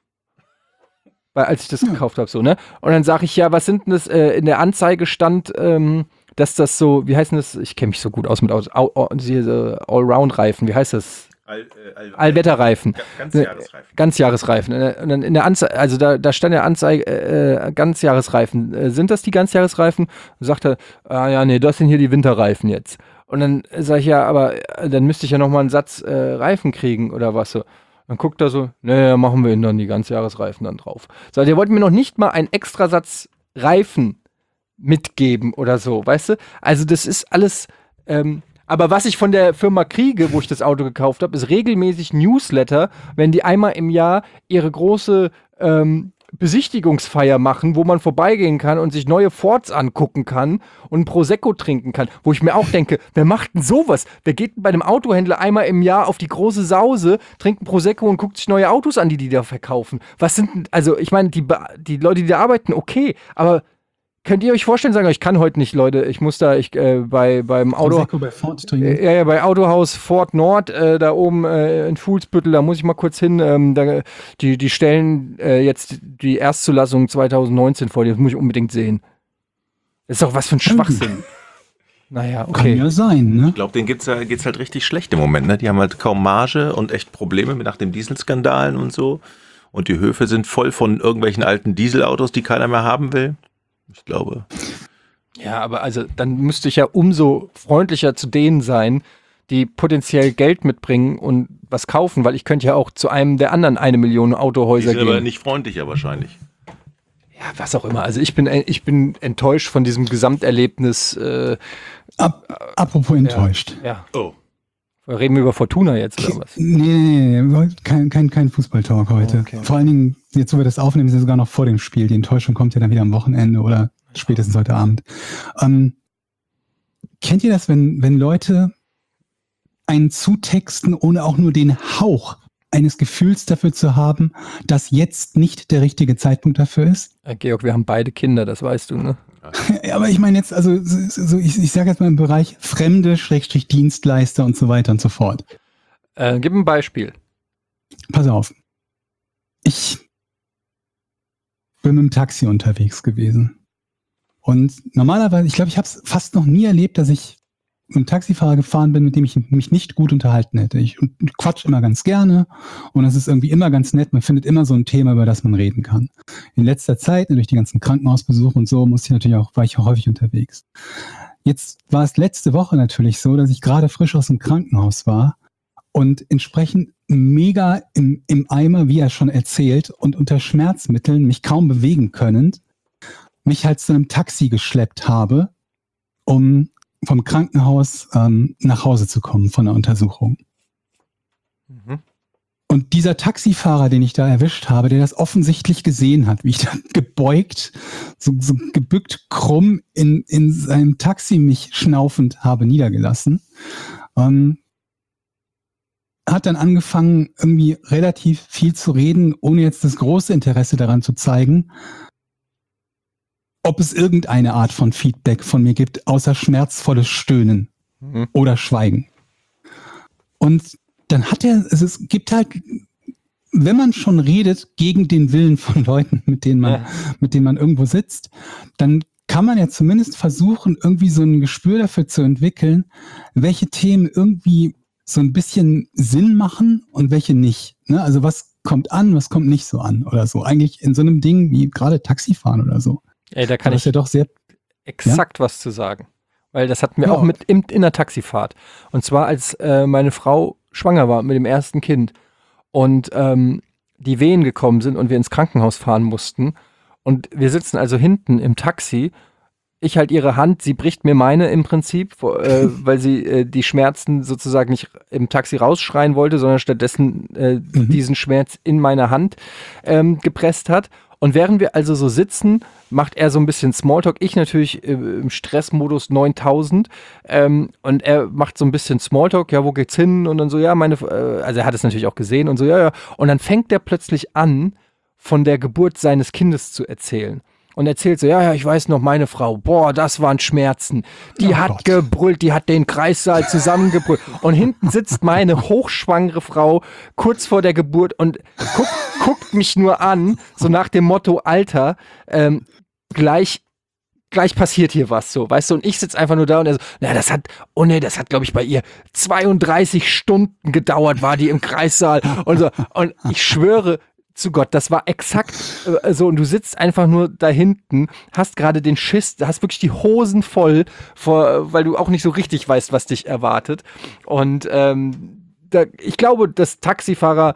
Weil als ich das gekauft habe, so, ne? Und dann sage ich, ja, was sind denn das, in der Anzeige stand, dass das so, wie heißt denn das? Ich kenne mich so gut aus mit Autos. Diese Allround-Reifen, wie heißt das? Allwetterreifen. Ganzjahresreifen. Ganzjahresreifen. Und dann in der Anzeige, also da stand ja Anzeige, Ganzjahresreifen. Sind das die Ganzjahresreifen? Und sagt er, ja, nee, das sind hier die Winterreifen jetzt. Und dann sage ich, ja, aber dann müsste ich ja nochmal einen Satz Reifen kriegen oder was so. Dann guckt er so, naja, machen wir ihn dann die Ganzjahresreifen dann drauf. So, der wollte mir noch nicht mal einen Extrasatz Reifen mitgeben oder so, weißt du? Also das ist alles, aber was ich von der Firma kriege, wo ich das Auto gekauft habe, ist regelmäßig Newsletter, wenn die einmal im Jahr ihre große Besichtigungsfeier machen, wo man vorbeigehen kann und sich neue Fords angucken kann und ein Prosecco trinken kann, wo ich mir auch denke, wer macht denn sowas? Wer geht denn bei einem Autohändler einmal im Jahr auf die große Sause, trinkt ein Prosecco und guckt sich neue Autos an, die da verkaufen? Was sind denn, also ich meine, die Leute, die da arbeiten, okay, aber könnt ihr euch vorstellen, sagen, ich kann heute nicht, Leute, ich muss da, beim Auto, Prosecco bei Ford trinken. ja, bei Autohaus Ford Nord, da oben in Fuhlsbüttel, da muss ich mal kurz hin, die stellen jetzt die Erstzulassung 2019 vor, das muss ich unbedingt sehen. Das ist doch was für ein Schwachsinn. Naja, Kann okay. ja sein, ne? Ich glaube, denen geht's halt richtig schlecht im Moment. Ne? Die haben halt kaum Marge und echt Probleme nach den Dieselskandalen und so. Und die Höfe sind voll von irgendwelchen alten Dieselautos, die keiner mehr haben will. Ich glaube. Ja, aber also dann müsste ich ja umso freundlicher zu denen sein, die potenziell Geld mitbringen und was kaufen, weil ich könnte ja auch zu einem der anderen 1 Million Die Autohäuser sind aber gehen. nicht freundlicher wahrscheinlich. Ja, was auch immer. Also ich bin enttäuscht von diesem Gesamterlebnis. Apropos enttäuscht. Ja. Oh. Reden wir über Fortuna jetzt oder was? Nee, kein Fußballtalk heute. Okay. Vor allen Dingen, jetzt wo wir das aufnehmen, ist es sogar noch vor dem Spiel. Die Enttäuschung kommt ja dann wieder am Wochenende oder spätestens heute Abend. Kennt ihr das, wenn Leute einen zutexten, ohne auch nur den Hauch eines Gefühls dafür zu haben, dass jetzt nicht der richtige Zeitpunkt dafür ist? Georg, wir haben beide Kinder, das weißt du, ne? Ja, aber ich meine jetzt, also ich sage jetzt mal im Bereich Fremde, Dienstleister und so weiter und so fort. Gib ein Beispiel. Pass auf. bin mit dem Taxi unterwegs gewesen. Und normalerweise, ich glaube, ich habe es fast noch nie erlebt, dass ich mit einem Taxifahrer gefahren bin, mit dem ich mich nicht gut unterhalten hätte. Ich quatsch immer ganz gerne und es ist irgendwie immer ganz nett. Man findet immer so ein Thema, über das man reden kann. In letzter Zeit, durch die ganzen Krankenhausbesuche und so, war ich auch häufig unterwegs. Jetzt war es letzte Woche natürlich so, dass ich gerade frisch aus dem Krankenhaus war und entsprechend mega im Eimer, wie er schon erzählt, und unter Schmerzmitteln, mich kaum bewegen können, mich halt zu einem Taxi geschleppt habe, um vom Krankenhaus nach Hause zu kommen von der Untersuchung. Mhm. Und dieser Taxifahrer, den ich da erwischt habe, der das offensichtlich gesehen hat, wie ich da gebeugt, so gebückt krumm in seinem Taxi mich schnaufend habe niedergelassen, hat dann angefangen, irgendwie relativ viel zu reden, ohne jetzt das große Interesse daran zu zeigen, ob es irgendeine Art von Feedback von mir gibt, außer schmerzvolles Stöhnen oder Schweigen. Und dann es gibt halt, wenn man schon redet gegen den Willen von Leuten, mit denen man irgendwo sitzt, dann kann man ja zumindest versuchen, irgendwie so ein Gespür dafür zu entwickeln, welche Themen irgendwie so ein bisschen Sinn machen und welche nicht. Ne? Also was kommt an, was kommt nicht so an oder so. Eigentlich in so einem Ding wie gerade Taxifahren oder so. Ey, da kann ich ja doch sehr exakt was zu sagen. Weil das hatten wir auch in der Taxifahrt. Und zwar, als meine Frau schwanger war mit dem ersten Kind und die Wehen gekommen sind und wir ins Krankenhaus fahren mussten. Und wir sitzen also hinten im Taxi. Ich halt ihre Hand, sie bricht mir meine im Prinzip, weil sie die Schmerzen sozusagen nicht im Taxi rausschreien wollte, sondern stattdessen diesen Schmerz in meine Hand gepresst hat. Und während wir also so sitzen, macht er so ein bisschen Smalltalk. Ich natürlich im Stressmodus 9000. Und er macht so ein bisschen Smalltalk. Ja, wo geht's hin? Und dann so, ja, also er hat es natürlich auch gesehen und so, ja. Und dann fängt er plötzlich an, von der Geburt seines Kindes zu erzählen. Und erzählt so, ja, ich weiß noch, meine Frau, boah, das waren Schmerzen. Die hat gebrüllt, die hat den Kreissaal zusammengebrüllt. Und hinten sitzt meine hochschwangere Frau kurz vor der Geburt und guckt mich nur an, so nach dem Motto, Alter, gleich passiert hier was, so, weißt du, und ich sitze einfach nur da und er so, das hat, glaube ich, bei ihr 32 Stunden gedauert, war die im Kreissaal und so, und ich schwöre zu Gott, das war exakt so, und du sitzt einfach nur da hinten, hast gerade den Schiss, hast wirklich die Hosen voll, weil du auch nicht so richtig weißt, was dich erwartet. Und ich glaube, dass Taxifahrer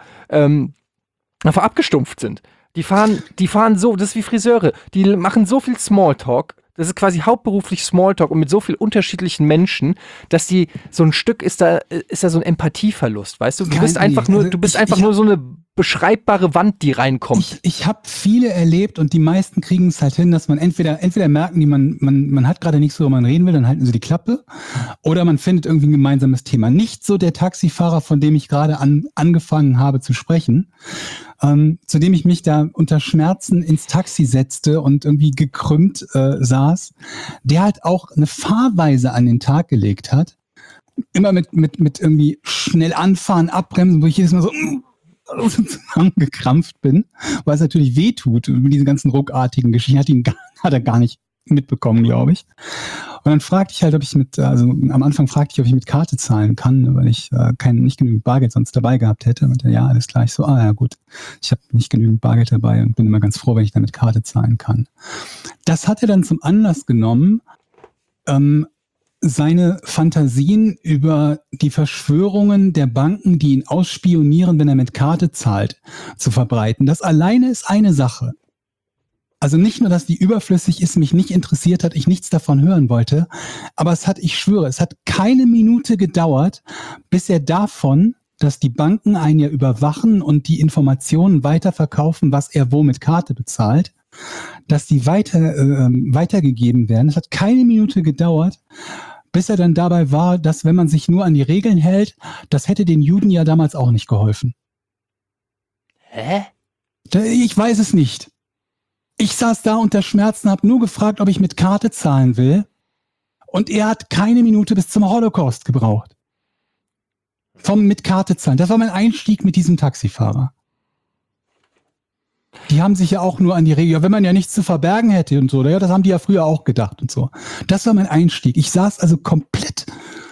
einfach abgestumpft sind. Die fahren so, das ist wie Friseure, die machen so viel Smalltalk, das ist quasi hauptberuflich Smalltalk und mit so vielen unterschiedlichen Menschen, dass die, so ein Stück ist da so ein Empathieverlust, weißt du? Du bist einfach nur so eine beschreibbare Wand, die reinkommt. Ich habe viele erlebt und die meisten kriegen es halt hin, dass man entweder merken die, man hat gerade nichts, worüber man reden will, dann halten sie die Klappe, oder man findet irgendwie ein gemeinsames Thema. Nicht so der Taxifahrer, von dem ich gerade angefangen habe zu sprechen, zu dem ich mich da unter Schmerzen ins Taxi setzte und irgendwie gekrümmt saß, der halt auch eine Fahrweise an den Tag gelegt hat, immer mit irgendwie schnell anfahren, abbremsen, wo ich jedes Mal so zusammengekrampft bin, weil es natürlich wehtut mit diesen ganzen ruckartigen Geschichten. Hat er gar nicht mitbekommen, glaube ich. Und dann fragte ich halt, am Anfang fragte ich, ob ich mit Karte zahlen kann, weil ich nicht genügend Bargeld sonst dabei gehabt hätte. Und ja, alles klar. Ich so, ja gut, ich habe nicht genügend Bargeld dabei und bin immer ganz froh, wenn ich dann mit Karte zahlen kann. Das hat er dann zum Anlass genommen, seine Fantasien über die Verschwörungen der Banken, die ihn ausspionieren, wenn er mit Karte zahlt, zu verbreiten. Das alleine ist eine Sache. Also nicht nur, dass die überflüssig ist, mich nicht interessiert hat, ich nichts davon hören wollte, aber ich schwöre, es hat keine Minute gedauert, bis er davon, dass die Banken einen ja überwachen und die Informationen weiterverkaufen, was er wo mit Karte bezahlt, dass die weitergegeben werden. Es hat keine Minute gedauert, bis er dann dabei war, dass wenn man sich nur an die Regeln hält, das hätte den Juden ja damals auch nicht geholfen. Hä? Ich weiß es nicht. Ich saß da unter Schmerzen, habe nur gefragt, ob ich mit Karte zahlen will. Und er hat keine Minute bis zum Holocaust gebraucht. Mit Karte zahlen. Das war mein Einstieg mit diesem Taxifahrer. die haben sich ja auch nur an die Regel, ja, wenn man ja nichts zu verbergen hätte und so, ja, das haben die ja früher auch gedacht und so. Das war mein Einstieg. Ich saß also komplett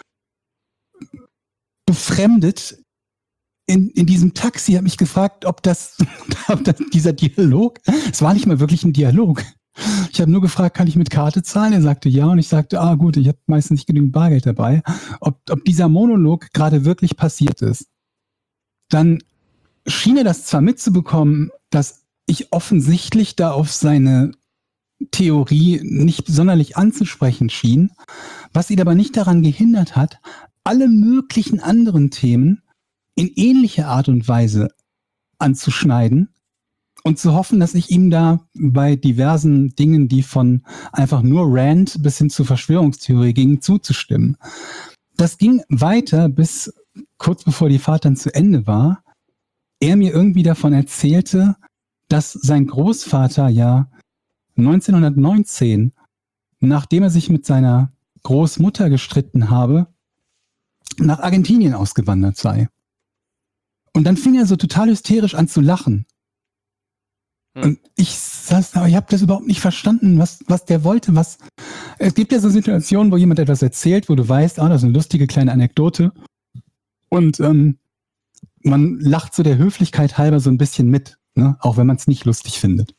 befremdet in diesem Taxi, habe mich gefragt, ob dieser Dialog, es war nicht mal wirklich ein Dialog. Ich habe nur gefragt, kann ich mit Karte zahlen? Er sagte ja und ich sagte, gut, ich habe meistens nicht genügend Bargeld dabei. Ob dieser Monolog gerade wirklich passiert ist. Dann schien er das zwar mitzubekommen, dass ich offensichtlich da auf seine Theorie nicht sonderlich anzusprechen schien, was ihn aber nicht daran gehindert hat, alle möglichen anderen Themen in ähnlicher Art und Weise anzuschneiden und zu hoffen, dass ich ihm da bei diversen Dingen, die von einfach nur Rant bis hin zu Verschwörungstheorie gingen, zuzustimmen. Das ging weiter, bis kurz bevor die Fahrt dann zu Ende war, er mir irgendwie davon erzählte, dass sein Großvater ja 1919, nachdem er sich mit seiner Großmutter gestritten habe, nach Argentinien ausgewandert sei. Und dann fing er so total hysterisch an zu lachen. Und ich saß da, ich habe das überhaupt nicht verstanden, was der wollte. Es gibt ja so Situationen, wo jemand etwas erzählt, wo du weißt, das ist eine lustige kleine Anekdote. Und man lacht so der Höflichkeit halber so ein bisschen mit, ne? Auch wenn man es nicht lustig findet.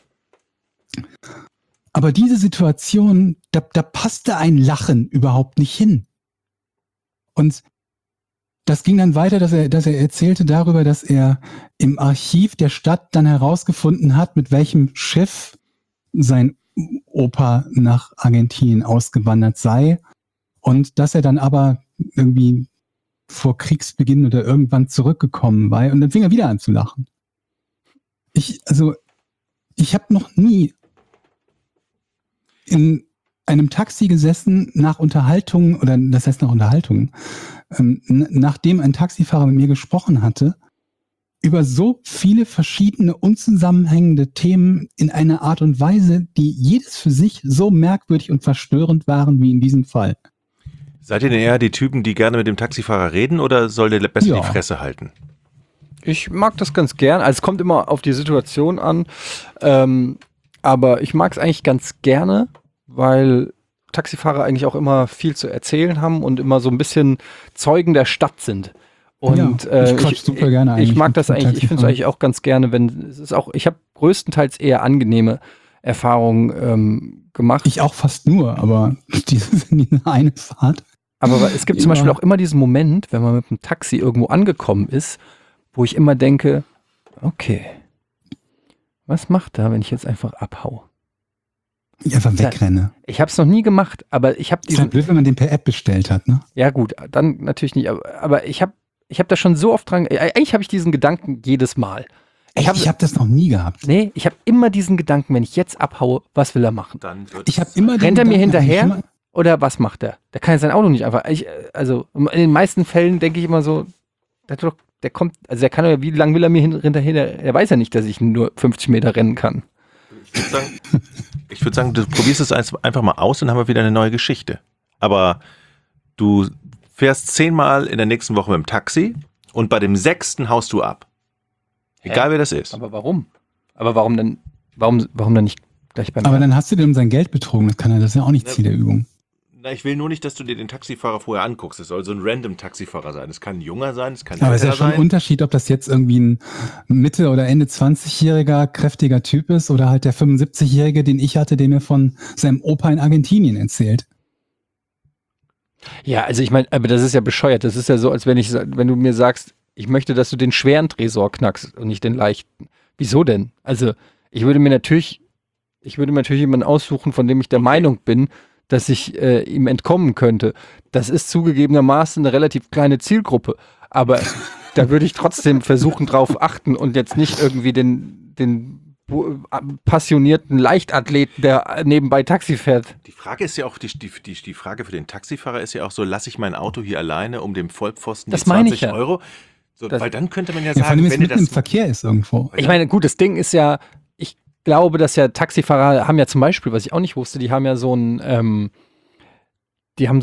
Aber diese Situation, da passte ein Lachen überhaupt nicht hin. Und das ging dann weiter, dass er erzählte darüber, dass er im Archiv der Stadt dann herausgefunden hat, mit welchem Schiff sein Opa nach Argentinien ausgewandert sei und dass er dann aber irgendwie vor Kriegsbeginn oder irgendwann zurückgekommen war und dann fing er wieder an zu lachen. Ich habe noch nie in einem Taxi gesessen nach Unterhaltungen, oder das heißt nach Unterhaltungen, nachdem ein Taxifahrer mit mir gesprochen hatte, über so viele verschiedene unzusammenhängende Themen in einer Art und Weise, die jedes für sich so merkwürdig und verstörend waren wie in diesem Fall. Seid ihr denn eher die Typen, die gerne mit dem Taxifahrer reden oder soll der besser die Fresse halten? Ich mag das ganz gern. Also es kommt immer auf die Situation an. Aber ich mag es eigentlich ganz gerne, weil Taxifahrer eigentlich auch immer viel zu erzählen haben und immer so ein bisschen Zeugen der Stadt sind. Und ich quatsch super gerne eigentlich. Ich mag das eigentlich, ich finde es eigentlich auch ganz gerne, ich habe größtenteils eher angenehme Erfahrungen gemacht. Ich auch fast nur, aber diese eine Fahrt. Aber es gibt zum Beispiel auch immer diesen Moment, wenn man mit dem Taxi irgendwo angekommen ist, wo ich immer denke, okay, was macht er, wenn ich jetzt einfach abhaue? Ich einfach wegrenne. Ich habe es noch nie gemacht, aber ich habe diesen... Ist ja blöd, wenn man den per App bestellt hat, ne? Ja gut, dann natürlich nicht, aber ich hab da schon so oft dran, eigentlich habe ich diesen Gedanken jedes Mal. Ich hab das noch nie gehabt. Nee, ich habe immer diesen Gedanken, wenn ich jetzt abhaue, was will er machen? Rennt er mir hinterher oder was macht er? Der kann ja sein Auto nicht einfach, also in den meisten Fällen denke ich immer so, der kommt, also der kann ja, wie lange will er mir hinterher, er weiß ja nicht, dass ich nur 50 Meter rennen kann. Ich würde sagen, du probierst es einfach mal aus und haben wir wieder eine neue Geschichte. Aber du fährst 10-mal in der nächsten Woche mit dem Taxi und bei dem 6. haust du ab. Egal wer das ist. Aber warum? Aber warum dann nicht gleich beim Aber dann hast du dir um sein Geld betrogen. Das ist ja auch nicht Ziel der Übung. Na, ich will nur nicht, dass du dir den Taxifahrer vorher anguckst. Es soll so ein random Taxifahrer sein. Es kann ein junger sein, es kann ein Aber es ist ja älterer schon ein sein. Unterschied, ob das jetzt irgendwie ein Mitte- oder Ende 20-jähriger, kräftiger Typ ist oder halt der 75-jährige, den ich hatte, der mir von seinem Opa in Argentinien erzählt. Ja, also ich meine, aber das ist ja bescheuert. Das ist ja so, als wenn du mir sagst, ich möchte, dass du den schweren Tresor knackst und nicht den leichten. Wieso denn? Also ich würde mir natürlich jemanden aussuchen, von dem ich der Meinung bin, dass ich ihm entkommen könnte. Das ist zugegebenermaßen eine relativ kleine Zielgruppe, aber da würde ich trotzdem versuchen, drauf achten und jetzt nicht irgendwie den passionierten Leichtathleten, der nebenbei Taxi fährt. Die Frage ist ja auch, die Frage für den Taxifahrer ist ja auch so, lasse ich mein Auto hier alleine um dem Vollpfosten die 20 Euro? So, weil dann könnte man ja sagen, vor allem, wenn mitten im Verkehr ist irgendwo. Ich meine, gut, das Ding ist ja, ich glaube, dass ja Taxifahrer haben ja zum Beispiel, was ich auch nicht wusste, die haben ja so eine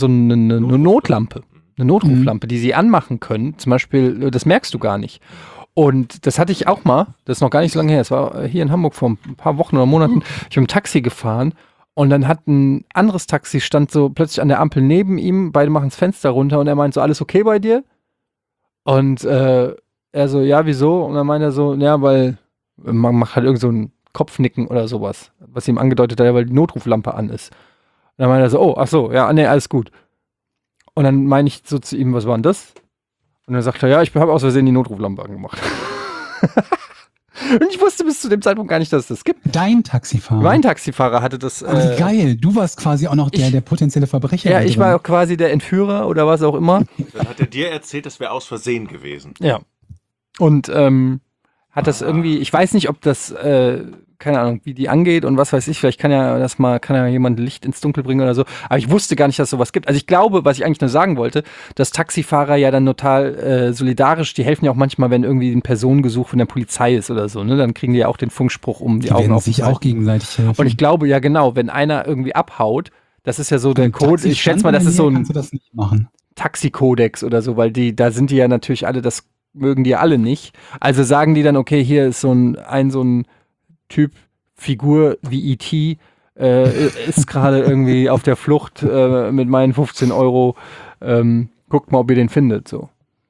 Notlampe, eine Notruflampe, die sie anmachen können. Zum Beispiel, das merkst du gar nicht. Und das hatte ich auch mal, das ist noch gar nicht so lange her, es war hier in Hamburg vor ein paar Wochen oder Monaten, ich bin im Taxi gefahren und dann hat ein anderes Taxi, stand so plötzlich an der Ampel neben ihm, beide machen das Fenster runter und er meint so, alles okay bei dir? Und er so, ja, wieso? Und dann meint er so, ja, weil man macht halt irgend so ein Kopfnicken oder sowas, was ihm angedeutet hat, weil die Notruflampe an ist. Und dann meint er so, oh, ach so, ja, nee, alles gut. Und dann meine ich so zu ihm, was war denn das? Und dann sagt er, ja, ich habe aus Versehen die Notruflampe angemacht. Und ich wusste bis zu dem Zeitpunkt gar nicht, dass es das gibt. Dein Taxifahrer. Mein Taxifahrer hatte das. Wie geil. Du warst quasi auch noch der potenzielle Verbrecher. Ja, da ich drin. war auch quasi der Entführer oder was auch immer. Dann hat er dir erzählt, das wäre aus Versehen gewesen. Ja. Und hat das irgendwie, ich weiß nicht, ob das, keine Ahnung, wie die angeht und was weiß ich, vielleicht kann ja jemand Licht ins Dunkel bringen oder so. Aber ich wusste gar nicht, dass es sowas gibt. Also ich glaube, was ich eigentlich nur sagen wollte, dass Taxifahrer ja dann total solidarisch, die helfen ja auch manchmal, wenn irgendwie ein Personengesuch von der Polizei ist oder so, ne? Dann kriegen die ja auch den Funkspruch um die Augen werden auf. sich auch gegenseitig helfen. Und ich glaube, ja genau, wenn einer irgendwie abhaut, das ist ja so der Im Code, ich schätze mal, das ist so kannst du ein das nicht machen. Taxikodex oder so, weil da sind die ja natürlich alle, das mögen die alle nicht. Also sagen die dann, okay, hier ist so ein Typ, Figur wie E.T., ist gerade irgendwie auf der Flucht mit meinen 15 Euro. Guckt mal, ob ihr den findet. So.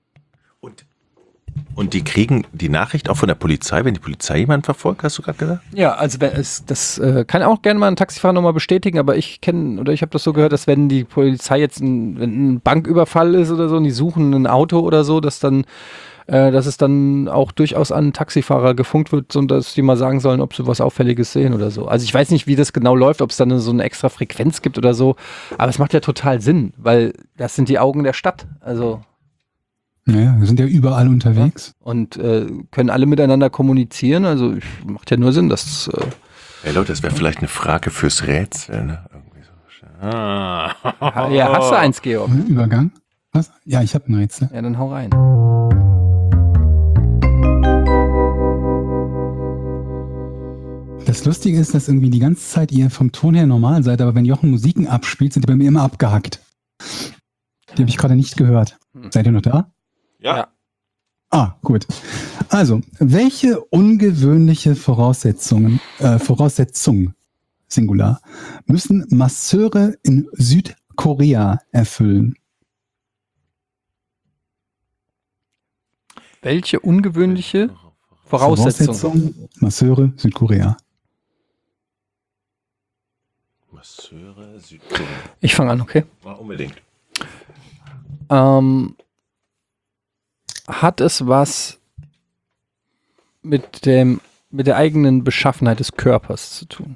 Und die kriegen die Nachricht auch von der Polizei, wenn die Polizei jemanden verfolgt, hast du gerade gesagt? Ja, also das kann auch gerne mal ein Taxifahrer nochmal bestätigen, aber ich habe das so gehört, dass wenn die Polizei jetzt wenn ein Banküberfall ist oder so und die suchen ein Auto oder so, dass es dann auch durchaus an Taxifahrer gefunkt wird, und dass die mal sagen sollen, ob sie was Auffälliges sehen oder so. Also ich weiß nicht, wie das genau läuft, ob es dann so eine extra Frequenz gibt oder so, aber es macht ja total Sinn, weil das sind die Augen der Stadt, also Naja, wir sind ja überall unterwegs. und können alle miteinander kommunizieren, also macht ja nur Sinn, dass Hey Leute, das wäre vielleicht eine Frage fürs Rätsel, ne? Irgendwie so. ja, hast du eins, Georg? Übergang? Was? Ja, ich habe ein Rätsel. Ja, dann hau rein. Das Lustige ist, dass irgendwie die ganze Zeit ihr vom Ton her normal seid, aber wenn Jochen Musiken abspielt, sind die bei mir immer abgehackt. Die habe ich gerade nicht gehört. Seid ihr noch da? Ja. Ah, gut. Also, welche ungewöhnliche Voraussetzung, Singular, müssen Masseure in Südkorea erfüllen? Welche ungewöhnliche Voraussetzung? Masseure, Südkorea. Masseure, Südkorea. Ich fange an, okay. Ja, unbedingt. Hat es was mit der eigenen Beschaffenheit des Körpers zu tun?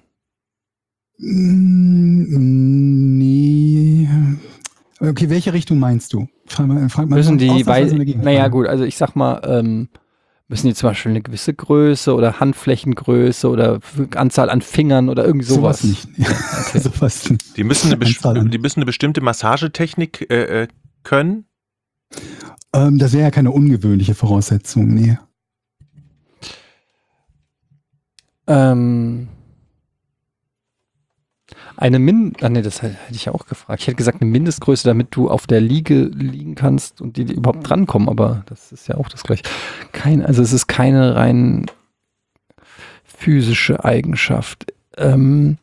Nee. Okay, welche Richtung meinst du? Frag mal Müssen die, dagegen. naja gut, also ich sag mal, müssen die zum Beispiel eine gewisse Größe oder Handflächengröße oder Anzahl an Fingern oder irgendwie sowas? Nicht. Okay. Sowas nicht. Die müssen Anzahl an- die müssen eine bestimmte Massagetechnik können. Das wäre ja keine ungewöhnliche Voraussetzung, nee. Das hätte ich ja auch gefragt. Ich hätte gesagt, eine Mindestgröße, damit du auf der Liege liegen kannst und die überhaupt drankommen, aber das ist ja auch das Gleiche. Also es ist keine rein physische Eigenschaft. Und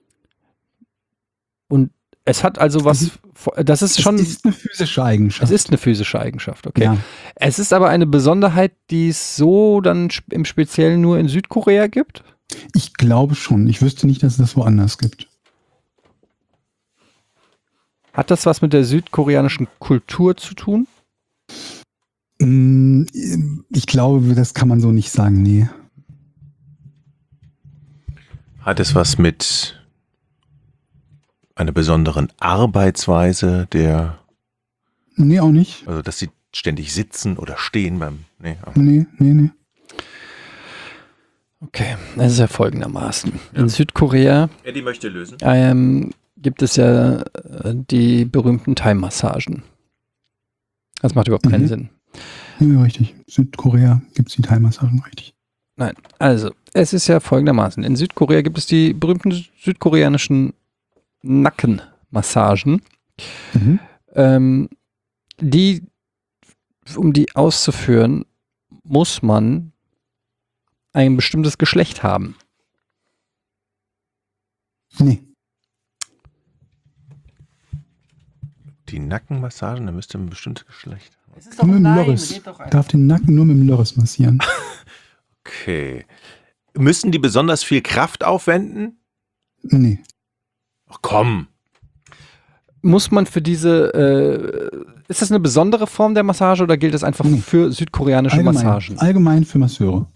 es hat also was, das ist schon. Es ist eine physische Eigenschaft. Es ist eine physische Eigenschaft, okay. Ja. Es ist aber eine Besonderheit, die es so dann im Speziellen nur in Südkorea gibt? Ich glaube schon. Ich wüsste nicht, dass es das woanders gibt. Hat das was mit der südkoreanischen Kultur zu tun? Ich glaube, das kann man so nicht sagen, nee. Hat es was mit einer besonderen Arbeitsweise Nee, auch nicht. also dass sie ständig sitzen oder stehen nee. Nee. Okay, es ist ja folgendermaßen. In Südkorea Eddie möchte lösen. gibt es ja die berühmten Thai-Massagen. Das macht überhaupt keinen Sinn. Ja, richtig. Südkorea gibt es die Thai-Massagen, richtig. Nein, also es ist ja folgendermaßen. In Südkorea gibt es die berühmten südkoreanischen Nackenmassagen, Mhm. die, um die auszuführen, muss man ein bestimmtes Geschlecht haben? Nee. Die Nackenmassagen, da müsste ein bestimmtes Geschlecht haben. Es ist Nur mit dem Loris. Darf den Nacken nur mit dem Loris massieren. Okay. Müssen die besonders viel Kraft aufwenden? Nee. Ach komm. Muss man für diese, ist das eine besondere Form der Massage oder gilt das einfach Nee. für südkoreanische Massagen? Allgemein für Masseure.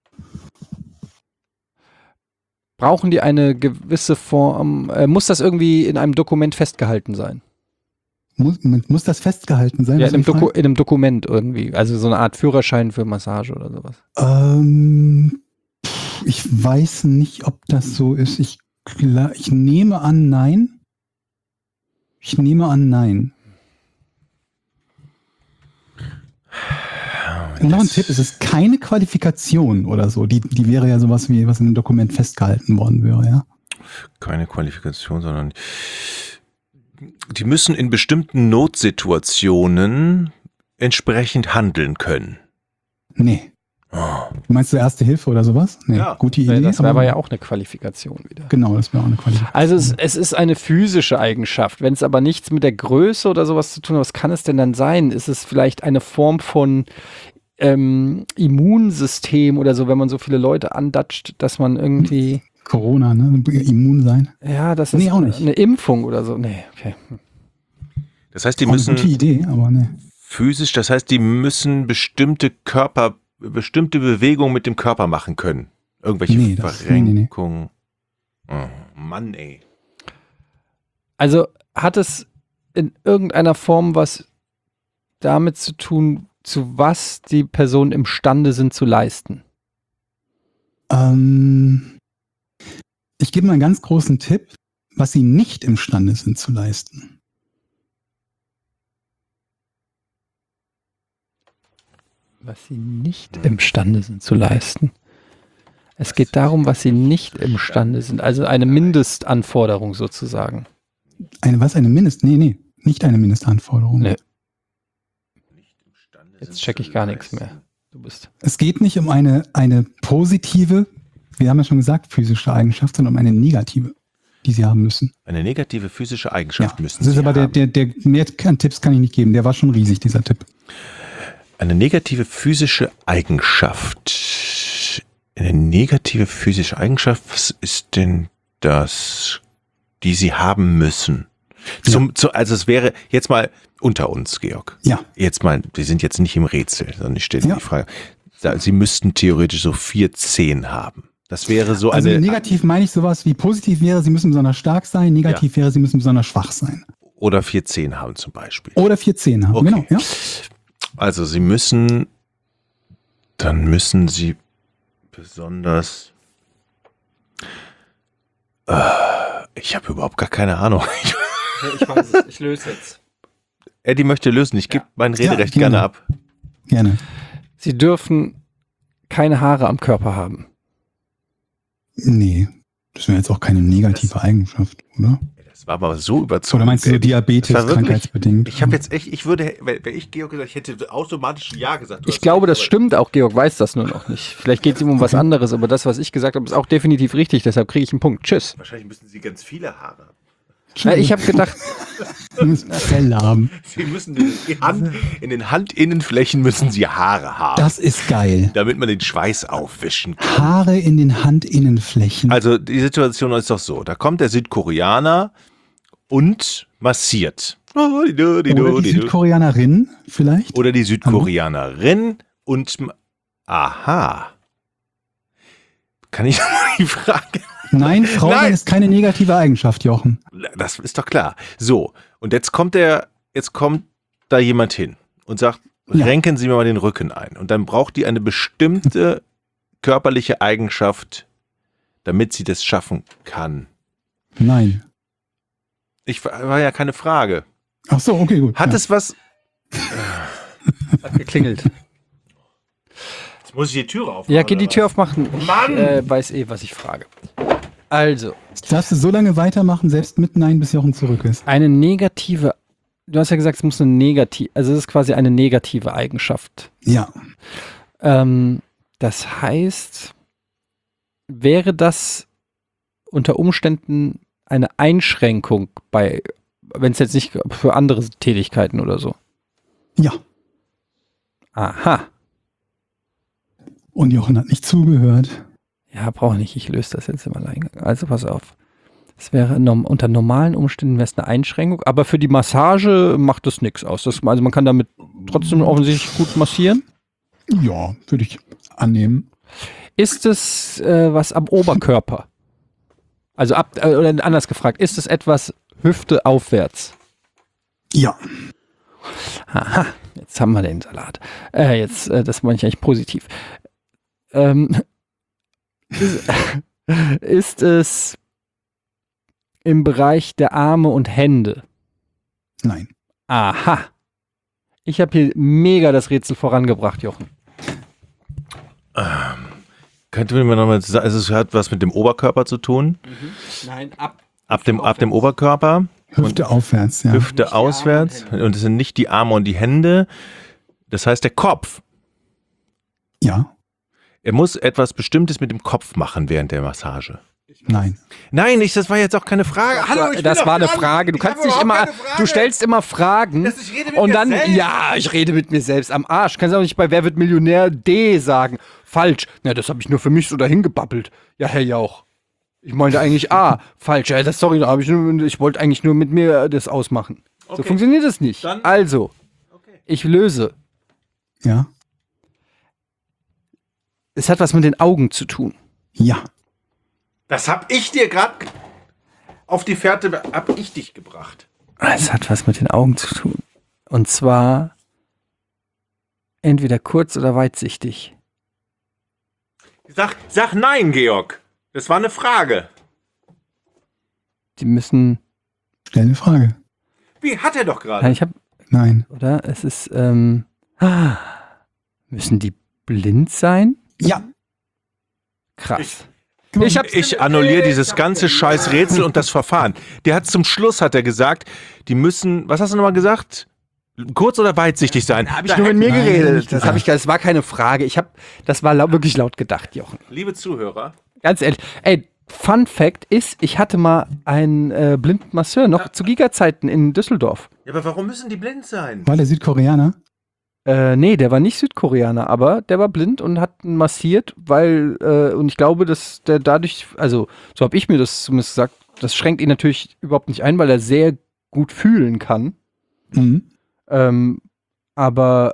Brauchen die eine gewisse Form, muss das irgendwie in einem Dokument festgehalten sein? Muss das festgehalten sein? Ja, was in einem, Sie fragen? in einem Dokument irgendwie, also so eine Art Führerschein für Massage oder sowas. Ich weiß nicht, ob das so ist. Ich nehme an, nein. Ich nehme an, nein. Und noch ein Tipp, es ist keine Qualifikation oder so. Die wäre ja sowas wie, was in einem Dokument festgehalten worden wäre, ja. Keine Qualifikation, sondern die müssen in bestimmten Notsituationen entsprechend handeln können. Nee. Oh. Meinst du Erste Hilfe oder sowas? Nee, Ja. gute Idee. Das wäre aber ja auch eine Qualifikation wieder. Genau, das wäre auch eine Qualifikation. Also es ist eine physische Eigenschaft. Wenn es aber nichts mit der Größe oder sowas zu tun hat, was kann es denn dann sein? Ist es vielleicht eine Form von Immunsystem oder so, wenn man so viele Leute andatscht, dass man irgendwie, Corona, ne? Immun sein. ja, das ist Nee, auch nicht. eine Impfung oder so. Nee, okay. Das heißt, die Auch eine müssen gute Idee, aber ne. physisch, das heißt, die müssen bestimmte Bewegungen mit dem Körper machen können. Irgendwelche Nee, Verrenkungen. Oh, Mann, ey. Also hat es in irgendeiner Form was damit zu tun, zu was die Personen imstande sind zu leisten? Ich gebe mal einen ganz großen Tipp, was sie nicht imstande sind zu leisten. Was sie nicht imstande sind zu leisten. Es geht darum, was sie nicht imstande sind. Also eine Mindestanforderung sozusagen. Eine Nee, nicht eine Mindestanforderung. Nee. Jetzt checke ich gar nichts mehr. Du bist. Es geht nicht um eine positive, wir haben ja schon gesagt, physische Eigenschaft, sondern um eine negative, die sie haben müssen. Eine negative physische Eigenschaft müssen Das ist sie aber haben. der mehr Tipps kann ich nicht geben, der war schon riesig, dieser Tipp. Eine negative physische Eigenschaft. Eine negative physische Eigenschaft, was ist denn das, die sie haben müssen? Also es wäre jetzt mal unter uns, Georg. Ja. Jetzt mal, wir sind jetzt nicht im Rätsel, sondern ich stelle Ja. die Frage. Sie müssten theoretisch so 4 Zehen haben. Das wäre so Also eine. negativ meine ich sowas wie positiv wäre, sie müssen besonders stark sein, negativ wäre, sie müssen besonders schwach sein. Oder 4 Zehen haben zum Beispiel. Oder 4 Zehen haben, Okay. genau. Ja. Also dann müssen sie besonders. Ich habe überhaupt gar keine Ahnung. Ich weiß es, ich löse jetzt. Eddie möchte lösen. Ich gebe mein Rederecht Ja, gerne gerne. ab. Gerne. Sie dürfen keine Haare am Körper haben. Nee, das wäre jetzt auch keine negative Eigenschaft, oder? Das war aber so überzeugend. Oder meinst du so Eddie. Diabetes, Das war wirklich- krankheitsbedingt? Ich habe jetzt echt, wäre ich Georg gesagt, ich hätte automatisch Ja gesagt. Du Ich hast glaube, recht, das aber- stimmt auch. Georg weiß das nur noch nicht. Vielleicht geht es ihm um was anderes, aber das, was ich gesagt habe, ist auch definitiv richtig. Deshalb kriege ich einen Punkt. Tschüss. Wahrscheinlich müssen sie ganz viele Haare haben. Ich habe gedacht, Sie müssen Fell haben. Sie müssen in den Handinnenflächen müssen sie Haare haben, Das ist geil. damit man den Schweiß aufwischen kann. Haare in den Handinnenflächen. Also die Situation ist doch so, da kommt der Südkoreaner und massiert. Oder die Südkoreanerin vielleicht? Oder die Südkoreanerin und aha. Kann ich nochmal die Frage? Nein, Frau sein Nein. ist keine negative Eigenschaft, Jochen. Das ist doch klar. So, und jetzt kommt da jemand hin und sagt, Ja. renken Sie mir mal den Rücken ein. Und dann braucht die eine bestimmte körperliche Eigenschaft, damit sie das schaffen kann. Nein. War ja keine Frage. Ach so, okay, gut. Hat ja. es was? hat geklingelt. Jetzt muss ich die Tür aufmachen. Ja, geht die Tür aufmachen. Ich Mann! weiß was ich frage. Also, Jetzt darfst du so lange weitermachen, selbst mit Nein, bis Jochen zurück ist. eine negative, du hast ja gesagt, es muss also es ist quasi eine negative Eigenschaft. Ja. Das heißt, wäre das unter Umständen eine Einschränkung wenn es jetzt nicht für andere Tätigkeiten oder so? Ja. Aha. Und Jochen hat nicht zugehört. Ja, brauche nicht. Ich löse das jetzt im Alleingang. Also pass auf. Es wäre unter normalen Umständen wäre es eine Einschränkung, aber für die Massage macht das nichts aus. Also man kann damit trotzdem offensichtlich gut massieren. Ja, würde ich annehmen. Ist es was am Oberkörper? Also oder anders gefragt, ist es etwas Hüfte aufwärts? Ja. Aha, jetzt haben wir den Salat. Das meine ich eigentlich positiv. Ist es im Bereich der Arme und Hände? Nein. Aha. Ich habe hier mega das Rätsel vorangebracht, Jochen. Könnte man mir nochmal sagen, also es hat was mit dem Oberkörper zu tun? Nein, Ab dem Oberkörper? Hüfte aufwärts, ja. Hüfte auswärts. Und es sind nicht die Arme und die Hände. Das heißt der Kopf. Ja. Er muss etwas Bestimmtes mit dem Kopf machen während der Massage. Nein. Nein, das war jetzt auch keine Frage. Hallo, ich bin Das doch war eine dran. Frage. Du Ich kannst habe nicht überhaupt immer, keine Frage. du stellst immer Fragen Ich rede mit und mir dann, selbst. ja, ich rede mit mir selbst am Arsch. Kannst auch nicht bei Wer wird Millionär D sagen. Falsch. Na, das habe ich nur für mich so dahin gebabbelt. Ja, Herr Jauch. Ich meinte eigentlich A. Falsch. Ja, sorry, ich wollte eigentlich nur mit mir das ausmachen. So Okay. funktioniert das nicht. Dann- Also, ich löse. Ja. Es hat was mit den Augen zu tun. Ja. Das hab ich dir gerade auf die Fährte, hab ich dich gebracht. Es hat was mit den Augen zu tun. Und zwar entweder kurz oder weitsichtig. Sag nein, Georg. Das war eine Frage. Die müssen. Stell eine Frage. Wie hat er doch Nein, gerade? ich habe. Nein. Oder? Es ist. Müssen die blind sein? Ja. Krass. Ich annulliere dieses ganze scheiß Rätsel und das Verfahren. Der hat zum Schluss, hat er gesagt, die müssen, was hast du nochmal gesagt? Kurz oder weitsichtig sein? Habe ich nur mit mir Nein, geredet. nicht Das war keine Frage. Das war wirklich laut gedacht, Jochen. Liebe Zuhörer. Ganz ehrlich. Ey, Fun Fact ist, ich hatte mal einen blinden Masseur noch zu Giga-Zeiten in Düsseldorf. Ja, aber warum müssen die blind sein? War der Südkoreaner? Nee, der war nicht Südkoreaner, aber der war blind und hat massiert, weil, und ich glaube, dass der dadurch, also so habe ich mir das zumindest gesagt, das schränkt ihn natürlich überhaupt nicht ein, weil er sehr gut fühlen kann. Mhm. Naja,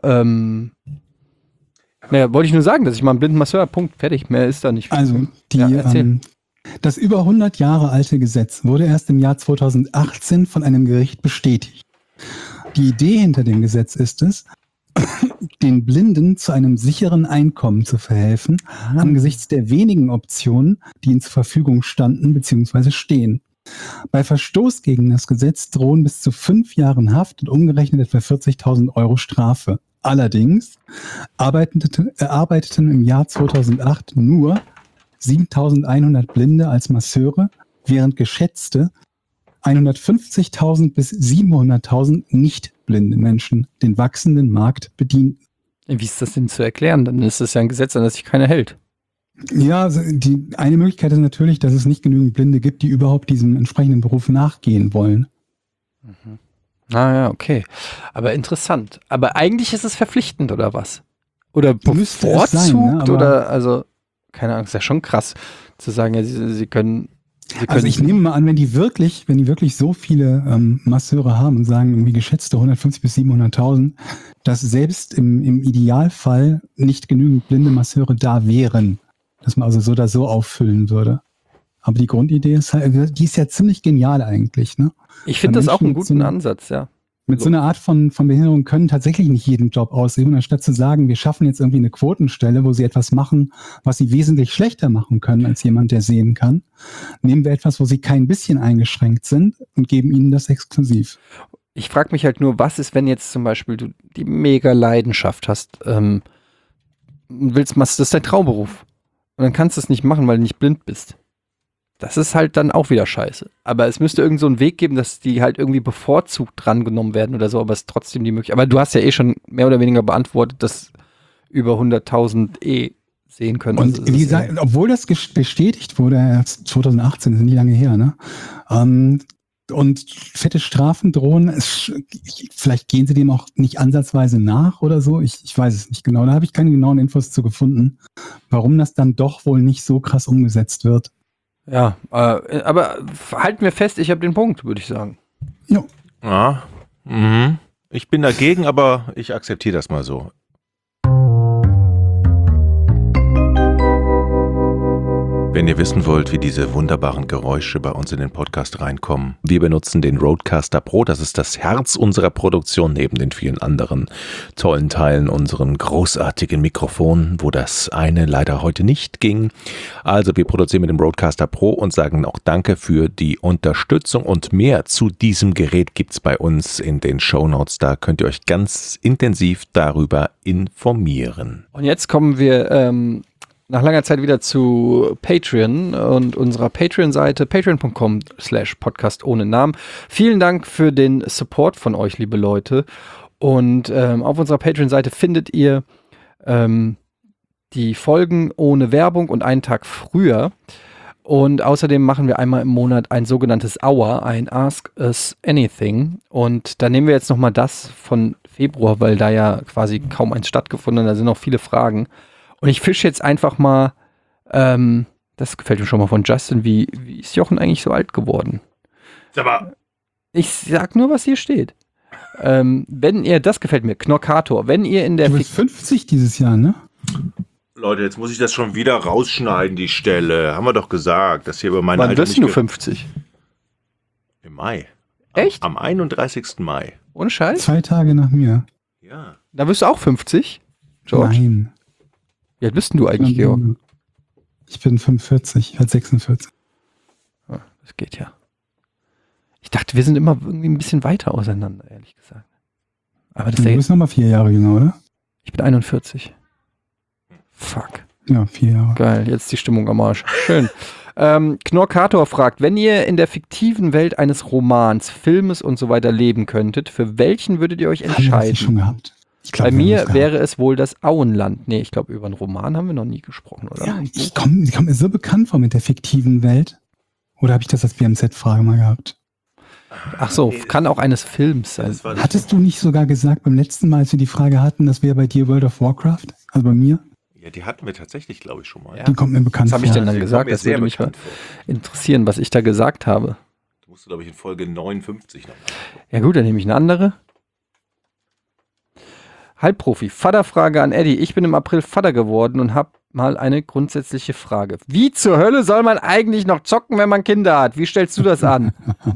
wollte ich nur sagen, dass ich mal einen blinden Masseur habe, Punkt, fertig, mehr ist da nicht. Also, Ja, erzähl. das über 100 Jahre alte Gesetz wurde erst im Jahr 2018 von einem Gericht bestätigt. Die Idee hinter dem Gesetz ist es, den Blinden zu einem sicheren Einkommen zu verhelfen, angesichts der wenigen Optionen, die ihnen zur Verfügung standen bzw. stehen. Bei Verstoß gegen das Gesetz drohen bis zu 5 Jahren Haft und umgerechnet etwa 40.000 Euro Strafe. Allerdings arbeiteten im Jahr 2008 nur 7.100 Blinde als Masseure, während geschätzte 150.000 bis 700.000 nicht blinde Menschen den wachsenden Markt bedienten. Wie ist das denn zu erklären? Dann ist das ja ein Gesetz, an das sich keiner hält. Ja, also eine Möglichkeit ist natürlich, dass es nicht genügend Blinde gibt, die überhaupt diesem entsprechenden Beruf nachgehen wollen. Ja, okay. Aber interessant. Aber eigentlich ist es verpflichtend, oder was? Oder Müsste es bevorzugt, sein, ne? Aber- oder, also, keine Ahnung, ist ja schon krass zu sagen, ja, sie können. Also ich nehme mal an, wenn die wirklich so viele Masseure haben und sagen irgendwie geschätzte 150 bis 700.000, dass selbst im Idealfall nicht genügend blinde Masseure da wären, dass man also so oder so auffüllen würde. Aber die Grundidee ist halt, die ist ja ziemlich genial eigentlich, ne? Ich finde Weil das auch einen Menschen mit so guten einem- Ansatz, ja. Mit so einer Art von Behinderung können tatsächlich nicht jeden Job ausüben. Anstatt zu sagen, wir schaffen jetzt irgendwie eine Quotenstelle, wo sie etwas machen, was sie wesentlich schlechter machen können als jemand, der sehen kann, nehmen wir etwas, wo sie kein bisschen eingeschränkt sind und geben ihnen das exklusiv. Ich frage mich halt nur, was ist, wenn jetzt zum Beispiel du die mega Leidenschaft hast, das ist dein Traumberuf. Und dann kannst du es nicht machen, weil du nicht blind bist. Das ist halt dann auch wieder scheiße. Aber es müsste irgend so einen Weg geben, dass die halt irgendwie bevorzugt drangenommen werden oder so, aber es ist trotzdem die Möglichkeit. Aber du hast ja eh schon mehr oder weniger beantwortet, dass über 100.000 sehen können. Und Also, wie gesagt, obwohl das bestätigt wurde, erst 2018, das ist nicht lange her, ne? Und fette Strafen drohen, vielleicht gehen sie dem auch nicht ansatzweise nach oder so. Ich weiß es nicht genau. Da habe ich keine genauen Infos zu gefunden, warum das dann doch wohl nicht so krass umgesetzt wird. ja, aber halten wir fest, ich habe den Punkt, würde ich sagen. Jo. Ja. Mhm. Ich bin dagegen, aber ich akzeptiere das mal so. Wenn ihr wissen wollt, wie diese wunderbaren Geräusche bei uns in den Podcast reinkommen, wir benutzen den Rodecaster Pro, das ist das Herz unserer Produktion neben den vielen anderen tollen Teilen, unseren großartigen Mikrofonen, wo das eine leider heute nicht ging. Also wir produzieren mit dem Rodecaster Pro und sagen auch Danke für die Unterstützung und mehr zu diesem Gerät gibt's bei uns in den Shownotes, da könnt ihr euch ganz intensiv darüber informieren. Und jetzt kommen wir nach langer Zeit wieder zu Patreon und unserer Patreon-Seite patreon.com/podcast ohne Namen. Vielen Dank für den Support von euch, liebe Leute. Und auf unserer Patreon-Seite findet ihr die Folgen ohne Werbung und einen Tag früher. Und außerdem machen wir einmal im Monat ein sogenanntes Hour, ein Ask Us Anything. Und da nehmen wir jetzt nochmal das von Februar, weil da ja quasi kaum eins stattgefunden hat. Da sind noch viele Fragen. Und ich fische jetzt einfach mal, das gefällt mir schon mal von Justin, wie ist Jochen eigentlich so alt geworden? Aber Ich sag nur, was hier steht. Wenn ihr, das gefällt mir, Knockator, wenn ihr in der Du bist 50 dieses Jahr, ne? Leute, jetzt muss ich das schon wieder rausschneiden, die Stelle. Haben wir doch gesagt, dass hier über meine Wann Alter wirst du 50? Im Mai. Echt? Am 31. Mai. Ohne Scheiß? 2 Tage nach mir. Ja. Da wirst du auch 50? George? Nein. Wie alt bist denn du eigentlich, Georg? Ich bin 45, ich werde 46. Ah, das geht ja. Ich dachte, wir sind immer irgendwie ein bisschen weiter auseinander, ehrlich gesagt. Aber das ist Du ja bist nochmal 4 Jahre jünger, oder? ich bin 41. Fuck. Ja, 4 Jahre. Geil, jetzt die Stimmung am Arsch. Schön. Knorkator fragt, wenn ihr in der fiktiven Welt eines Romans, Filmes und so weiter leben könntet, für welchen würdet ihr euch Haben wir das nicht entscheiden? schon gehabt? Ich glaub, Bei wir haben mir das wäre es wohl das Auenland. Nee, ich glaube, über einen Roman haben wir noch nie gesprochen, oder? gehabt. Ja, die kommt mir so bekannt vor mit der fiktiven Welt. Oder habe ich das als BMZ-Frage mal gehabt? Ach so, kann auch eines Films sein. Das war das Hattest du nicht sogar gesagt beim letzten Mal, als wir die Frage hatten, das wäre bei dir World of Warcraft? Also bei mir? ja, die hatten wir tatsächlich, glaube ich, schon mal. Ja. Die kommt mir bekannt Was habe ich vor. denn dann Die gesagt? kommt mir Das sehr würde mich mal bekannt vor. interessieren, was ich da gesagt habe. Du musst, glaube ich, in Folge 59 noch. Ja gut, dann nehme ich eine andere. Halbprofi, Vaterfrage an Eddie. Ich bin im April Vater geworden und habe mal eine grundsätzliche Frage. Wie zur Hölle soll man eigentlich noch zocken, wenn man Kinder hat? Wie stellst du das an?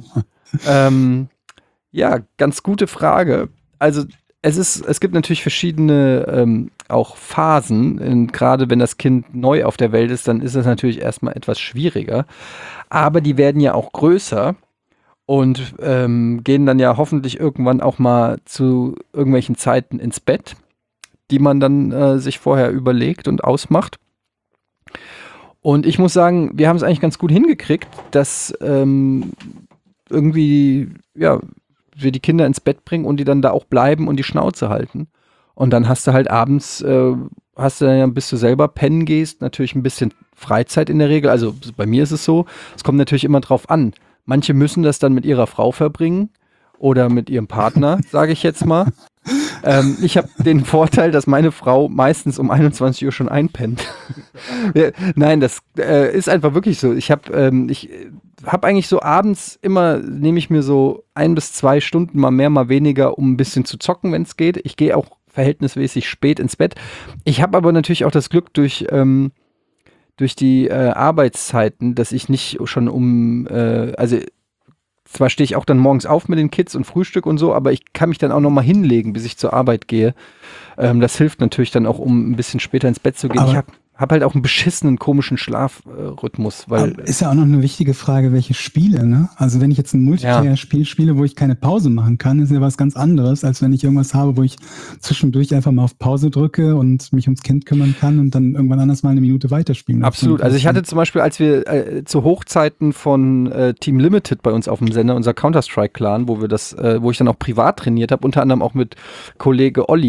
Ja, ganz gute Frage. Also es gibt natürlich verschiedene auch Phasen. Gerade wenn das Kind neu auf der Welt ist, dann ist es natürlich erstmal etwas schwieriger. Aber die werden ja auch größer. Und gehen dann ja hoffentlich irgendwann auch mal zu irgendwelchen Zeiten ins Bett, die man dann sich vorher überlegt und ausmacht. Und ich muss sagen, wir haben es eigentlich ganz gut hingekriegt, dass irgendwie, ja, wir die Kinder ins Bett bringen und die dann da auch bleiben und die Schnauze halten. Und dann hast du halt abends, bis du selber pennen gehst, natürlich ein bisschen Freizeit in der Regel. Also bei mir ist es so, es kommt natürlich immer drauf an. Manche müssen das dann mit ihrer Frau verbringen oder mit ihrem Partner, sage ich jetzt mal. Ich habe den Vorteil, dass meine Frau meistens um 21 Uhr schon einpennt. Ja, nein, das ist einfach wirklich so. Ich habe eigentlich so abends immer, nehme ich mir so 1 bis 2 Stunden, mal mehr, mal weniger, um ein bisschen zu zocken, wenn es geht. Ich gehe auch verhältnismäßig spät ins Bett. Ich habe aber natürlich auch das Glück durch die Arbeitszeiten, dass ich nicht schon also zwar stehe ich auch dann morgens auf mit den Kids und Frühstück und so, aber ich kann mich dann auch noch mal hinlegen, bis ich zur Arbeit gehe. Das hilft natürlich dann auch, um ein bisschen später ins Bett zu gehen. Aber ich hab halt auch einen beschissenen, komischen Schlafrhythmus. Weil Ist ja auch noch eine wichtige Frage, welche Spiele, ne? Also wenn ich jetzt ein Multiplayer-Spiel spiele, wo ich keine Pause machen kann, ist ja was ganz anderes, als wenn ich irgendwas habe, wo ich zwischendurch einfach mal auf Pause drücke und mich ums Kind kümmern kann und dann irgendwann anders mal eine Minute weiterspielen. Absolut. Also ich hatte zum Beispiel, als wir zu Hochzeiten von Team Limited bei uns auf dem Sender, unser Counter-Strike-Clan, wo ich dann auch privat trainiert habe, unter anderem auch mit Kollege Olli,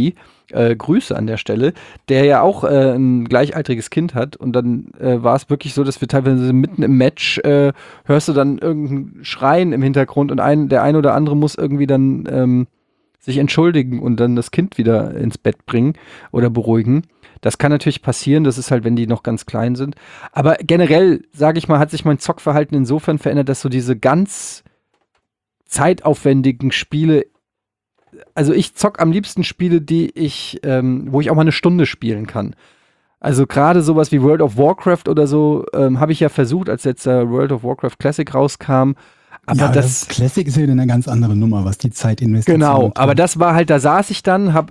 Grüße an der Stelle, der ja auch ein gleichaltriges Kind hat und dann war es wirklich so, dass wir teilweise mitten im Match hörst du dann irgendein Schreien im Hintergrund und der ein oder andere muss irgendwie dann sich entschuldigen und dann das Kind wieder ins Bett bringen oder beruhigen. Das kann natürlich passieren, das ist halt, wenn die noch ganz klein sind. Aber generell, sage ich mal, hat sich mein Zockverhalten insofern verändert, dass so diese ganz zeitaufwendigen Spiele, also ich zock am liebsten Spiele, wo ich auch mal eine Stunde spielen kann. Also gerade sowas wie World of Warcraft oder so habe ich ja versucht, als jetzt World of Warcraft Classic rauskam. Aber ja, das Classic ist ja eine ganz andere Nummer, was die Zeitinvestition genau, betrifft. aber das war halt, da saß ich dann, hab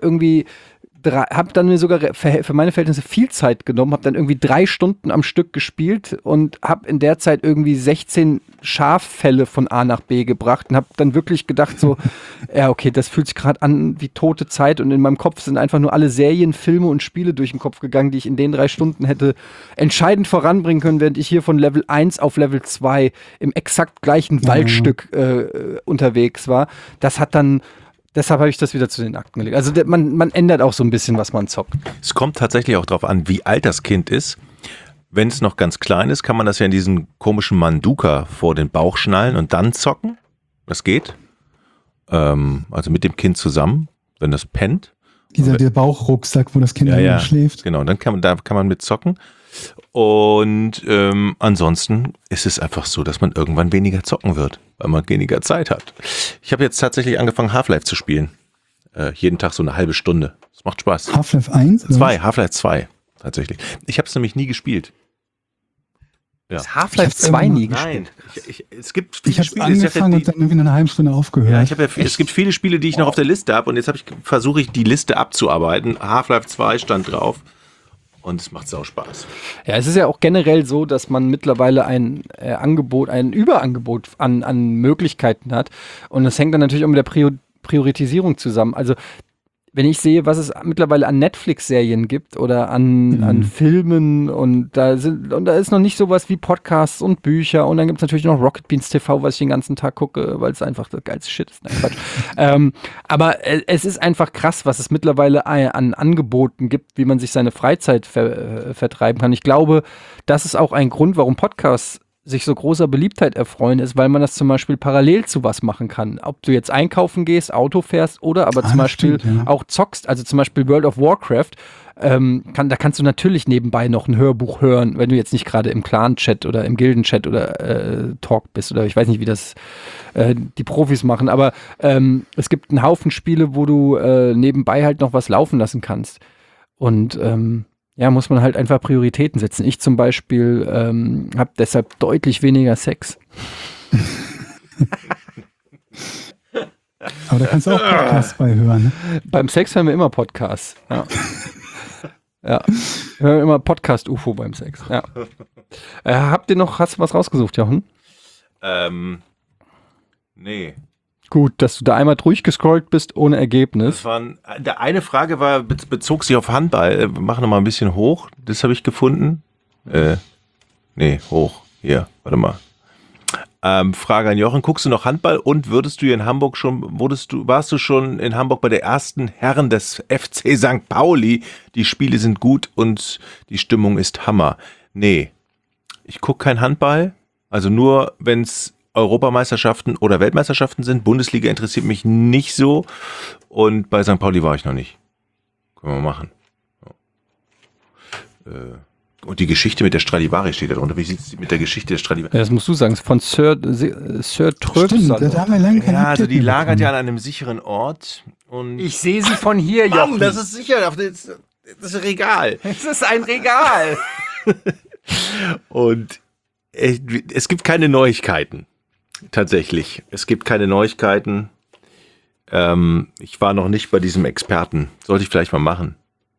dann mir sogar für meine Verhältnisse viel Zeit genommen, hab dann irgendwie 3 Stunden am Stück gespielt und hab in der Zeit irgendwie 16 Schaffälle von A nach B gebracht und hab dann wirklich gedacht so, ja okay, das fühlt sich gerade an wie tote Zeit und in meinem Kopf sind einfach nur alle Serien, Filme und Spiele durch den Kopf gegangen, die ich in den 3 Stunden hätte entscheidend voranbringen können, während ich hier von Level 1 auf Level 2 im exakt gleichen Waldstück unterwegs war. Das hat dann Deshalb habe ich das wieder zu den Akten gelegt. Also man ändert auch so ein bisschen, was man zockt. Es kommt tatsächlich auch darauf an, wie alt das Kind ist. Wenn es noch ganz klein ist, kann man das ja in diesen komischen Manduka vor den Bauch schnallen und dann zocken. Das geht. Also mit dem Kind zusammen, wenn das pennt. Der Bauchrucksack, wo das Kind ja, schläft. Genau, da kann man mit zocken. Und ansonsten ist es einfach so, dass man irgendwann weniger zocken wird, weil man weniger Zeit hat. Ich habe jetzt tatsächlich angefangen, Half-Life zu spielen. Jeden Tag so eine halbe Stunde. Das macht Spaß. Half-Life 1? 2, Half-Life 2 tatsächlich. Ich habe es nämlich nie gespielt. Ja. Half-Life 2 nie gespielt. Nein, es gibt viele Ich habe Spiele. angefangen und dann irgendwie nach einer halben Stunde aufgehört. Ja, es gibt viele Spiele, die ich noch auf der Liste habe und jetzt versuche ich die Liste abzuarbeiten. Half-Life 2 stand drauf. Und es macht sau Spaß. Ja, es ist ja auch generell so, dass man mittlerweile ein Überangebot an Möglichkeiten hat. Und das hängt dann natürlich auch mit der Priorisierung zusammen. Also wenn ich sehe, was es mittlerweile an Netflix-Serien gibt oder an Filmen und da ist noch nicht sowas wie Podcasts und Bücher und dann gibt es natürlich noch Rocket Beans TV, was ich den ganzen Tag gucke, weil es einfach das geilste Shit ist. Nein, Quatsch. Aber es ist einfach krass, was es mittlerweile an Angeboten gibt, wie man sich seine Freizeit vertreiben kann. Ich glaube, das ist auch ein Grund, warum Podcasts sich so großer Beliebtheit erfreuen, ist, weil man das zum Beispiel parallel zu was machen kann. Ob du jetzt einkaufen gehst, Auto fährst oder aber zum Beispiel auch zockst, also zum Beispiel World of Warcraft, da kannst du natürlich nebenbei noch ein Hörbuch hören, wenn du jetzt nicht gerade im Clan-Chat oder im Gilden-Chat oder Talk bist oder ich weiß nicht, wie das die Profis machen, aber es gibt einen Haufen Spiele, wo du nebenbei halt noch was laufen lassen kannst. Und ja, muss man halt einfach Prioritäten setzen. Ich zum Beispiel habe deshalb deutlich weniger Sex. Aber da kannst du auch Podcasts bei hören. Ne? Beim Sex hören wir immer Podcasts. Ja. Ja. Wir hören immer Podcast-UFO beim Sex. Ja. Hast du was rausgesucht, Jochen? Nee. Gut, dass du da einmal durchgescrollt bist ohne Ergebnis. Eine Frage bezog sich auf Handball. Wir machen noch mal ein bisschen hoch. Das habe ich gefunden. Nee, hoch. Hier, warte mal. Frage an Jochen. Guckst du noch Handball und warst du schon in Hamburg bei der ersten Herren des FC St. Pauli? Die Spiele sind gut und die Stimmung ist Hammer. Nee, ich gucke kein Handball. Also nur, wenn es Europameisterschaften oder Weltmeisterschaften sind. Bundesliga interessiert mich nicht so. Und bei St. Pauli war ich noch nicht. Können wir machen. Und die Geschichte mit der Stradivari steht da drunter. Wie sieht es mit der Geschichte der Stradivari? Ja, das musst du sagen. Von Sir Tröpsal. Stimmt, da haben wir lange keine Ja, also die Update lagert ja bekommen. an einem sicheren Ort. Und Ich sehe sie von hier, Mann, Jochen. das ist sicher. Das ist ein Regal. Es ist ein Regal. Und es gibt keine Neuigkeiten. Tatsächlich. Es gibt keine Neuigkeiten. Ich war noch nicht bei diesem Experten. Sollte ich vielleicht mal machen.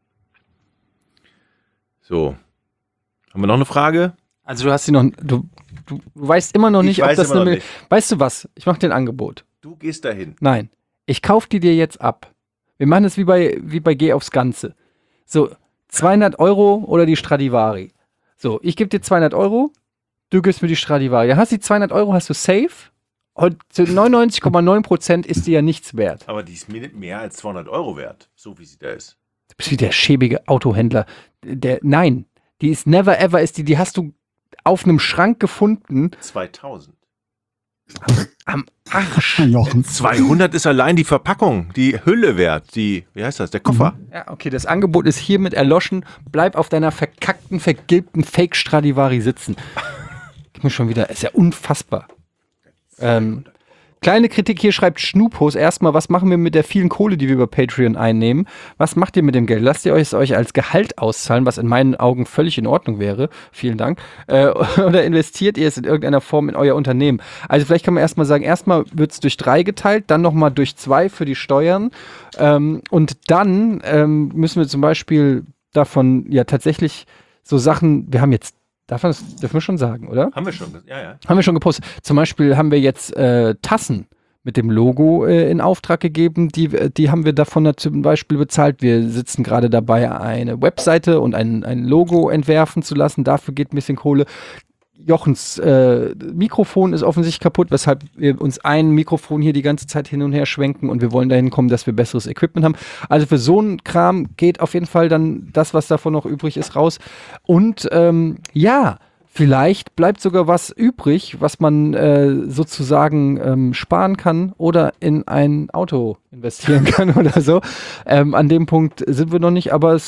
So. Haben wir noch eine Frage? Also du hast sie noch, du weißt immer noch nicht, Ich ob weiß das immer noch eine. nicht. Weißt du was? Ich mache dir ein Angebot. Du gehst dahin. Nein, ich kaufe die dir jetzt ab. Wir machen es wie bei Geh aufs Ganze. So, 200 € oder die Stradivari. So, ich gebe dir 200 €, du gibst mir die Stradivari. Dann hast du die 200 € hast du safe und zu 99,9% ist die ja nichts wert. Aber die ist mehr als 200 € wert, so wie sie da ist. Du bist wie der schäbige Autohändler. Nein, die ist never ever, die hast du auf einem Schrank gefunden. 2000. Am Arsch. Jochen. 200 ist allein die Verpackung, die Hülle wert, wie heißt das, der Koffer. Ja, okay, das Angebot ist hiermit erloschen. Bleib auf deiner verkackten, vergilbten Fake-Stradivari sitzen. Gib mir schon wieder, ist ja unfassbar. Kleine Kritik hier schreibt Schnupos. Erstmal, was machen wir mit der vielen Kohle, die wir über Patreon einnehmen? Was macht ihr mit dem Geld? Lasst ihr es euch als Gehalt auszahlen, was in meinen Augen völlig in Ordnung wäre? Vielen Dank. Oder investiert ihr es in irgendeiner Form in euer Unternehmen? Also vielleicht kann man erstmal sagen, erstmal wird es durch 3 geteilt, dann nochmal durch 2 für die Steuern. Und dann müssen wir zum Beispiel davon ja tatsächlich so Sachen, wir haben jetzt dürfen wir schon sagen, oder? Haben wir schon, ja. Haben wir schon gepostet. Zum Beispiel haben wir jetzt Tassen mit dem Logo in Auftrag gegeben. Die haben wir davon zum Beispiel bezahlt. Wir sitzen gerade dabei, eine Webseite und ein Logo entwerfen zu lassen. Dafür geht ein bisschen Kohle. Jochens Mikrofon ist offensichtlich kaputt, weshalb wir uns ein Mikrofon hier die ganze Zeit hin und her schwenken und wir wollen dahin kommen, dass wir besseres Equipment haben. Also für so einen Kram geht auf jeden Fall dann das, was davon noch übrig ist, raus. Und vielleicht bleibt sogar was übrig, was man sozusagen sparen kann oder in ein Auto investieren kann oder so. An dem Punkt sind wir noch nicht, aber es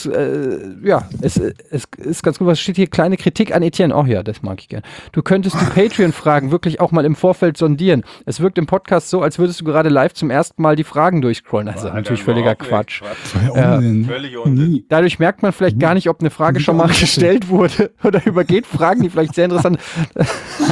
ist ganz gut. Was steht hier? Kleine Kritik an Etienne. Oh ja, das mag ich gern. Du könntest die Patreon-Fragen wirklich auch mal im Vorfeld sondieren. Es wirkt im Podcast so, als würdest du gerade live zum ersten Mal die Fragen durchscrollen. Also natürlich völliger Quatsch. Völlig Unsinn. Dadurch merkt man vielleicht gar nicht, ob eine Frage schon mal gestellt wurde oder übergeht Fragen, die vielleicht sehr interessant sind.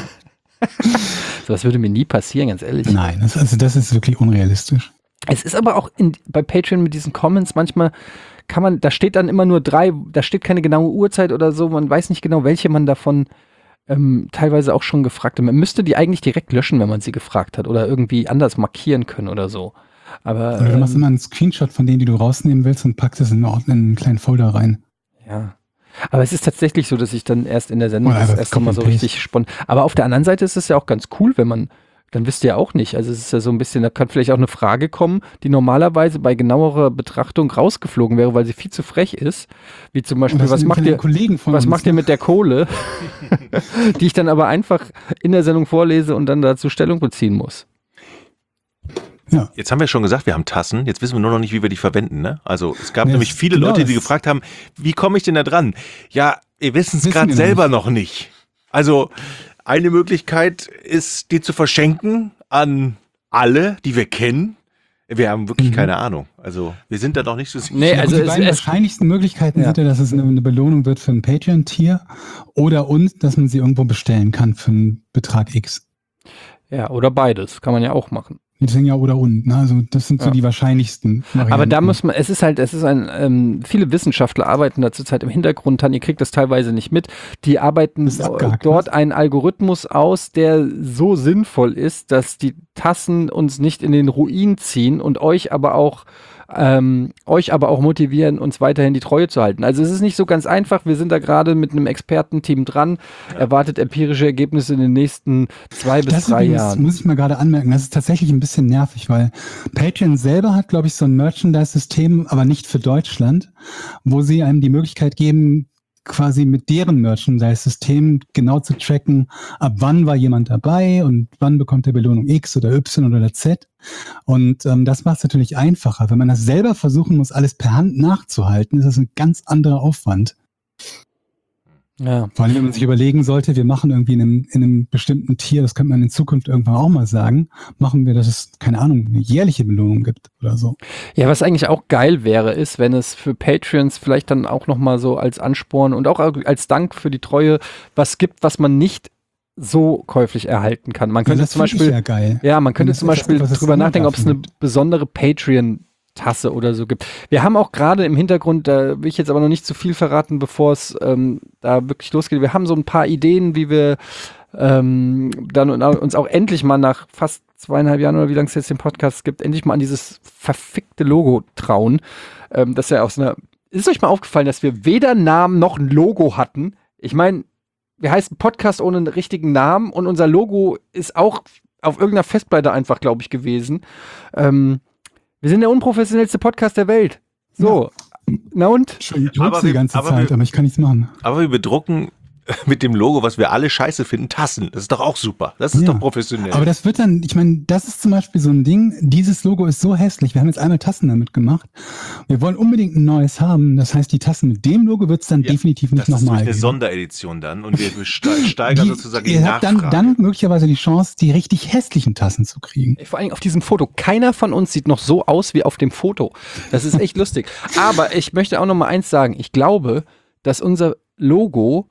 So was würde mir nie passieren, ganz ehrlich. Nein, das ist wirklich unrealistisch. Es ist aber auch bei Patreon mit diesen Comments manchmal da steht dann immer nur 3, da steht keine genaue Uhrzeit oder so, man weiß nicht genau, welche man davon teilweise auch schon gefragt hat. Man müsste die eigentlich direkt löschen, wenn man sie gefragt hat oder irgendwie anders markieren können oder so. Aber Oder du machst immer einen Screenshot von denen, die du rausnehmen willst und packst es in einen kleinen Folder rein. Ja. Aber es ist tatsächlich so, dass ich dann erst in der Sendung Oder das einfach erste Mal so richtig spontan. Aber auf der anderen Seite ist es ja auch ganz cool, wenn man, dann wisst ihr ja auch nicht. Also es ist ja so ein bisschen, da kann vielleicht auch eine Frage kommen, die normalerweise bei genauerer Betrachtung rausgeflogen wäre, weil sie viel zu frech ist. Wie zum Beispiel, was macht ihr mit der Kohle? Die ich dann aber einfach in der Sendung vorlese und dann dazu Stellung beziehen muss. Ja. Jetzt haben wir schon gesagt, wir haben Tassen. Jetzt wissen wir nur noch nicht, wie wir die verwenden. Ne? Also es gab nämlich viele Leute, die gefragt haben, wie komme ich denn da dran? Ja, wir wissen es gerade selber noch nicht. Also eine Möglichkeit ist, die zu verschenken an alle, die wir kennen. Wir haben wirklich keine Ahnung. Also wir sind da noch nicht so sicher. Nee, also die beiden wahrscheinlichsten Möglichkeiten sind ja, dass es eine Belohnung wird für ein Patreon-Tier oder dass man sie irgendwo bestellen kann für einen Betrag X. Ja, oder beides. Kann man ja auch machen. Die sind ja oder und, ne? Also das sind so die wahrscheinlichsten Varianten. Aber da muss man, viele Wissenschaftler arbeiten da zurzeit im Hintergrund dran, ihr kriegt das teilweise nicht mit, die arbeiten dort einen Algorithmus aus, der so sinnvoll ist, dass die Tassen uns nicht in den Ruin ziehen und euch aber auch motivieren, uns weiterhin die Treue zu halten. Also es ist nicht so ganz einfach. Wir sind da gerade mit einem Expertenteam dran, erwartet empirische Ergebnisse in den nächsten 2 bis 3 Jahren. Das muss ich mal gerade anmerken. Das ist tatsächlich ein bisschen nervig, weil Patreon selber hat, glaube ich, so ein Merchandise-System, aber nicht für Deutschland, wo sie einem die Möglichkeit geben, quasi mit deren Merchandise-System genau zu tracken, ab wann war jemand dabei und wann bekommt er Belohnung X oder Y oder Z. Und das macht es natürlich einfacher. Wenn man das selber versuchen muss, alles per Hand nachzuhalten, ist das ein ganz anderer Aufwand. Ja. Vor allem, wenn man sich überlegen sollte, wir machen irgendwie in einem bestimmten Tier, das könnte man in Zukunft irgendwann auch mal sagen, machen wir, dass es, keine Ahnung, eine jährliche Belohnung gibt oder so. Ja, was eigentlich auch geil wäre, ist, wenn es für Patreons vielleicht dann auch nochmal so als Ansporn und auch als Dank für die Treue was gibt, was man nicht so käuflich erhalten kann. Man könnte zum Beispiel, ja geil. Ja, man könnte zum Beispiel drüber nachdenken, ob es eine besondere Patreon-Tasse oder so gibt. Wir haben auch gerade im Hintergrund, da will ich jetzt aber noch nicht zu viel verraten, bevor es da wirklich losgeht. Wir haben so ein paar Ideen, wie wir dann uns auch endlich mal nach fast 2,5 Jahren oder wie lange es jetzt den Podcast gibt, endlich mal an dieses verfickte Logo trauen. Das ja ist euch mal aufgefallen, dass wir weder Namen noch ein Logo hatten? Ich meine, wir heißen Podcast ohne einen richtigen Namen und unser Logo ist auch auf irgendeiner Festplatte einfach, glaube ich, gewesen. Wir sind der unprofessionellste Podcast der Welt. So, Na und? Ich drück's Aber die wir- ganze aber Zeit, wir- aber ich kann nichts machen. Aber wir bedrucken mit dem Logo, was wir alle scheiße finden, Tassen. Das ist doch auch super. Das ist Ja. doch professionell. Aber das wird dann, ich meine, das ist zum Beispiel so ein Ding, dieses Logo ist so hässlich. Wir haben jetzt einmal Tassen damit gemacht. Wir wollen unbedingt ein neues haben. Das heißt, die Tassen mit dem Logo wird es dann Ja, definitiv das nicht ist nochmal eine geben. Sonderedition dann und wir steigern sozusagen die Ihr habt Nachfrage. dann möglicherweise die Chance, die richtig hässlichen Tassen zu kriegen. Vor allem auf diesem Foto. Keiner von uns sieht noch so aus wie auf dem Foto. Das ist echt lustig. Aber ich möchte auch noch mal eins sagen. Ich glaube, dass unser Logo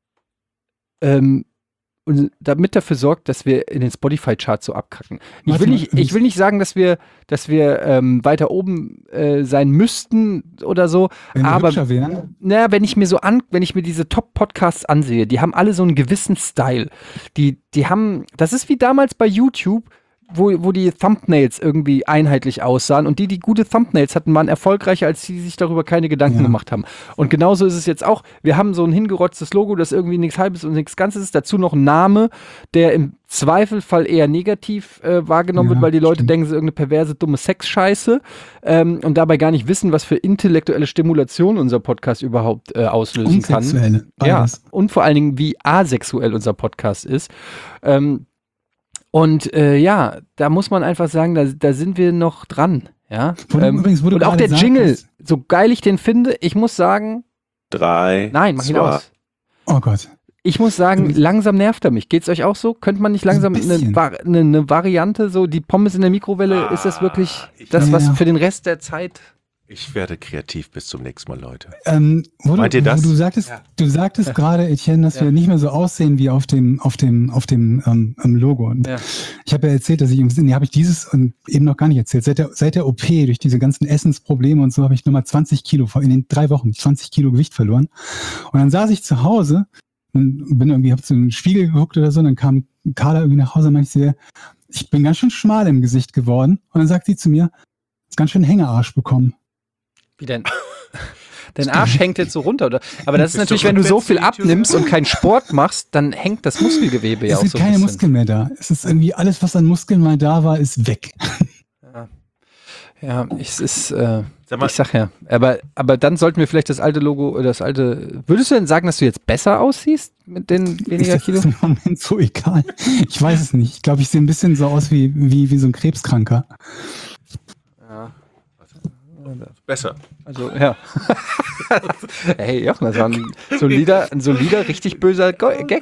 und damit dafür sorgt, dass wir in den Spotify-Charts so abkacken. Ich will nicht sagen, dass wir weiter oben sein müssten oder so, Wenn wir aber hübscher wären. wenn ich mir diese Top-Podcasts ansehe, die haben alle so einen gewissen Style. Die haben, das ist wie damals bei YouTube, wo die Thumbnails irgendwie einheitlich aussahen und die gute Thumbnails hatten, waren erfolgreicher, als die sich darüber keine Gedanken gemacht haben. Und genauso ist es jetzt auch. Wir haben so ein hingerotztes Logo, das irgendwie nichts Halbes und nichts Ganzes ist. Dazu noch ein Name, der im Zweifelfall eher negativ wahrgenommen wird, weil die Leute denken, es ist irgendeine perverse, dumme Sexscheiße und dabei gar nicht wissen, was für intellektuelle Stimulation unser Podcast überhaupt auslösen kann. Sexuelle. Ja, Beides. und vor allen Dingen, wie asexuell unser Podcast ist. Da muss man einfach sagen, da sind wir noch dran. Ja? Übrigens, wo du und auch gerade der Jingle, sagtest- so geil ich den finde, ich muss sagen, 3, nein, mach ihn 2, aus. Oh Gott. Ich muss sagen, langsam nervt er mich. Geht's euch auch so? Könnte man nicht langsam Ein bisschen. eine Variante, so die Pommes in der Mikrowelle, ist das wirklich das, was Ja. für den Rest der Zeit? Ich werde kreativ bis zum nächsten Mal, Leute. Meint ihr das? Du sagtest gerade, Etienne, dass wir nicht mehr so aussehen wie auf dem Logo. Und Ja. ich habe ja erzählt, dass habe ich dieses und eben noch gar nicht erzählt. Seit der OP, durch diese ganzen Essensprobleme und so, habe ich nochmal 20 Kilo, in den 3 Wochen 20 Kilo Gewicht verloren. Und dann saß ich zu Hause und habe so einen Spiegel geguckt oder so, und dann kam Carla irgendwie nach Hause und meinte sie, ich bin ganz schön schmal im Gesicht geworden. Und dann sagt sie zu mir, hast ganz schön Hängearsch bekommen. Wie denn? Dein Arsch hängt jetzt so runter, oder? Aber das ist Bist natürlich, du wenn du so viel rückwärts, abnimmst und keinen Sport machst, dann hängt das Muskelgewebe ja Es auch sind so ein keine bisschen. Muskeln mehr da. Es ist irgendwie alles, was an Muskeln mal da war, ist weg. Ja, es ist, Sag mal- ich sag ja, aber dann sollten wir vielleicht das alte Logo, würdest du denn sagen, dass du jetzt besser aussiehst mit den weniger Das Kilo? ist im Moment so egal. Ich weiß es nicht. Ich glaube, ich sehe ein bisschen so aus wie so ein Krebskranker. Besser. Also, ja. Hey, Jochen, das war ein solider, richtig böser Gag.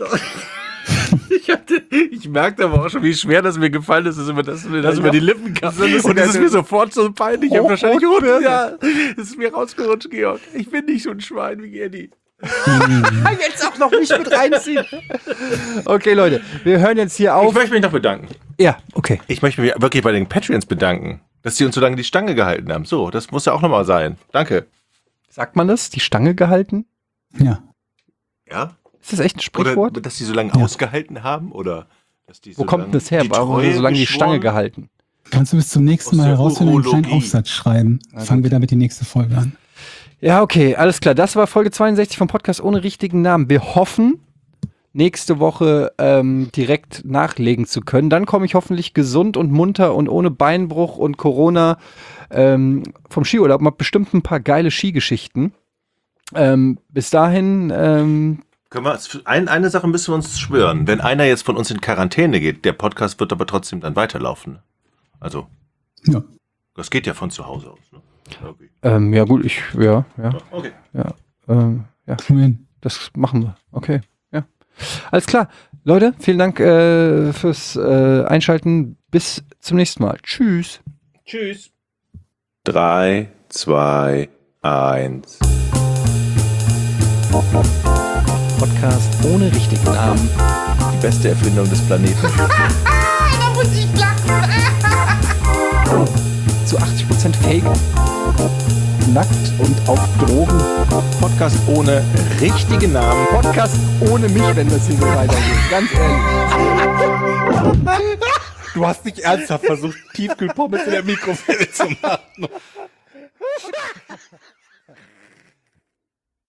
Ich merkte aber auch schon, wie schwer das mir gefallen ist, dass mir das über die Lippen kam. Und das ist mir sofort so peinlich. Ich habe wahrscheinlich es ist mir rausgerutscht, Georg. Ich bin nicht so ein Schwein wie Eddie. Jetzt auch noch nicht mit reinziehen. Okay, Leute, wir hören jetzt hier Ich auf. möchte mich noch bedanken. Ja, okay. Ich möchte mich wirklich bei den Patreons bedanken, dass sie uns so lange die Stange gehalten haben. So, das muss ja auch nochmal sein. Danke. Sagt man das? Die Stange gehalten? Ja. Ja? Ist das echt ein Oder Sprichwort? dass die so lange ausgehalten haben? Oder dass die Wo so kommt lange denn das her? die Warum Treue so lange die Stange geschworen? gehalten? Kannst du bis zum nächsten Aus Mal der herausfinden und einen kleinen Urologie. Aufsatz schreiben. Fangen wir damit die nächste Folge an. Ja, okay, alles klar. Das war Folge 62 vom Podcast ohne richtigen Namen. Wir hoffen, nächste Woche direkt nachlegen zu können. Dann komme ich hoffentlich gesund und munter und ohne Beinbruch und Corona vom Skiurlaub. Mal bestimmt ein paar geile Skigeschichten. Bis dahin, Können wir, eine Sache müssen wir uns schwören. Wenn einer jetzt von uns in Quarantäne geht, der Podcast wird aber trotzdem dann weiterlaufen. Also, Ja. das geht ja von zu Hause aus. Ne? Okay. ja gut, ja, Okay. Kriegen wir hin. das machen wir. Okay, ja. Alles klar. Leute, vielen Dank fürs Einschalten. Bis zum nächsten Mal. Tschüss. Tschüss. 3, 2, 1. Podcast ohne richtigen Namen. Die beste Erfindung des Planeten. Da muss ich lachen. Zu 80% Fake. Nackt und auf Drogen. Podcast ohne richtigen Namen. Podcast ohne mich, wenn das hier so weitergeht. Ganz ehrlich. Du hast nicht ernsthaft versucht, Tiefkühlpommes in der Mikrowelle zu machen.